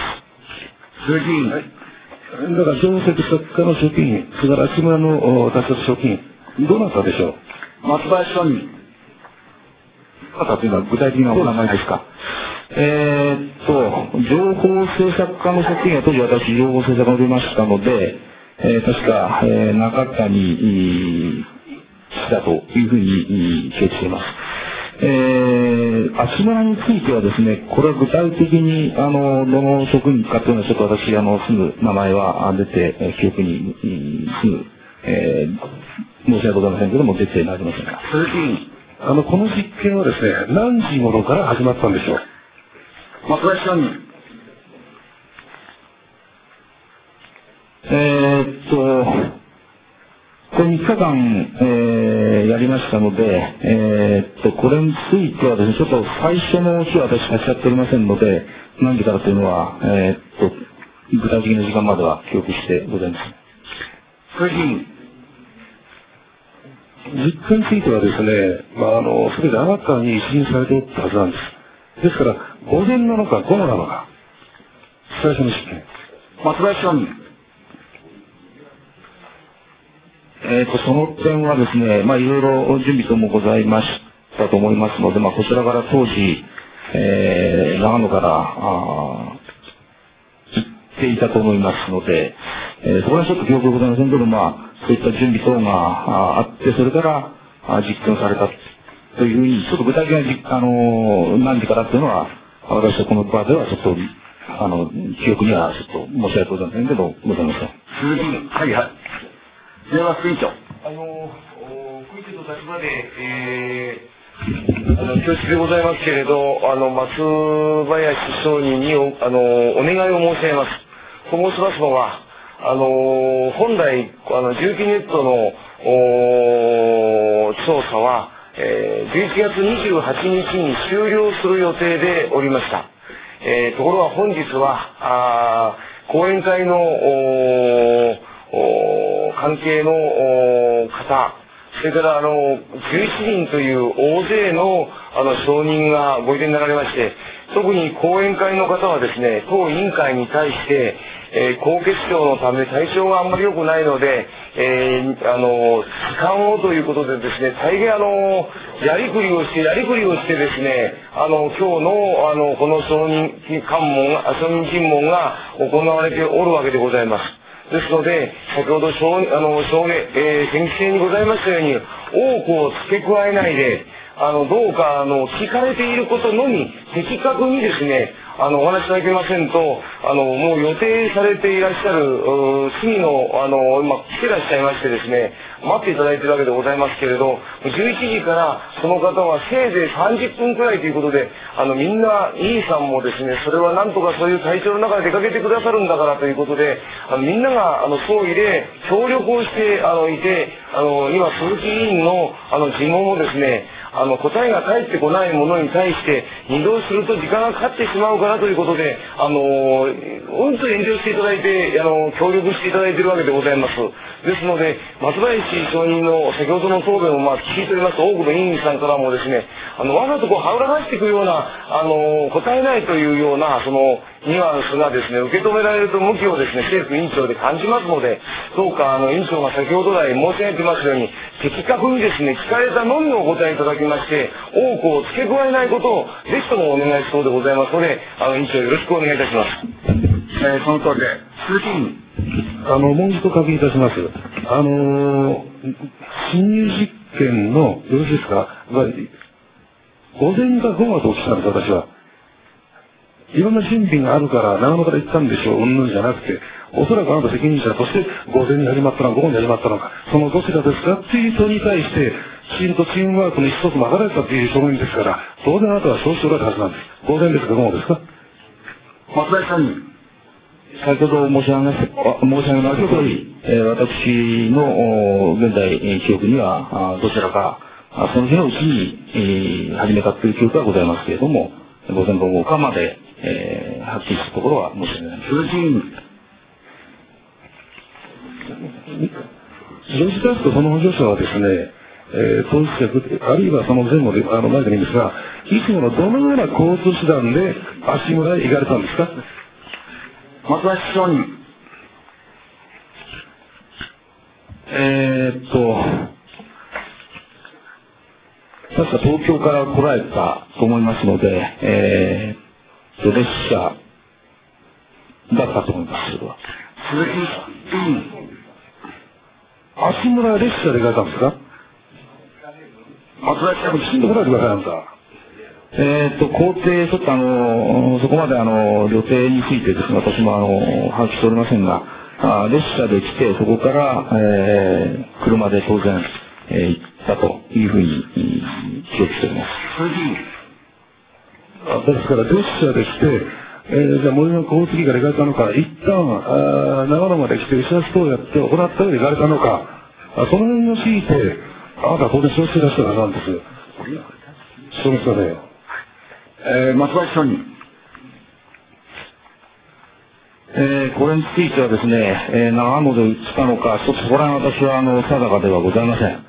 Speaker 1: 鈴木。はい。
Speaker 2: だから、情報政策課の職員、それから足村の立ち職員、どなたでしょう。
Speaker 1: 松林さんに。
Speaker 4: どなたというのは具体的なお名前ですか。えー、っと、情報政策課の職員は当時私、情報政策課におりましたので、えー、確か、えー、中谷したというふうに記憶しています。えー、足村についてはですね、これは具体的に、あの、どの職員かというのはちょっと私、あの、すぐ名前は出て、えー、記憶に、すぐ、えー、申し訳ございませんけども、出てまいりませんが。
Speaker 1: 鈴木。
Speaker 2: あの、この実験はですね、何時頃から始まったんでしょう。
Speaker 1: 松林さんに。
Speaker 4: えーっと、これみっかかん、えー、やりましたので、えー、っと、これについてはですね、ちょっと最初の日は私立ち会っておりませんので、何時からというのは、えー、っと、具体的な時間までは記憶してございません。
Speaker 1: 鈴木。
Speaker 2: 実験についてはですね、まあ、あの、すべてあなたに指示されておったはずなんです。ですから、午前なのか午後なのか、最初の実験。
Speaker 1: 松林さんに。
Speaker 4: えっと、その点はですね、まあ、いろいろ準備等もございましたと思いますので、まあ、こちらから当時、えー、長野から、あ行っていたと思いますので、えー、そこはちょっと記憶ございませんけど、まあ、そういった準備等があって、それからあ実験をされたというふうに、ちょっと具体的な、あの、何時からっていうのは、私はこの場ではちょっと、あの、記憶にはちょっと申し訳ございませんけど、ございません。
Speaker 1: 鈴木。はいはい。では、副委員長。
Speaker 3: あの、副委員長と立場で、えー、あの、恐縮でございますけれど、あの、松林総理にお、あの、お願いを申し上げます。と申しますのは、あの、本来、あの、重機ネットの、調査は、えー、じゅういちがつにじゅうはちにちに終了する予定でおりました。えー、ところが本日は、あ講演会の、関係の方、それからあのじゅういちにんという大勢のあの証人がごいでになられまして、特に講演会の方はですね、当委員会に対して、えー、高血症のため体調があんまり良くないので、えー、あの時間をということでですね、大変あのやりくりをしてやりくりをしてですね、あの今日のあのこの証人喚問証人尋問が行われておるわけでございます。ですので、先ほど証あの証言、えー、宣記制にございましたように、多くを付け加えないで、あのどうかあの聞かれていることのみ的確にですね、 あの、お話しいただけませんと、あの、もう予定されていらっしゃる、次の、あの、今、来てらっしゃいましてですね、待っていただいているわけでございますけれど、じゅういちじからその方はせいぜいさんじゅっぷんくらいということで、あの、みんな、委員さんもですね、それはなんとかそういう体調の中で出かけてくださるんだからということで、あのみんなが、あの、葬儀で協力をして、あの、いて、あの、今、鈴木委員の、あの、尋問をですね、あの、答えが返ってこないものに対して、二度すると時間がかかってしまうからということで、あの、うんと遠慮していただいて、あの、協力していただいているわけでございます。ですので、松林承認の先ほどの答弁をまあ聞いておりますと、多くの委員さんからもですね、あの、わざとこう、はうらかしていくような、あの、答えないというような、その、ニュアンスがですね、受け止められると向きをですね、政府委員長で感じますので、どうか、あの、委員長が先ほど来申し上げてますように、的確にですね、聞かれたのみをお答えいただきまして、多くを付け加えないことを、ぜひともお願いしそうでございますので、あの、委員長よろしくお願いいたします。
Speaker 1: えー、その通りで、鈴木委員。
Speaker 2: あの、もう一度確認いたします。あのー、侵入実験の、よろしいですか、午前か午後とお聞きしたんです、私は。いろんな準備があるから、長野から行ったんでしょう、うんぬんじゃなくて、おそらくあなた責任者として、午前に始まったのか、午後に始まったのか、そのどちらですかっていう問いに対して、きちんとチームワークの一つも図られたという証明ですから、当然あなたはそうしておられるはずなんです。午前ですか、午後ですか。
Speaker 1: 松林さんに。
Speaker 4: 先ほど申し上げました申し上げました通り、えー、私の現在、えー、記憶には、どちらか、その日のうちに、えー、始めたという記憶はございますけれども、午前午後かまで、えー、はっきりしたところは申し訳ないです。
Speaker 1: 鈴木委員。
Speaker 2: 常識出すとその補助者はですね、えー、当事者、あるいはその前後で、あの前でもいいんですが、いつものどのような交通手段で足村へ行かれたんですか。
Speaker 1: 松林承認。
Speaker 4: えーっと、確か東京から来られたと思いますので、えー、と列車だったと思います、それは。
Speaker 1: 鈴木委員。
Speaker 2: 足村列車で行かれたんですか。
Speaker 1: 松林さんに
Speaker 2: きちんと来られてください、あなた。
Speaker 4: えーっと、工程、ちょっとあの、そこまであの、予定についてですね、私もあの、把握しておりませんが、あ列車で来て、そこから、えー、車で当然、えー、行ったというふうに記憶しております。
Speaker 1: 鈴木委員。
Speaker 2: ですから、列車で来て、えー、じゃあ森の交通機から行かれたのか、一旦、あ長野まで来て、打ち合わせ等をやって行った上で行かれたのか、あその辺を聞いて、あなたは当然承知していらっしゃるはずなんです。証明してくださいよ。
Speaker 1: えー、松林承認。
Speaker 4: えー、これについてはですね、えー、長野で打ったのか、ちょっとそこら辺私はあの、定かではございません。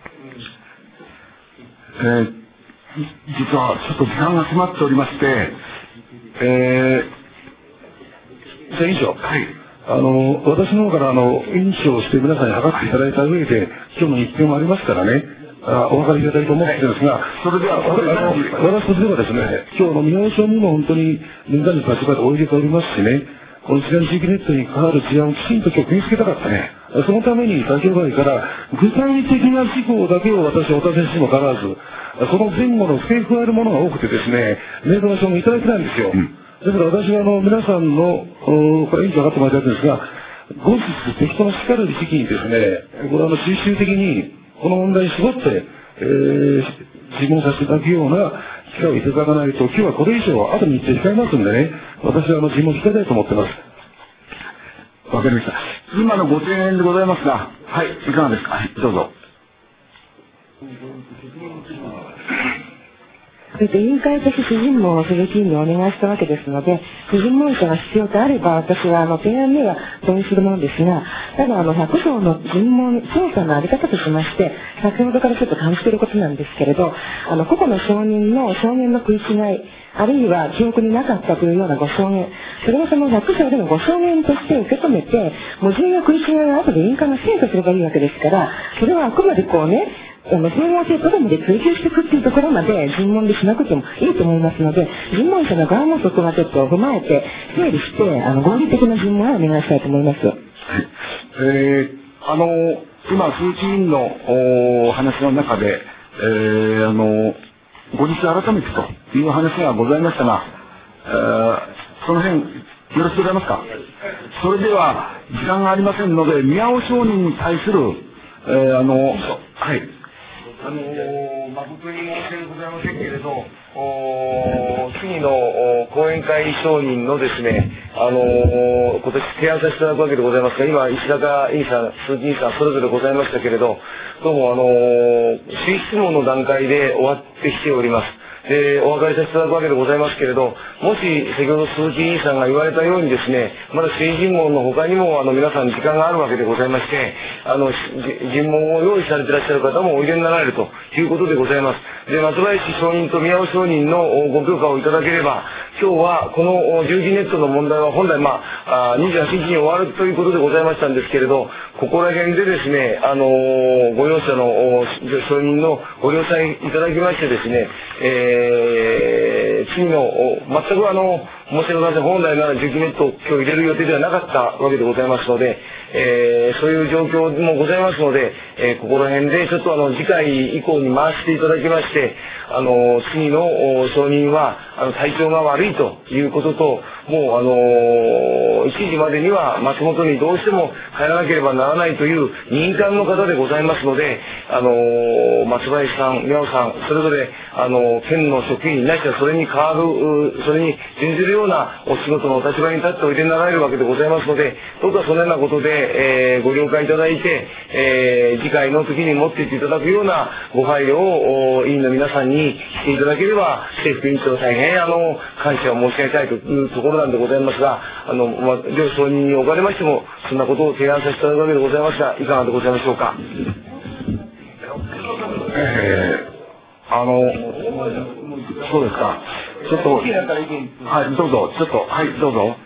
Speaker 1: えー、実はちょっと時間が迫っておりまして、え
Speaker 2: ー、じゃあ委員長。
Speaker 1: はい。
Speaker 2: あの、私の方からあの、委員長をして皆さんに測っていただいた上で、今日の日程もありますからね、あお分かりいただきたいと思っているんですが、はい、
Speaker 1: それでは、あの、
Speaker 2: 私とすればですね、今日の見直しにも本当に民間人の立場でおいでておりますしね、この治安地域ネットに関わる事案をきちんと今日組み付けたかったね。そのために先ほどから具体的な事項だけを私はお尋ねしても構わず、その前後の付け加えるものが多くてですね、明確な証明いただいてないんですよ。うん、ですから私はあの皆さんの、これ委員長分かってもらいたいんですが、後日適当なしかる時期にですね、これはあの集中的にこの問題に絞って、えー、尋問させていただくような機会をいただかないと、今日はこれ以上後に日程控えますんでね、私はあの尋問控えたいと思ってます。
Speaker 1: わかりました。今のご提言でございますが、はい、いかがですか。はい、どうぞ。
Speaker 5: それで委員会として主尋問を鈴木委員にお願いしたわけですので、主尋問者が必要であれば、私はあの提案には同意するものですが、ただあの百条の尋問調査のあり方としまして、先ほどからちょっと感じていることなんですけれど、あの個々の証人の証言の食い違い、あるいは記憶になかったというようなご証言、それはその百条でのご証言として受け止めて、矛盾や食い違いは後で委員会が精査すればいいわけですから、それはあくまでこうね、あの整合性とどめで追求していくっていうところまで尋問でしなくてもいいと思いますので、尋問者の側もそこはちょっと踏まえて整理して、あの合理的な尋問をお願いしたいと思います。はい。
Speaker 1: えー、あの今鈴木委員のお話の中で、えー、あの後日改めてという話がございましたが、 えー、その辺、よろしくございますか。それでは、時間がありませんので、宮尾商人に対する、えー、あの、はい。
Speaker 3: あのー、誠に申し訳ございませんけれど、お次の講演会承認のですね、あのー、今年提案させていただくわけでございますが、今、石坂委員さん、鈴木委員さん、それぞれございましたけれど、どうも、あのー、主質問の段階で終わってきております。で、お別れさせていただくわけでございますけれど、もし先ほど鈴木委員さんが言われたようにですね、まだ政治尋問の他にもあの皆さん時間があるわけでございまして、あの尋問を用意されていらっしゃる方もおいでになられるということでございます。で、松林証人と宮尾証人のご許可をいただければ、今日はこの十字ネットの問題は本来、まあ、にじゅうはちにちに終わるということでございましたんですけれど、ここら辺でですね、あのご容赦の証人のご了承いただきましてですね、えー、次の全くあの申し訳ございません、本来なら十字ネットを今日入れる予定ではなかったわけでございますので、えー、そういう状況もございますので、えー、ここら辺でちょっとあの次回以降に回していただきまして、あの次の承認はあの体調が悪いということと、もうあのいちじまでには松本にどうしても帰らなければならないという任官の方でございますので、あの松林さん、宮尾さん、それぞれあの県の職員ないしはそれに代わる、それに準じるようなお仕事のお立場に立っておいでになられるわけでございますので、どうかそのようなことで、えー、ご了解いただいて、えー、次回の時に持っていっていただくようなご配慮を委員の皆さんにしていただければ、政府委員長大変あの感謝を申し上げたいというところなんでございますが、あの、ま、両承認におかれましてもそんなことを提案させていただくわけでございますが、いかがでございましょうか。
Speaker 1: えー、あのそうですか。ちょっと、はい、どうぞ、ちょっと、はい、どうぞ。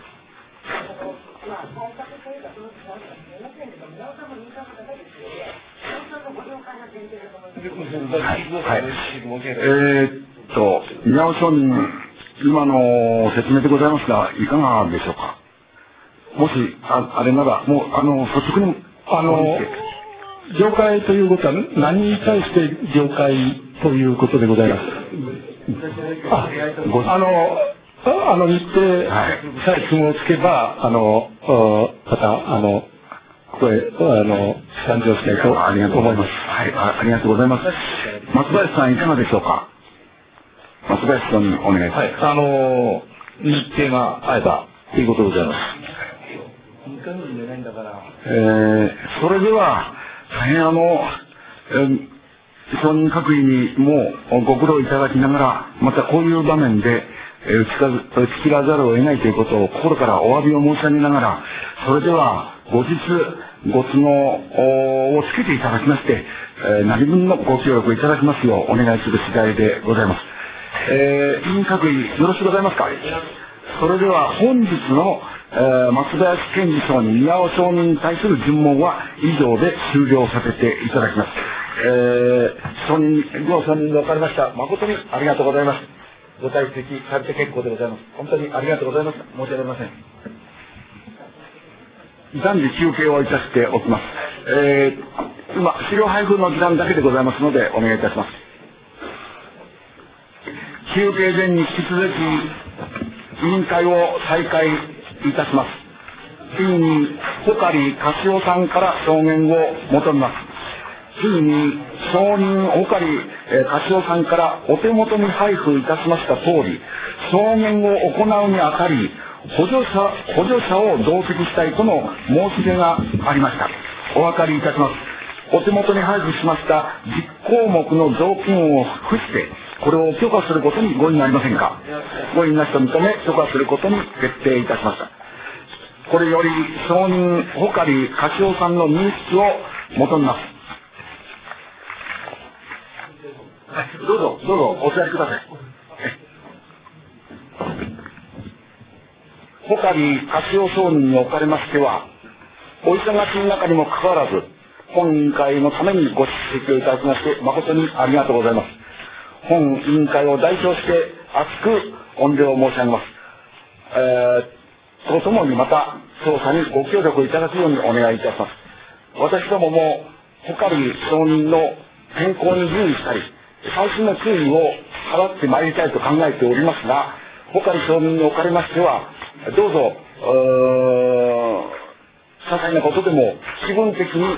Speaker 1: はい、はい、えー、っと、宮尾証人、今の説明でございますが、いかがでしょうか。もし、あ、あれなら、もう、あの、率直に、
Speaker 6: あの、了解ということは、何に対して了解ということでございます。あ、あの、あの日程さえ都合つけば、あの、また、あの、ここへ、あの、参上したいと思います。
Speaker 1: はい、ありがとうございます。松林さん、いかがでしょうか。松林さんにお願いします。
Speaker 4: はい、あの、日程が合えば、ということでございます。
Speaker 1: えー、それでは、大変あの、えー、承認閣議にもご苦労いただきながら、またこういう場面で、えー、打ちか打ち切らざるを得ないということを心からお詫びを申し上げながら、それでは後日ご都合をつけていただきまして、えー、何分のご協力いただきますようお願いする次第でございます。えー、委員閣議よろしくございますか。それでは本日の、えー、松林健二承認、宮尾承認に対する尋問は以上で終了させていただきます。えー、承認、両承認で分かりました。誠にありがとうございます。ご退席されて結構でございます。本当にありがとうございました。申し訳ありません。暫時休憩をいたしておきます。えー、今、資料配布の時間だけでございますので、お願いいたします。休憩前に引き続き、委員会を再開いたします。次に、穂刈勝夫さんから証言を求めます。次に、証人穂刈勝夫さんからお手元に配布いたしました通り、証言を行うにあたり、補助者、補助者を同席したいとの申し出がありました。お分かりいたします。お手元に配布しましたじゅっこうもくの条件を付して、これを許可することにご異議ありませんか。ご異議なしと認め、許可することに決定いたしました。これより、証人穂刈勝夫さんの認識を求めます。はい、どうぞ、どうぞ、お座りください。穂刈勝夫証人におかれましては、お忙しい中にもかかわらず、本委員会のためにご出席をいただきまして、誠にありがとうございます。本委員会を代表して厚く御礼を申し上げます。えー、とともにまた調査にご協力いただくようにお願いいたします。私どもも穂刈証人の変更に留意したり、最新の注意を払ってまいりたいと考えておりますが、 他に証人におかれましては、どうぞ、些細なことでも気分的に、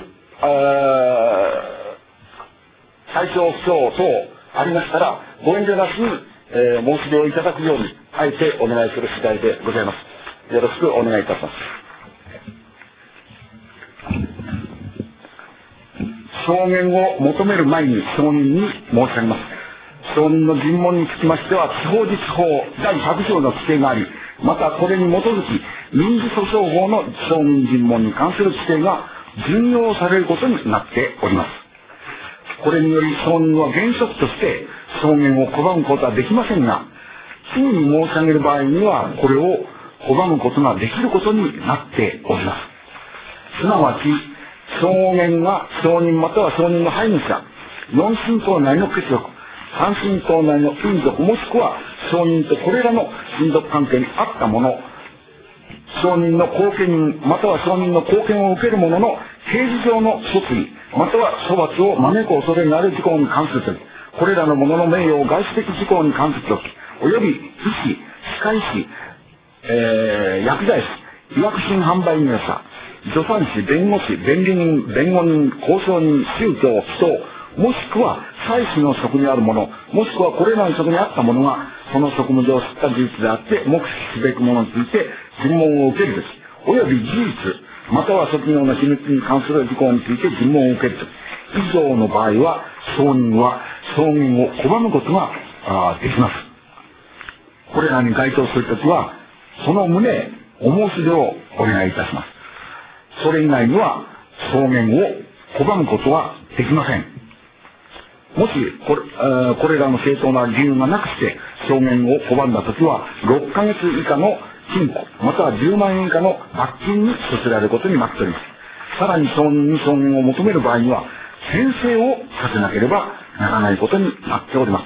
Speaker 1: 体調不良等ありましたら、ご遠慮なしに、えー、申し出をいただくように、あえてお願いする次第でございます。よろしくお願いいたします。証言を求める前に証人に申し上げます。証人の尋問につきましては、地方自治法だいひゃく条の規定があり、またこれに基づき、民事訴訟法の証人尋問に関する規定が準用されることになっております。これにより証人は原則として証言を拒むことはできませんが、次に申し上げる場合には、これを拒むことができることになっております。すなわち、証言が証人または証人の配偶者、四親等内の血族、三親等内の親族もしくは証人とこれらの親族関係にあった者、証人の後見人または証人の後見を受ける者の刑事上の訴追または処罰を招く恐れのある事項に関するとき、これらの者の名誉を害すべき事項に関するとき、および医師、歯科医師、えー、薬剤師、医薬品販売業者、助産師、弁護士、弁理人、弁護人、交渉人、宗教、祈祷、もしくは祭祀の職にある者、もしくはこれらの職にあった者が、その職務上知った事実であって目視すべきものについて尋問を受けるとき、および事実、または職業の秘密に関する事項について尋問を受けるとき、以上の場合は、証人は証言を拒むことができます。これらに該当するときは、その旨、お申し出をお願いいたします。それ以外には、証言を拒むことはできません。もしこれ、えー、これらの正当な理由がなくして証言を拒んだときは、ろっかげつ以下の禁錮、またはじゅうまんえん以下の罰金に処せられることになっております。さらに証人に証言を求める場合には、宣誓をさせなければならないことになっております。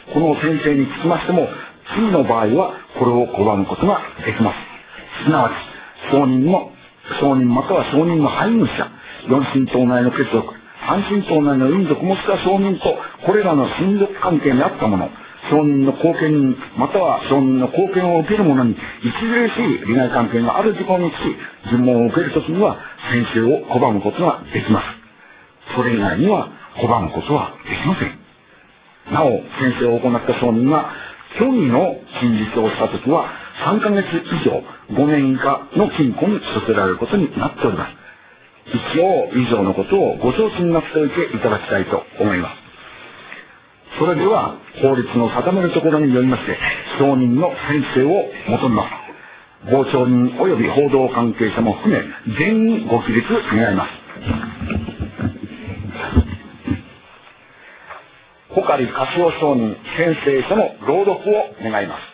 Speaker 1: この宣誓につきましても、次の場合はこれを拒むことができます。すなわち、証人の、証人または証人の配偶者、四親等内の血族、三親等内の姻族もしくは証人とこれらの親族関係にあった者、証人の後見人または証人の後見を受ける者に著しい利害関係がある事項につき尋問を受けるときには宣誓を拒むことができます。それ以外には拒むことはできません。なお、宣誓を行った証人が虚偽の真実をしたときはさんかげつ以上ごねん以下の禁錮に処せられることになっております。一応以上のことをご承知になっておいていただきたいと思います。それでは法律の定めるところによりまして証人の宣誓を求めます。傍聴人及び報道関係者も含め全員ご起立願います。穂刈勝雄証人宣誓書の朗読を願います。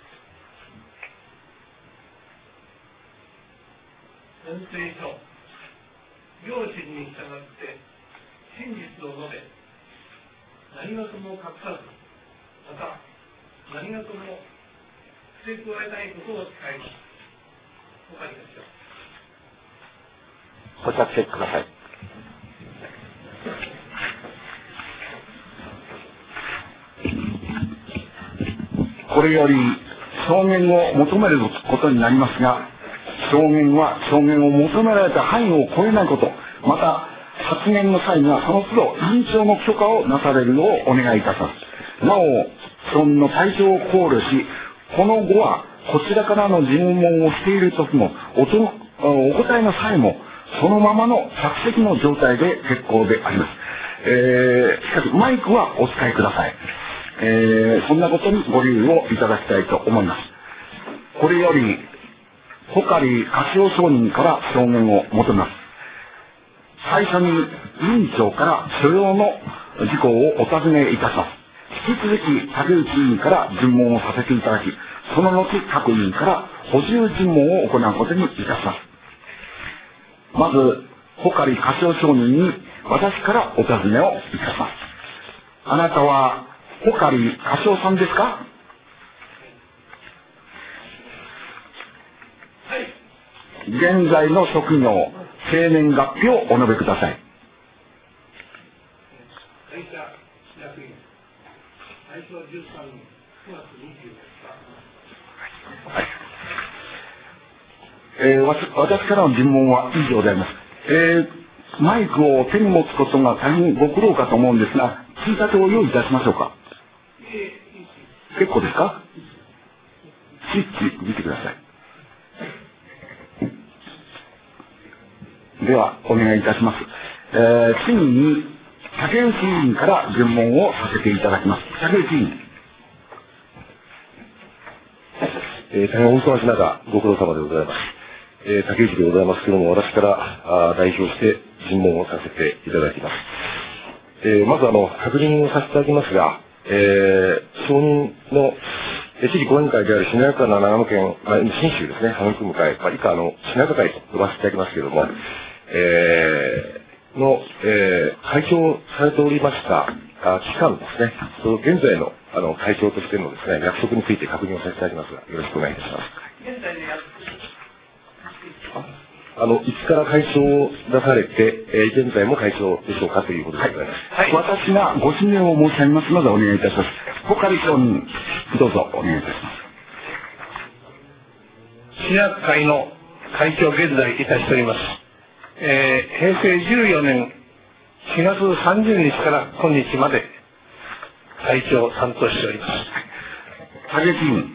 Speaker 7: 宣誓書、良心に従って真実を述べ、何事も隠さず、また何事も付け加えないことを誓います。お借りし
Speaker 1: ご着席ください。これより証言を求めることになりますが、証言は証言を求められた範囲を超えないこと、また発言の際にはその都度委員長の許可をなされるようお願いいたします。なお、証人の体調を考慮し、この後はこちらからの尋問をしている時も お, とお答えの際もそのままの着席の状態で結構であります。えー、しかしマイクはお使いください。えー、そんなことにご留意をいただきたいと思います。これより穂刈勝雄証人から証言を求めます。最初に委員長から所要の事項をお尋ねいたします。引き続き竹内委員から尋問をさせていただき、その後各委員から補充尋問を行うことにいたします。まず穂刈勝雄証人に私からお尋ねをいたします。あなたは穂刈勝雄さんですか？現在の職業、生年月日をお述べください。
Speaker 7: 会社役員、大正じゅうさんねんくがつにじゅうよっか、
Speaker 1: はい。えー、わ私からの尋問は以上でございます。えー、マイクを手に持つことが大変ご苦労かと思うんですが、追加手を用意いたしましょうか。結構ですか？スイッチ見てください。では、お願いいたします。えー、次に、竹内委員から尋問をさせていただきます。竹内委員。
Speaker 2: えー、大変お忙しい中、ご苦労様でございます。えー、竹内でございますけれども、私からあ代表して尋問をさせていただきます。えー、まずあの、確認をさせていただきますが、えー、承認の、知事講演会であるしなやかな長野県、まあ、信州ですね、育む会、まあ、以下のしなやか会と呼ばせていただきますけれども、えー、の、えー、会長されておりましたあ期間ですね、その現在のあの会長としてのですね、約束について確認をさせていただきますが、よろしくお願いいたします。
Speaker 7: 現在の約
Speaker 2: あの、いつから会長を出されて、えー、現在も会長でしょうかということでございます。
Speaker 1: はい。私がご指名を申し上げますのでお願いいたします。ポカリ承認、どうぞお願いいたします。
Speaker 7: しなやか会の会長現在いたしております。えー、平成じゅうよねんしがつさんじゅうにちから今日まで会長を担当しております。
Speaker 1: 竹内委員。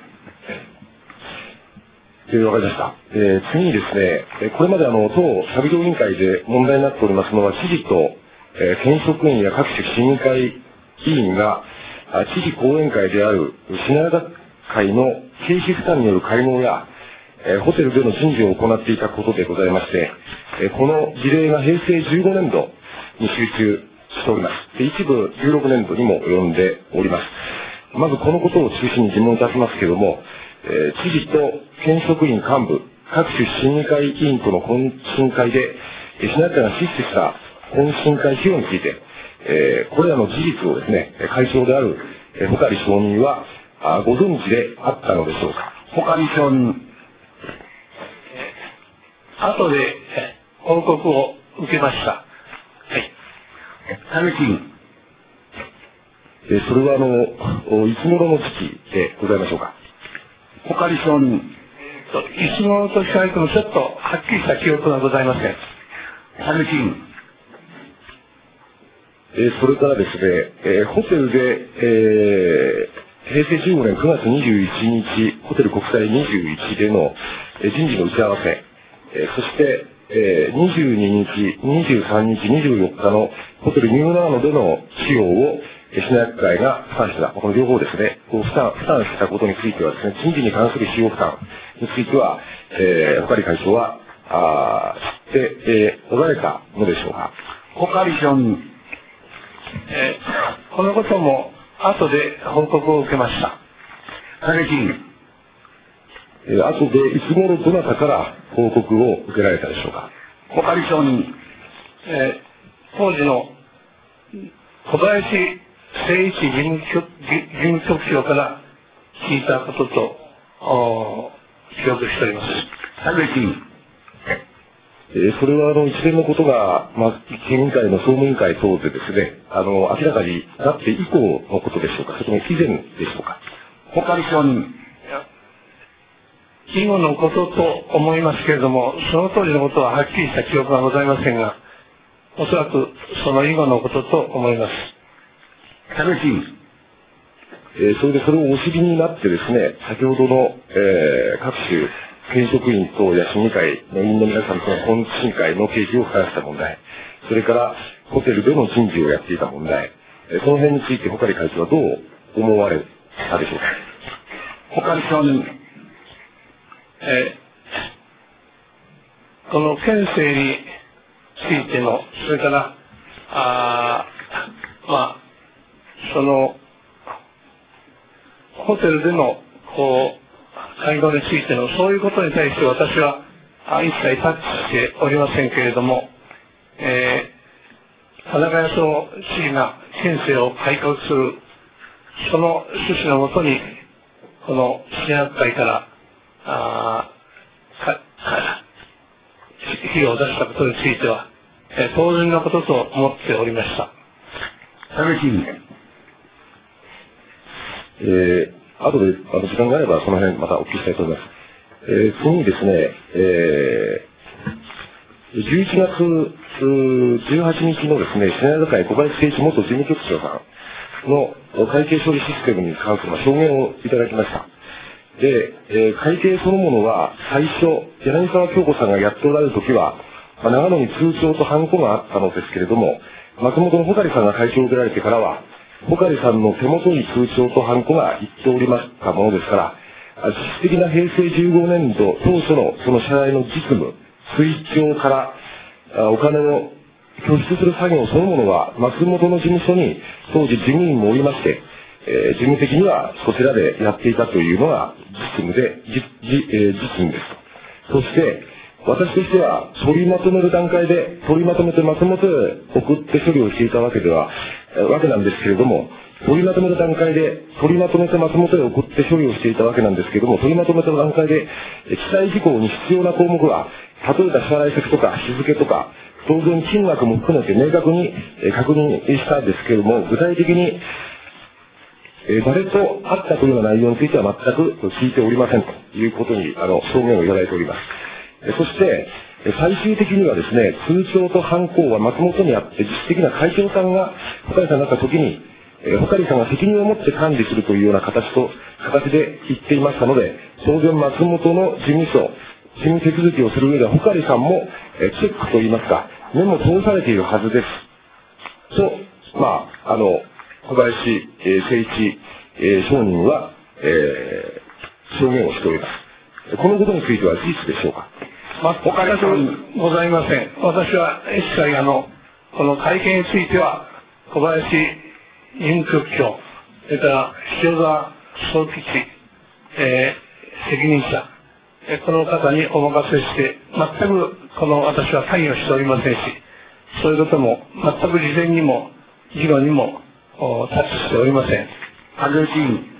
Speaker 2: えー、わかりました。えー、次にですね、えー、これまであの、当作業委員会で問題になっておりますのは、知事と、えー、県職員や各種審議会委員が、あ知事講演会であるしなやか会の経費負担による会合や、えー、ホテルでの人事を行っていたことでございまして、えー、この事例が平成じゅうごねんどに集中しております。で、一部じゅうろくねんどにも及んでおります。まずこのことを中心に尋問いたしますけれども、えー、知事と県職員幹部、各種審議会委員との懇親会で、えー、しなやかが支出した懇親会費用について、えー、これらの事実をですね、会長である、えー、ポカリ承認はあご存知であったのでしょうか。
Speaker 1: ポカリ承認。
Speaker 7: 後で報告を受けました。はい。
Speaker 1: 竹内委員。
Speaker 2: えー、それはあの、いつ頃の時期でございましょうか。
Speaker 1: ポカリ承認。
Speaker 7: いつ頃と聞かれてもちょっとはっきりした記憶がございません。
Speaker 1: 竹内委員。
Speaker 2: えー、それからですね、えー、ホテルで、えー、平成じゅうごねんくがつにじゅういちにち、ホテル国際にじゅういちでの、えー、人事の打ち合わせ、えー、そして、えー、にじゅうににち、にじゅうさんにち、にじゅうよっかのホテルニューナーノでの費用を、しなやか会が負担した、この両方ですね、こう負担、負担したことについてはですね、人事に関する費用負担については、えー、ポカリ会長は、あ知って、えー、おられたのでしょうか。
Speaker 1: ポカリ承認。
Speaker 7: えー、このことも後で報告を受けました。
Speaker 1: 竹内委員。
Speaker 2: えー、後でいつ頃どなたから報告を受けられたでしょうか。
Speaker 1: ポカリ承認。
Speaker 7: えー、当時の小林誠一事務局、事務局長から聞いたことと記憶しております。
Speaker 1: 竹内委員。
Speaker 2: えー、それはあの一連のことが、まあ、県委員会の総務委員会等でですね、あの明らかになって以降のことでしょうか、それとも以前でしょうか。
Speaker 1: ポカリ承認。
Speaker 7: 以後のことと思いますけれども、その当時のことははっきりした記憶がございませんが、おそらくその以後のことと思います。
Speaker 1: 竹内委員。
Speaker 2: えー、それでそれをお知りになってですね、先ほどの、えー、各種県職員等や審議会の委員の皆さんとの懇親会の経費を負担した問題、それからホテルでの人事をやっていた問題、えー、その辺についてポカリ会長はどう思われたでしょうか。
Speaker 1: ポカリ承認。
Speaker 7: えー、この県政についての、それから、あまあ、その、ホテルでの、こう、会合についての、そういうことに対して私は、あ一切タッチしておりませんけれども、えー、田中康夫知事が県政を改革する、その趣旨のもとに、このしなやか会から、あか費用を出したことについては、えー、当然のことと思っておりました。
Speaker 1: 竹内委員。
Speaker 2: えー、 後であの時間があればその辺またお聞きしたいと思います。えー、次にですね、えー、じゅういちがつじゅうはちにちのですね、シナリオ会小林誠一元事務局長さんの会計処理システムに関する証言をいただきました。で、えー、会計そのものは最初、柳沢京子さんがやっておられるときは、まあ、長野に通帳とハンコがあったのですけれども、松本の穂刈さんが会長を受けられてからは、穂刈さんの手元に通帳とハンコが行っておりましたものですから、実質的な平成じゅうごねんど当初のその社内の実務、推奨からお金を拠出する作業そのものは松本の事務所に当時事務員もおりまして、えー、事務的にはそちらでやっていたというのが実務で、じじえー、実務です。そして、私としては取りまとめる段階で取りまとめて松本へ送って処理をしていたわけでは、わけなんですけれども、取りまとめる段階で取りまとめて松本へ送って処理をしていたわけなんですけれども、取りまとめた段階で記載事項に必要な項目は、例えば支払い先とか日付とか、当然金額も含めて明確に確認したんですけれども、具体的に誰と会ったというような内容については全く聞いておりませんということにあの証言をいただいております。そして、最終的にはですね、通帳とハンコは松本にあって、実質的な会長さんが、穂刈さんになった時に、穂刈さんが責任を持って管理するというような形と、形で言っていましたので、当然松本の事務所、事務手続きをする上では、穂刈さんもチェックといいますか、目も通されているはずです。と、まあ、あの、小林誠一証人は、えー、証言をしております。このことについては事実でしょうか。
Speaker 7: 全くございません。私は一切あの、この会見については、小林事務局長、それから塩沢総基地、えー、責任者、えー、この方にお任せして、全くこの私は関与しておりませんし、そういうことも全く事前にも議論にもタッチしておりません。
Speaker 1: 萩生議員。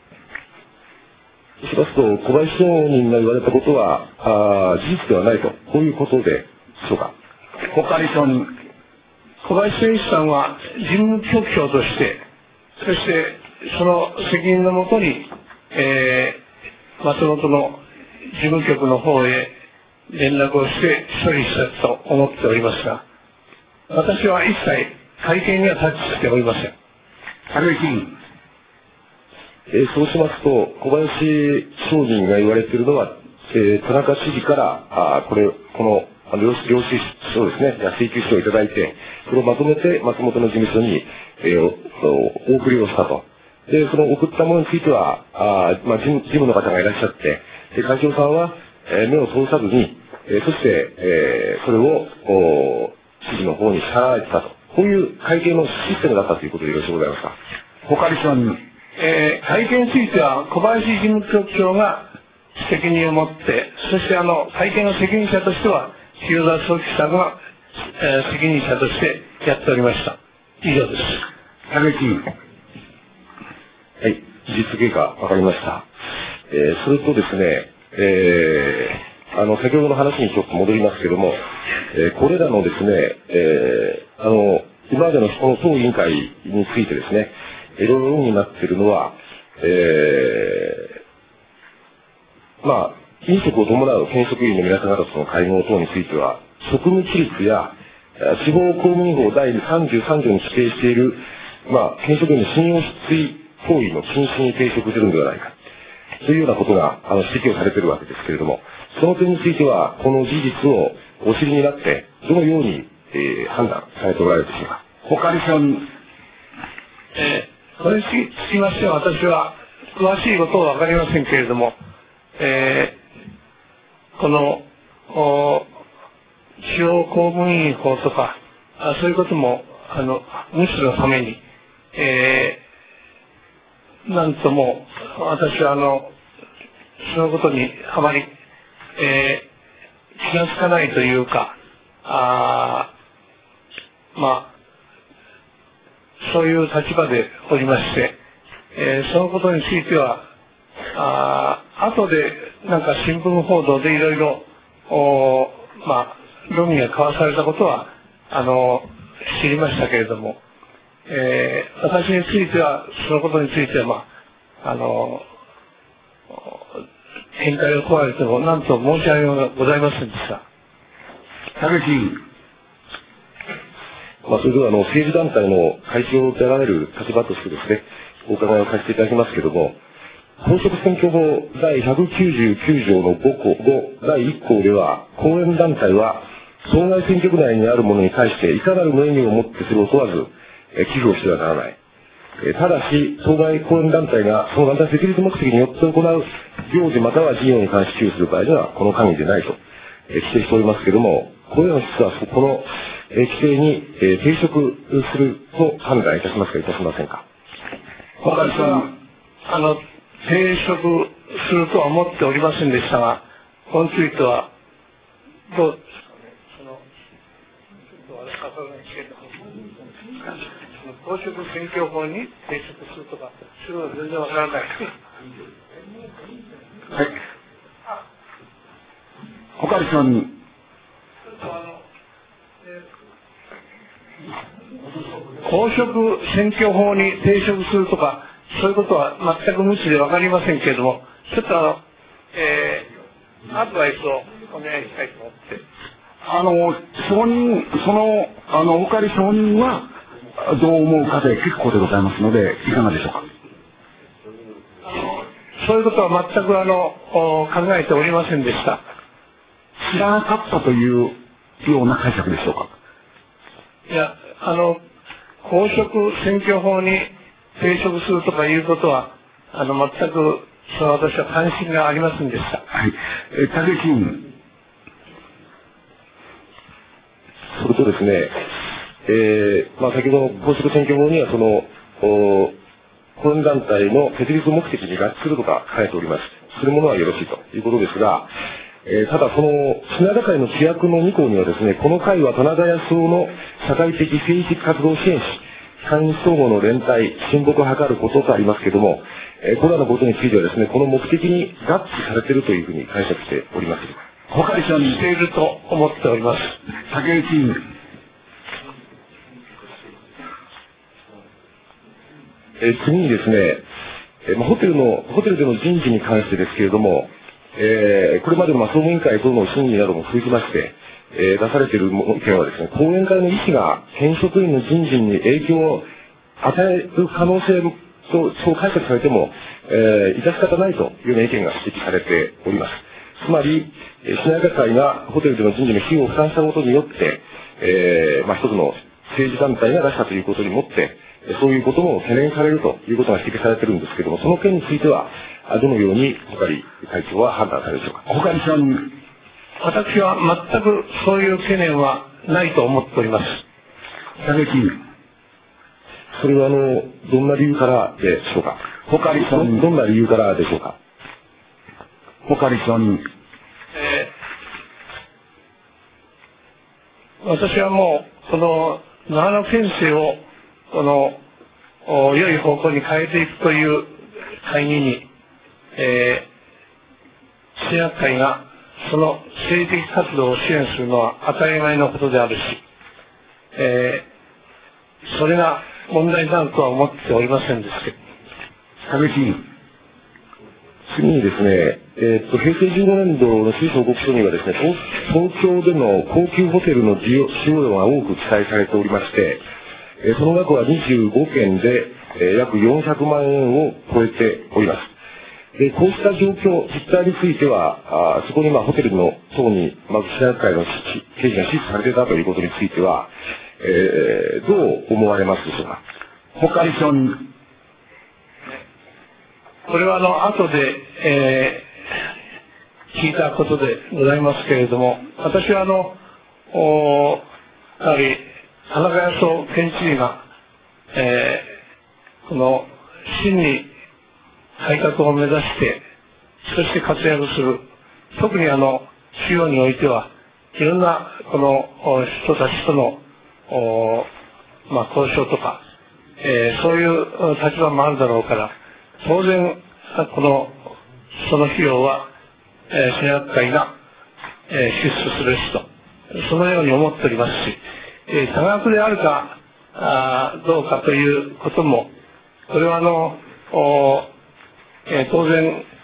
Speaker 2: しますと、小林証人が言われたことは、あ事実ではないと、こういうことでしょうか。
Speaker 1: 穂刈証人。
Speaker 7: 小林誠一さんは事務局長として、そしてその責任のもとに、えー、松本の事務局の方へ連絡をして処理したと思っておりますが、私は一切会見にはタッチしておりません。
Speaker 1: 萩生議員。
Speaker 2: えー、そうしますと、小林証人が言われているのは、えー、田中知事から、あこれ、この、あの領領収書ですね、請求書をいただいて、それをまとめて松本の事務所に、えー、お, お送りをしたと。で、その送ったものについては、あまあ、事務、事務の方がいらっしゃって、で、会長さんは、えー、目を通さずに、えー、そして、えー、それを、お知事の方に支払われてたと。こういう会計のシステムだったということでよろしゅうございますか。
Speaker 1: 穂刈証人。
Speaker 7: えー、会見については小林事務局長が責任を持って、そしてあの会見の責任者としては塩沢総基さんが、えー、責任者としてやっておりました。以上です。
Speaker 1: 萩生議員。
Speaker 2: はい、事実経過わかりました。えー、それとですね、えー、あの先ほどの話にちょっと戻りますけども、えー、これらのですね、えー、あの今までのこの当委員会についてですね、いろいろ論になっているのは、えー、まあ、飲食を伴う県職員の皆様方との会合等については、職務規律や地方公務員法第さんじゅうさん条に規定している、まあ、県職員の信用失墜行為の禁止に抵触するのではないか、というようなことがあの指摘をされているわけですけれども、その点については、この事実をお知りになって、どのように、えー、判断されておられるでしょうか。
Speaker 1: 穂刈証人。
Speaker 7: えーこれにつきましては私は詳しいことは分かりませんけれども、えー、この地方公務員法とかあそういうこともあの無視のために、えー、なんとも私はあのそのことにあまり、えー、気がつかないというか、あまあそういう立場でおりまして、えー、そのことについては、あ後でなんか新聞報道でいろいろ、まあ、論議が交わされたことは、あの、知りましたけれども、えー、私については、そのことについては、まあ、あの、 見解を問われても何と申し上げようがございませんでした。
Speaker 1: 竹内委員。
Speaker 2: まあ、それではあの政治団体の会長であられる立場としてですね、お伺いをさせていただきますけれども、公職選挙法だいひゃくきゅうじゅうきゅう条のごこごだいいっ項では、後援団体は当該選挙区内にある者に対していかなる名義をもってするを問わず、え寄付をしてはならない。えただし、当該後援団体がその団体設立目的によって行う行事または事業に関し寄付する場合には、この限りでないと、え規定しておりますけれども、これらの質はこの、え規定に、え抵触すると判断いたしますか、いたしませんか。
Speaker 7: 私は、あの、抵触するとは思っておりませんでしたが、これについては、どうですかね、その、ちょっと私は分からないですけど、公職選挙法に抵触するとか、それは全然わからない。
Speaker 1: はい。他の人に。
Speaker 7: 公職選挙法に抵触するとか、そういうことは全く無知でわかりませんけれども、ちょっとあの、えー、アドバイスをお願いしたいと思って。
Speaker 1: あの、承認、その、あの、お借り承認は、どう思うかで結構でございますので、いかがでしょうか。
Speaker 7: そういうことは全くあの、考えておりませんでした。
Speaker 1: 知らなかったというような解釈でしょうか。
Speaker 7: いや、あの、公職選挙法に抵触するとかいうことは、あの、全く、その私は関心がありませんでした。
Speaker 1: はい。え、竹内委員。
Speaker 2: それとですね、えー、まあ、先ほどの公職選挙法には、その、後援団体の設立目的に合致するとか書いております。するものはよろしいということですが、えー、ただその、品田会の規約のに項にはですね、この会は田中康夫の社会的政治的活動を支援し、会員相互の連帯、親睦を図ることとありますけれども、えー、これらのことについてはですね、この目的に合致されているというふうに解釈しております。
Speaker 7: 他にしていると思っております。
Speaker 1: 竹内委員。
Speaker 2: えー、次にですね、えーまあ、ホテルの、ホテルでの人事に関してですけれども、えー、これまでのまあ総務委員会等の審議なども続きまして、えー、出されている意見はですね、後援会の意思が現職員の人事に影響を与える可能性と、そう解釈されても、えー、致し方ないというような意見が指摘されております。つまり、品川会がホテルでの人事の費用を負担したことによって、えー、まあ一つの政治団体が出したということにもって、そういうことも懸念されるということが指摘されているんですけれども、その件については、どのように穂刈会長は判断されるでしょうか。
Speaker 1: 穂刈さん。
Speaker 7: 私は全くそういう懸念はないと思っております。
Speaker 1: 竹内委員。
Speaker 2: それはあの、どんな理由からでしょうか。
Speaker 1: 穂刈さん。
Speaker 2: どんな理由からでしょうか。
Speaker 1: 穂刈さん。
Speaker 7: えー、私はもう、この、長野県政を、この、良い方向に変えていくという会議に、えー、進学会がその政治的活動を支援するのは当たり前のことであるし、えー、それが問題になるとは思っておりませんですけど。
Speaker 1: 竹内委員。
Speaker 2: 次にですね、えー、っと、平成じゅうごねんどの収支報告書にはですね、東, 東京での高級ホテルの使用量が多く記載されておりまして、えー、その額はにじゅうごけんで、えー、約よんひゃくまんえんを超えております。で、こうした状況、実態については、あそこにまあホテルの等に、まず品川会の経費が支出されていたということについては、えー、どう思われますでしょうか。
Speaker 1: 穂刈さん。
Speaker 7: これはあの、後で、えー、聞いたことでございますけれども、私はあの、おやはり、田中康夫県知事が、えー、この、真に改革を目指して、そして活躍する。特にあの、主要においては、いろんな、この、人たちとの、おまあ、交渉とか、えー、そういう立場もあるだろうから、当然、この、その費用は、えー、進学会が、えー、支出するしと、そのように思っておりますし、えー、多額であるか、あどうかということも、これはあの、おえー、当然、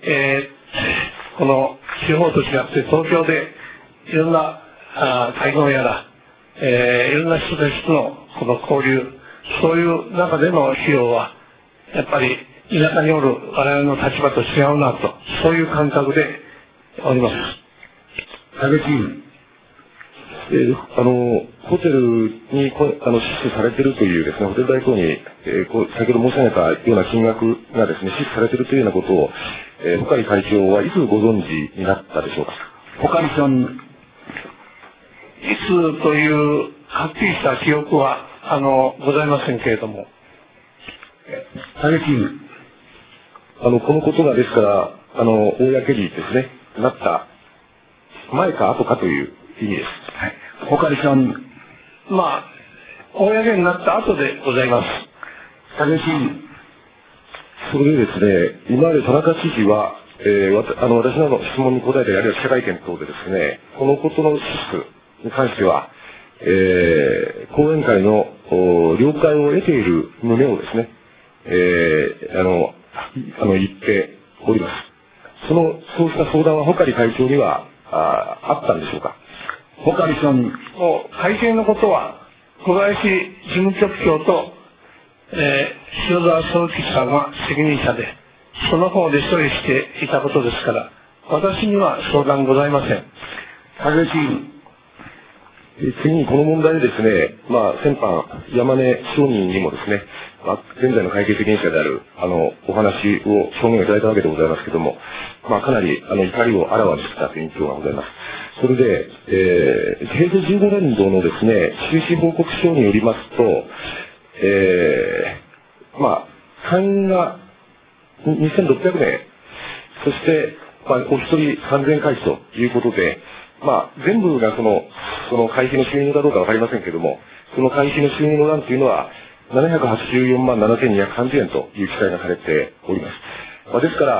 Speaker 7: えー、この地方と違って東京でいろんなあ会合やら、えー、いろんな人たちとのこの交流、そういう中での費用はやっぱり田舎におる我々の立場と違うなと、そういう感覚でおります。
Speaker 1: 竹内議員。
Speaker 3: えー、あのホテルにこあの支出されているというですね、ホテル代等に、えー、こう先ほど申し上げたような金額がですね、支出されているというようなことを、えー、穂刈会長はいつご存知になったでしょうか。
Speaker 1: 穂刈さん。
Speaker 7: いつというはっきりした記憶はあのございませんけれども。
Speaker 1: 竹内議員。
Speaker 3: あのこのことがですからあの公にですねなった前か後かという意味です。
Speaker 1: はい。穂刈さん。
Speaker 7: まあ公になった後でございます。
Speaker 1: 竹内議員。
Speaker 3: それでですね、今まで田中知事は、えー、わたあの私の質問に答えたり、あるいは記者会見等でですね、このことの支出に関しては、えー、講演会の了解を得ている旨をですね、えー、あの、あの言っております。その、そうした相談は穂刈会長にはああったんでしょうか。
Speaker 1: 穂刈さん。
Speaker 7: もう会見のことは小林事務局長と、えー、塩澤総吉さんが責任者で、その方で処理していたことですから、私には相談ございません。
Speaker 1: 竹内議員。
Speaker 3: 次にこの問題でですね、まあ、先般、山根商人にもですね、まあ、現在の会計責任者である、あの、お話を証言をいただいたわけでございますけれども、まあ、かなり、あの、怒りをあらわにしたという印象がございます。それで、えー、平成じゅうごねん度のですね、収支報告書によりますと、えー、まあ、会員がにせんろっぴゃくめい、そして、まあ、お一人さんぜんかいということで、まあ、全部がその、その会費の収入かどうかわかりませんけれども、その会費の収入の欄というのは、ななひゃくはちじゅうよんまんななせんにひゃくさんじゅうえんという記載がされております。まあ、ですから、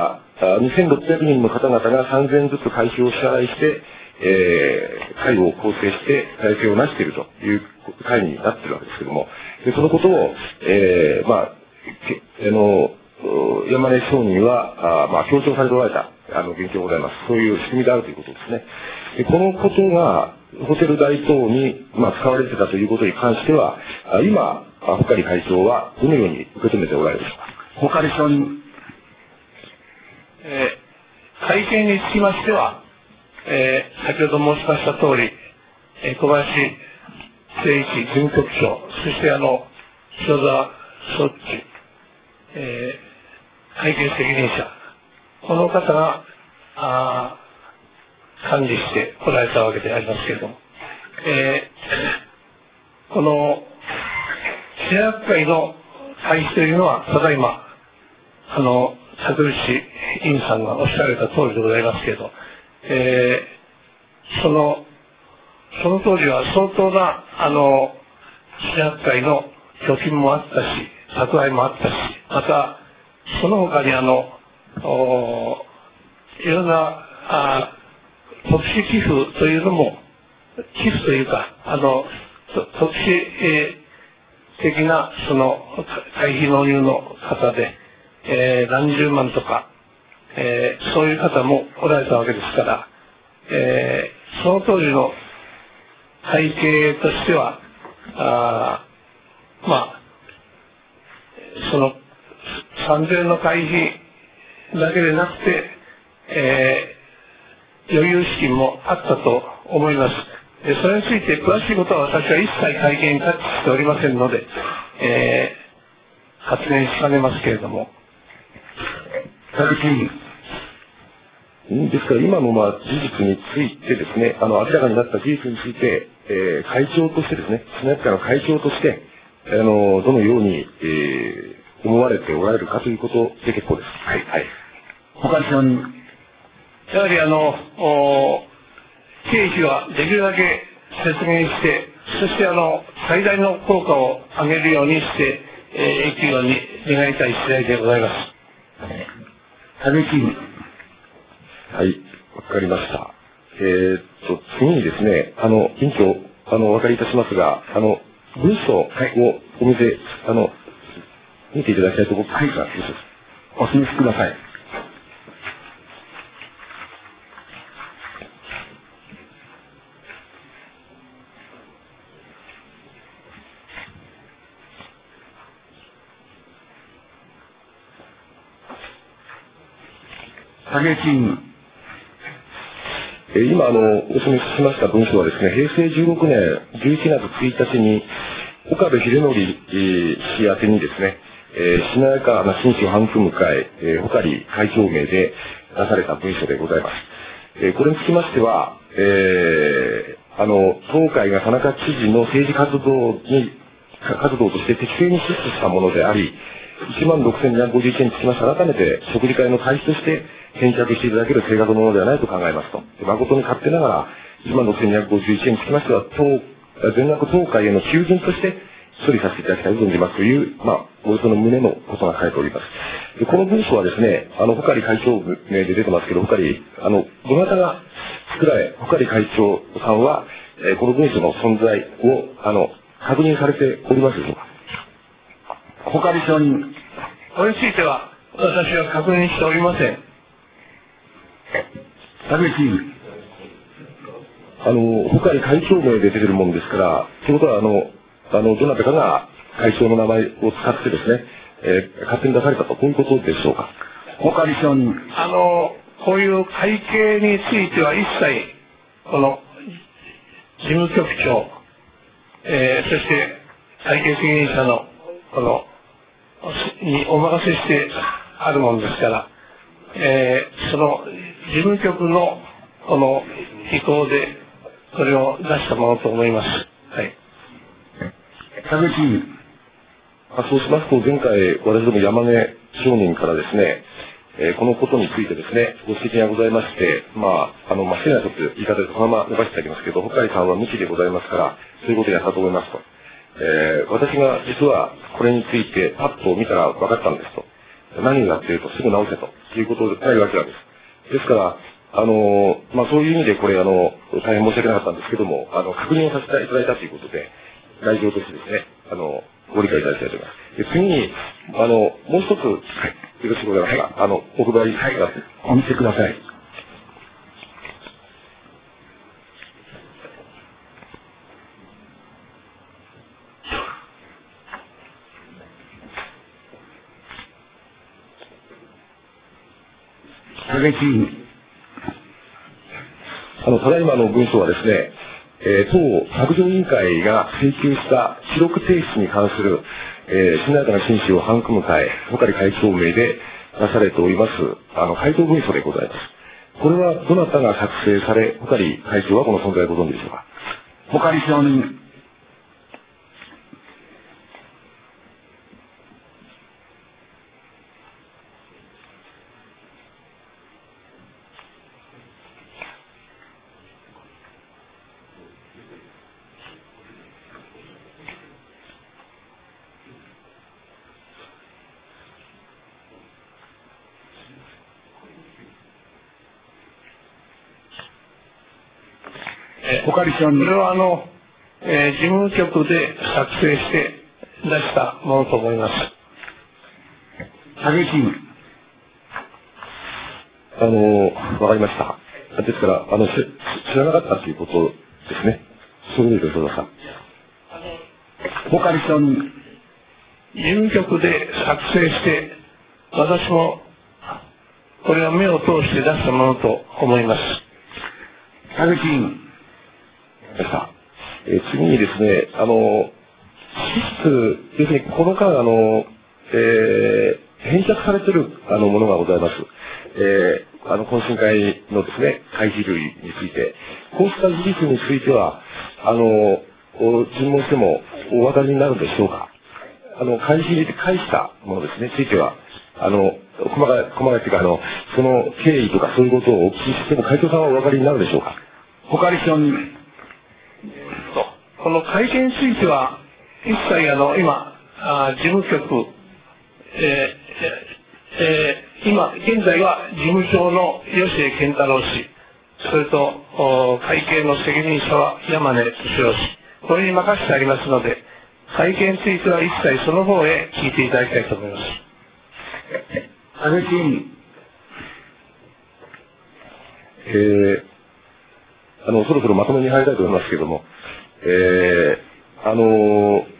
Speaker 3: にせんろっぴゃくにんの方々がさんぜんえんずつ会費を支払いして、えー、会を構成して体制を成しているという会になっているわけですけれども、でそのことを、えー、まあ、あの、山根商人は、あまあ、強調されておられた、あの、現状ございます。そういう仕組みであるということですね。でこのことが、ホテル代等に、まあ、使われていたということに関しては、今、穂刈会長はどのように受け止めておられるでしょうか。
Speaker 1: 穂刈さん。
Speaker 7: えー、会見につきましては、えー、先ほど申しました通り、えー、小林誠一事務局長、そしてあの、塩澤総知、えー、会計責任者、この方が、あ管理してこられたわけでありますけれども、えー、この、市役会の会費というのは、ただいま、あの、竹内委員さんがおっしゃられた通りでございますけれど、えー、その、その当時は相当な、あの、市役会の貯金もあったし、蓄えもあったし、また、その他にあの、いろんな、あ特殊寄付というのも、寄付というか、あの、特殊、えー、的な、その、会費納入の方で、えー、何十万とか、えー、そういう方もおられたわけですから、えー、その当時の背景としては、あまあ、その、さんぜんえんの会費だけでなくて、えー余裕資金もあったと思います。それについて詳しいことは私は一切会見にタッチしておりませんので、えー、発言しかねますけれども。
Speaker 1: 竹内議員。
Speaker 3: ですから今のまあ事実についてですね、あの明らかになった事実について、えー、会長としてですね、市役会の会長として、あのどのように、えー、思われておられるかということで結構です。はい。はい。
Speaker 1: 穂刈さん。
Speaker 7: やはりあの、経費はできるだけ説明して、そしてあの、最大の効果を上げるようにして、えー、いくように願いたい次第でございます。
Speaker 1: 竹内議員。
Speaker 3: はい、わかりました。えー、っと、次にですね、あの、委員長、あの、お分かりいたしますが、あの、文書をお見せ、あの、見ていただきたいと思いますが、はい、
Speaker 1: お示しください。 影金。
Speaker 2: 今、あの、お示ししました文書はですね、平成じゅうろくねんじゅういちがつついたちに、岡部秀則氏宛てにですね、えー、しなやかな紳士を育む会、えー、穂刈会長名で出された文書でございます。えー、これにつきましては、えー、あの、当会が田中知事の政治活動に、活動として適正に支出したものであり、いちまんろくせんにひゃくごじゅういちえんにつきまして改めて食事会の会費として返却していただける正確なものではないと考えますと。誠に勝手ながらいちまんろくせんにひゃくごじゅういちえんにつきましては、当全額当会への給付として処理させていただきたいと存じますという、まあ、およその旨のことが書いております。でこの文書はですね、あの、穂刈会長名で出てますけど、穂刈、あの、どなたが作られ、穂刈会長さんは、えー、この文書の存在を、あの、確認されておりますでしょうか。
Speaker 1: 穂刈承認。
Speaker 7: これについては、私は確認しておりません。
Speaker 1: 影金。
Speaker 2: あの、穂刈会長名で出てるもんですから、ということは、あの、あの、どなたかが会長の名前を使ってですね、えー、勝手に出されたと、こういうことでしょうか。
Speaker 1: 穂刈承認。
Speaker 7: あの、こういう会計については一切、この、事務局長、えー、そして、会計責任者の、この、にお任せしてあるものですから、えー、その、事務局の、この、意向で、それを出したものと思います。はい。
Speaker 1: 影金。
Speaker 2: そうしますと、前回、私ども山根商人からですね、えー、このことについてですね、ご指摘がございまして、まあ、あの、まあ、失礼なちょっと言い方でそのまま伸ばしていただきますけど、穂刈さんは無知でございますから、そういうことをやったと思いますと。えー、私が実はこれについてパッと見たら分かったんですと。何がっていうとすぐ直せということでないわけなんです。ですから、あのー、まあ、そういう意味でこれあの、大変申し訳なかったんですけども、あの、確認をさせていただいたということで、代表としてですね、あの、ご理解いただきたいと思います。で次に、あの、もう一つ、はい、よろしくございますが、はい、あの、お配り、はい、
Speaker 1: お見せください。影金。
Speaker 2: あの、ただいまの文書はですね、えー、当削除委員会が請求した記録提出に関する、えー、しなやかな紳士を育む会、穂刈会長名で出されております、あの、回答文書でございます。これはどなたが作成され、穂刈会長はこの存在をご存知でしょうか。
Speaker 1: 穂刈承認。穂刈承認。
Speaker 7: これはあの、えー、事務局で作成して出したものと思います。
Speaker 1: 影金。
Speaker 2: あの、わかりました。ですから、あの、知らなかったということですね。そういうことでしょうか。
Speaker 1: 穂刈承認。
Speaker 7: 事務局で作成して、私も、これは目を通して出したものと思います。
Speaker 1: 影金。
Speaker 2: えー、次にですね、あの、支出、要するにこの間、あの、えー、返却されているあのものがございます。えー、あの、懇親会のですね、会費類について、こうした事実については、あの、尋問してもお分かりになるでしょうか。あの、会費で返したものですね、ついては、あの、細かい、細かいというか、あの、その経緯とかそういうことをお聞きしても、会長さんはお分かりになるでしょうか。
Speaker 1: 穂刈承認。
Speaker 7: この会見については、一切あの、今、あ事務局、えーえー、今、現在は事務長の吉江健太郎氏、それと、会計の責任者は山根敏郎氏、これに任せてありますので、会見については一切その方へ聞いていただきたいと思います。
Speaker 1: 影金。
Speaker 2: えー、あの、そろそろまとめに入りたいと思いますけれども、えー、あのー、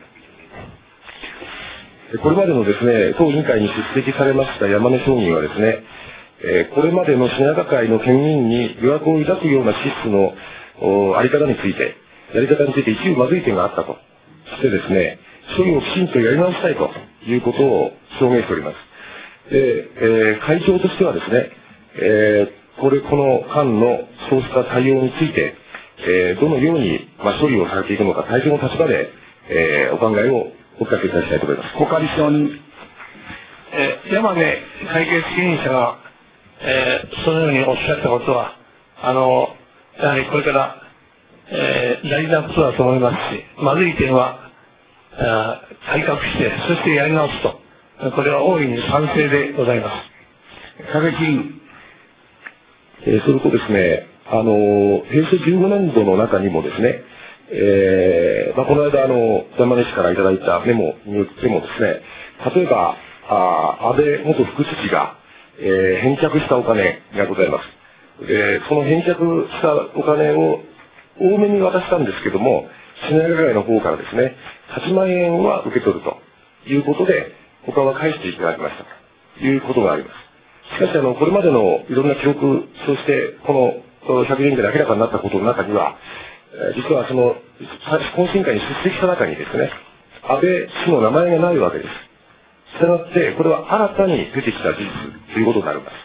Speaker 2: これまでのですね、当委員会に出席されました山根商人はですね、
Speaker 3: えー、これまでのしなやか会の県民に疑惑を抱くような支出のあり方について、やり方について一部まずい点があったとしてですね、処理をきちんとやり直したいということを表明しております。で、えー、会長としてはですね、えー、これ、この間のそうした対応について、えー、どのように、まあ、処理をされていくのか、会長の立場で、えー、お考えをお聞かせいただきたいと思います。
Speaker 1: お借り証人。
Speaker 7: えー、山根会計責任者が、えー、そのようにおっしゃったことは、あの、やはりこれから、えー、大事なことだと思いますし、まずい点は、あ改革して、そしてやり直すと。これは大いに賛成でございます。
Speaker 1: 影金。
Speaker 3: えー、それとですね、あの、平成じゅうごねんどの中にもですね、えー、まあ、この間、あの、山根氏からいただいたメモによってもですね、例えば、あ安倍元副知事が、えー、返却したお金がございます。で、その返却したお金を多めに渡したんですけども、しなやか会の方からですね、はちまんえんは受け取るということで、他は返していただきましたということがあります。しかし、あの、これまでのいろんな記録、そしてこのひゃくにんで明らかになったことの中には、実はその、懇親会に出席した中にですね、安倍氏の名前がないわけです。したがって、これは新たに出てきた事実ということになります。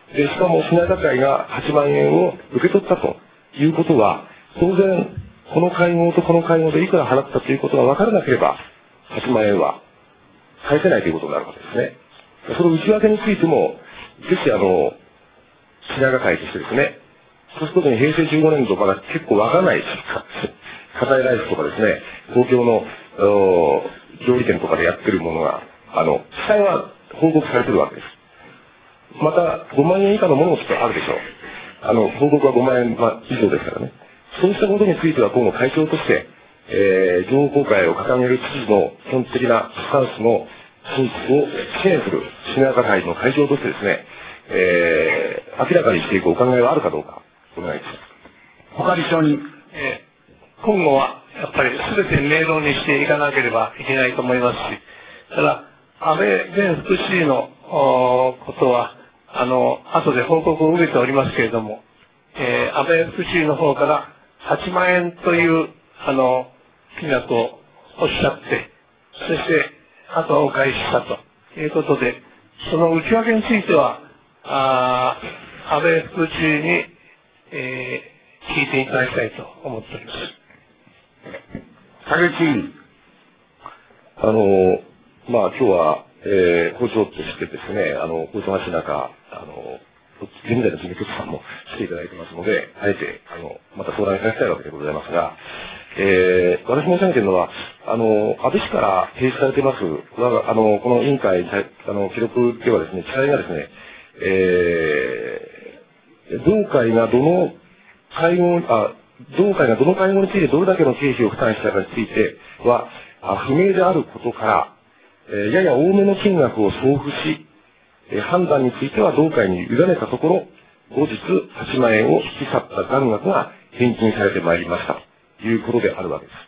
Speaker 3: で、しかも、しなやか会がはちまんえんを受け取ったということは、当然、この会合とこの会合でいくら払ったということが分からなければ、はちまんえんは返せないということになるわけですね。その内訳についても、ぜひあの、しなやか会としてですね、そうすることに平成じゅうごねん度まだ結構分からないです。火災ライフとかですね、東京の料理店とかでやってるものが、あの、記載は報告されてるわけです。また、ごまんえん以下のものもきっとあるでしょう。あの、報告はごまんえん以上ですからね。そうしたことについては今後会長として、えー、情報公開を掲げる知事の基本的なスタンスの進出を支援するしなやか会の会長としてですね、えー、明らかにしていくお考えはあるかどうか、お願いします。
Speaker 1: 他に証人。
Speaker 7: えー、今後はやっぱり全て明朗にしていかなければいけないと思いますし、ただ、安倍前副知事のことは、あの、後で報告を受けておりますけれども、えー、安倍副知事の方からはちまんえんという、あの、金額をおっしゃって、そして、あとはお返ししたということで、その内訳については、あ安倍副知事に、えー、聞いていただきたいと思っております。
Speaker 1: 影金。
Speaker 3: あの、まあ今日は、えー、校長としてですね、あの、お忙しい中、あの、現在の事務局さんも来ていただいてますので、あえて、あの、また相談いただきたいわけでございますが、えー、私申し上げているのは、あの、安倍氏から提出されています、我が、あの、この委員会、あの、記録ではですね、記載がですね、えー、同会がどの会合、あ、同会がどの会合についてどれだけの経費を負担したかについては、あ不明であることから、えー、やや多めの金額を送付し、えー、判断については同会に委ねたところ、後日はちまんえんを引き去った残額が返金されてまいりましたということであるわけです。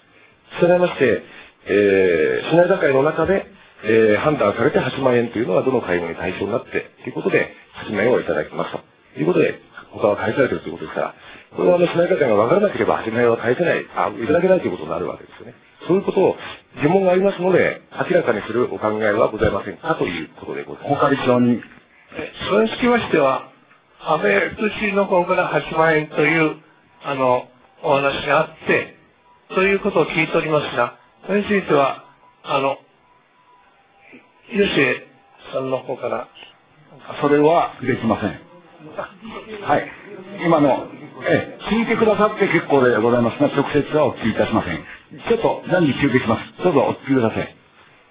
Speaker 3: したがいまして、えー、しなやか会の中で、えー、判断されてはちまんえんというのはどの会合に対象になってということではちまんえんをいただきますということで他は返されているということですから、これはあのしなやか会が分からなければはちまんえんは返せない、あ、いただけないということになるわけですよね。そういうことを疑問がありますので、明らかにするお考えはございませんかということでございます。
Speaker 1: 他に証人。
Speaker 7: それにつきましては、安倍副知事の方からはちまんえんという、あの、お話があって、ということを聞いておりますが、それについては、あの、吉江さんの方から。
Speaker 1: それはできません。はい。今の、ええ、聞いてくださって結構でございますが、直接はお聞きいたしません。ちょっと何時休憩します。どうぞお聞きください。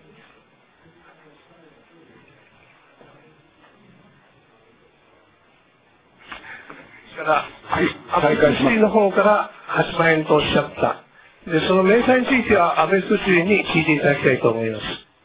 Speaker 7: から、
Speaker 1: はい、
Speaker 7: 安倍副知事の方からはちまんえんとおっしゃった。で、その明細については安倍副知事に聞いていただきたいと思います。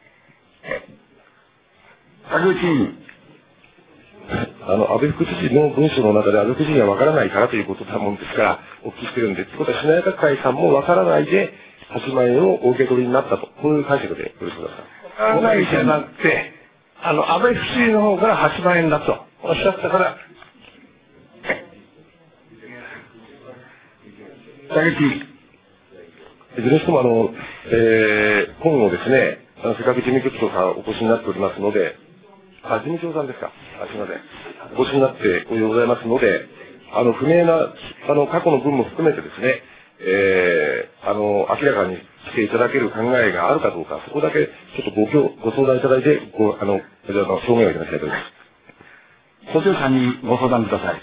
Speaker 1: 竹内委員。
Speaker 3: あの、安倍副知事の文書の中で安倍副知事がわからないからということなもんですから、お聞きしてるんで、ということは、しなやか会さんもわからないで、はちまんえんをお受け取りになったと、こういう解釈でよろしくお願いします。
Speaker 7: わからないじゃなくて、あの、安倍副知事の方からはちまんえんだとおっしゃったから、
Speaker 1: 打撃。
Speaker 3: いずれにしても、あの、えー、今後ですね、あの、せっかく事務局長さんお越しになっておりますので、あ、事務長さんですか。あ、すみません。お越しになっておいでございますので、あの、不明な、あの、過去の分も含めてですね、えー、あの、明らかにしていただける考えがあるかどうか、そこだけ、ちょっとご協、ご相談いただいて、ご、あの、こちらの証言をいただきたいと思います。
Speaker 1: 補助者にご相談ください。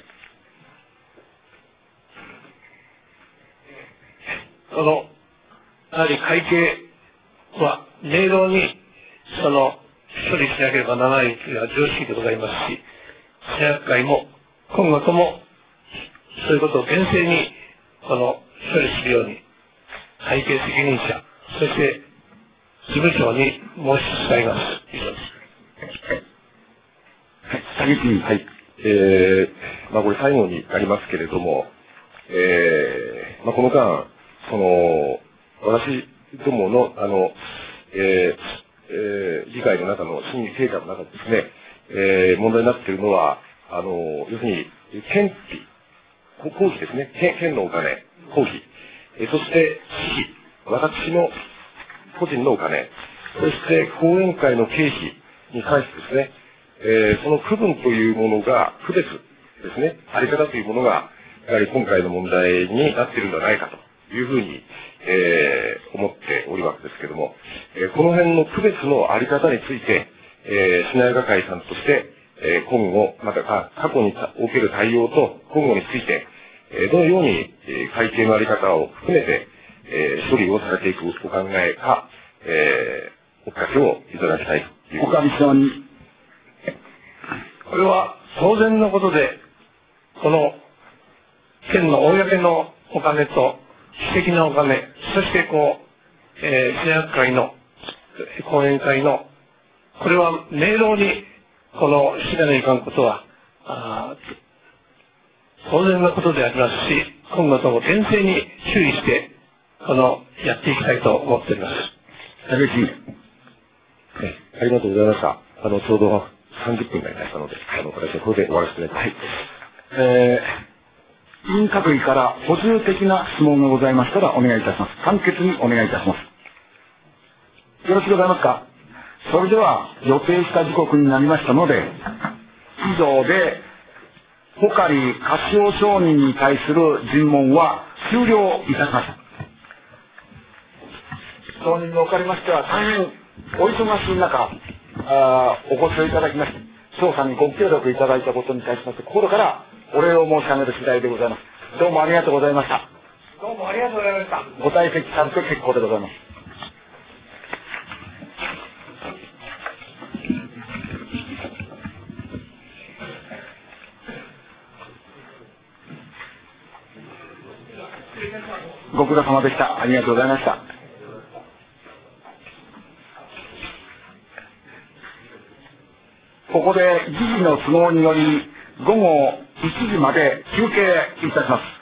Speaker 7: その、やはり会計は明朗に、その、処理しなければならないというのは常識でございますし、社役会も今後ともそういうことを厳正にこの処理するように会計責任者、そして事務長に申し伝えます。以上です。
Speaker 1: はい、次
Speaker 3: はい。えー、まあこれ最後になりますけれども、えー、まあこの間、その、私どもの、あの、えー、えー、議会の中の審議経過の中でですね、えー、問題になっているのは、あの、要するに、県費、公費ですね、県、県のお金、公費、えー、そして、私費、私の個人のお金、そして講演会の経費に関してですね、えー、その区分というものが、区別ですね、あり方というものが、やはり今回の問題になっているのではないかというふうに、えー、思っておりますですけども、えー、この辺の区別のあり方について、えー、品川会さんとして、えー、今後、またか過去における対応と今後について、えー、どのように、えー、会計のあり方を含めて、えー、処理をされていくお考えか、えー、お聞かせをいただきたいという。
Speaker 1: おかみさんに。
Speaker 7: これは当然のことで、この県の公のお金と私的なお金、そしてこう、えー、社役会の講演会の、これは明朗にこのしなないかんことはあ当然のことでありますし、今後とも厳正に注意してこのやっていきたいと思っております。
Speaker 1: 竹内。
Speaker 3: ありがとうございました。あの、ちょうどさんじゅっぷんになりましたので、あの、私はこれで終わらせていただきます。
Speaker 1: えー、委員閣議から補充的な質問がございましたらお願いいたします。簡潔にお願いいたします。よろしくございますか。それでは予定した時刻になりましたので、以上で、穂刈柏商人に対する尋問は終了いたしました。当人におかれましては大変お忙しい中、あお越しをいただきまして、調査にご協力いただいたことに対しまして心からお礼を申し上げる次第でございます。どうもありがとうございました。
Speaker 7: どうもありがとうございました。
Speaker 1: ご退席されて結構でございます。ご苦労様でした。ありがとうございました。ここで議事の都合により午後いちじまで休憩いたします。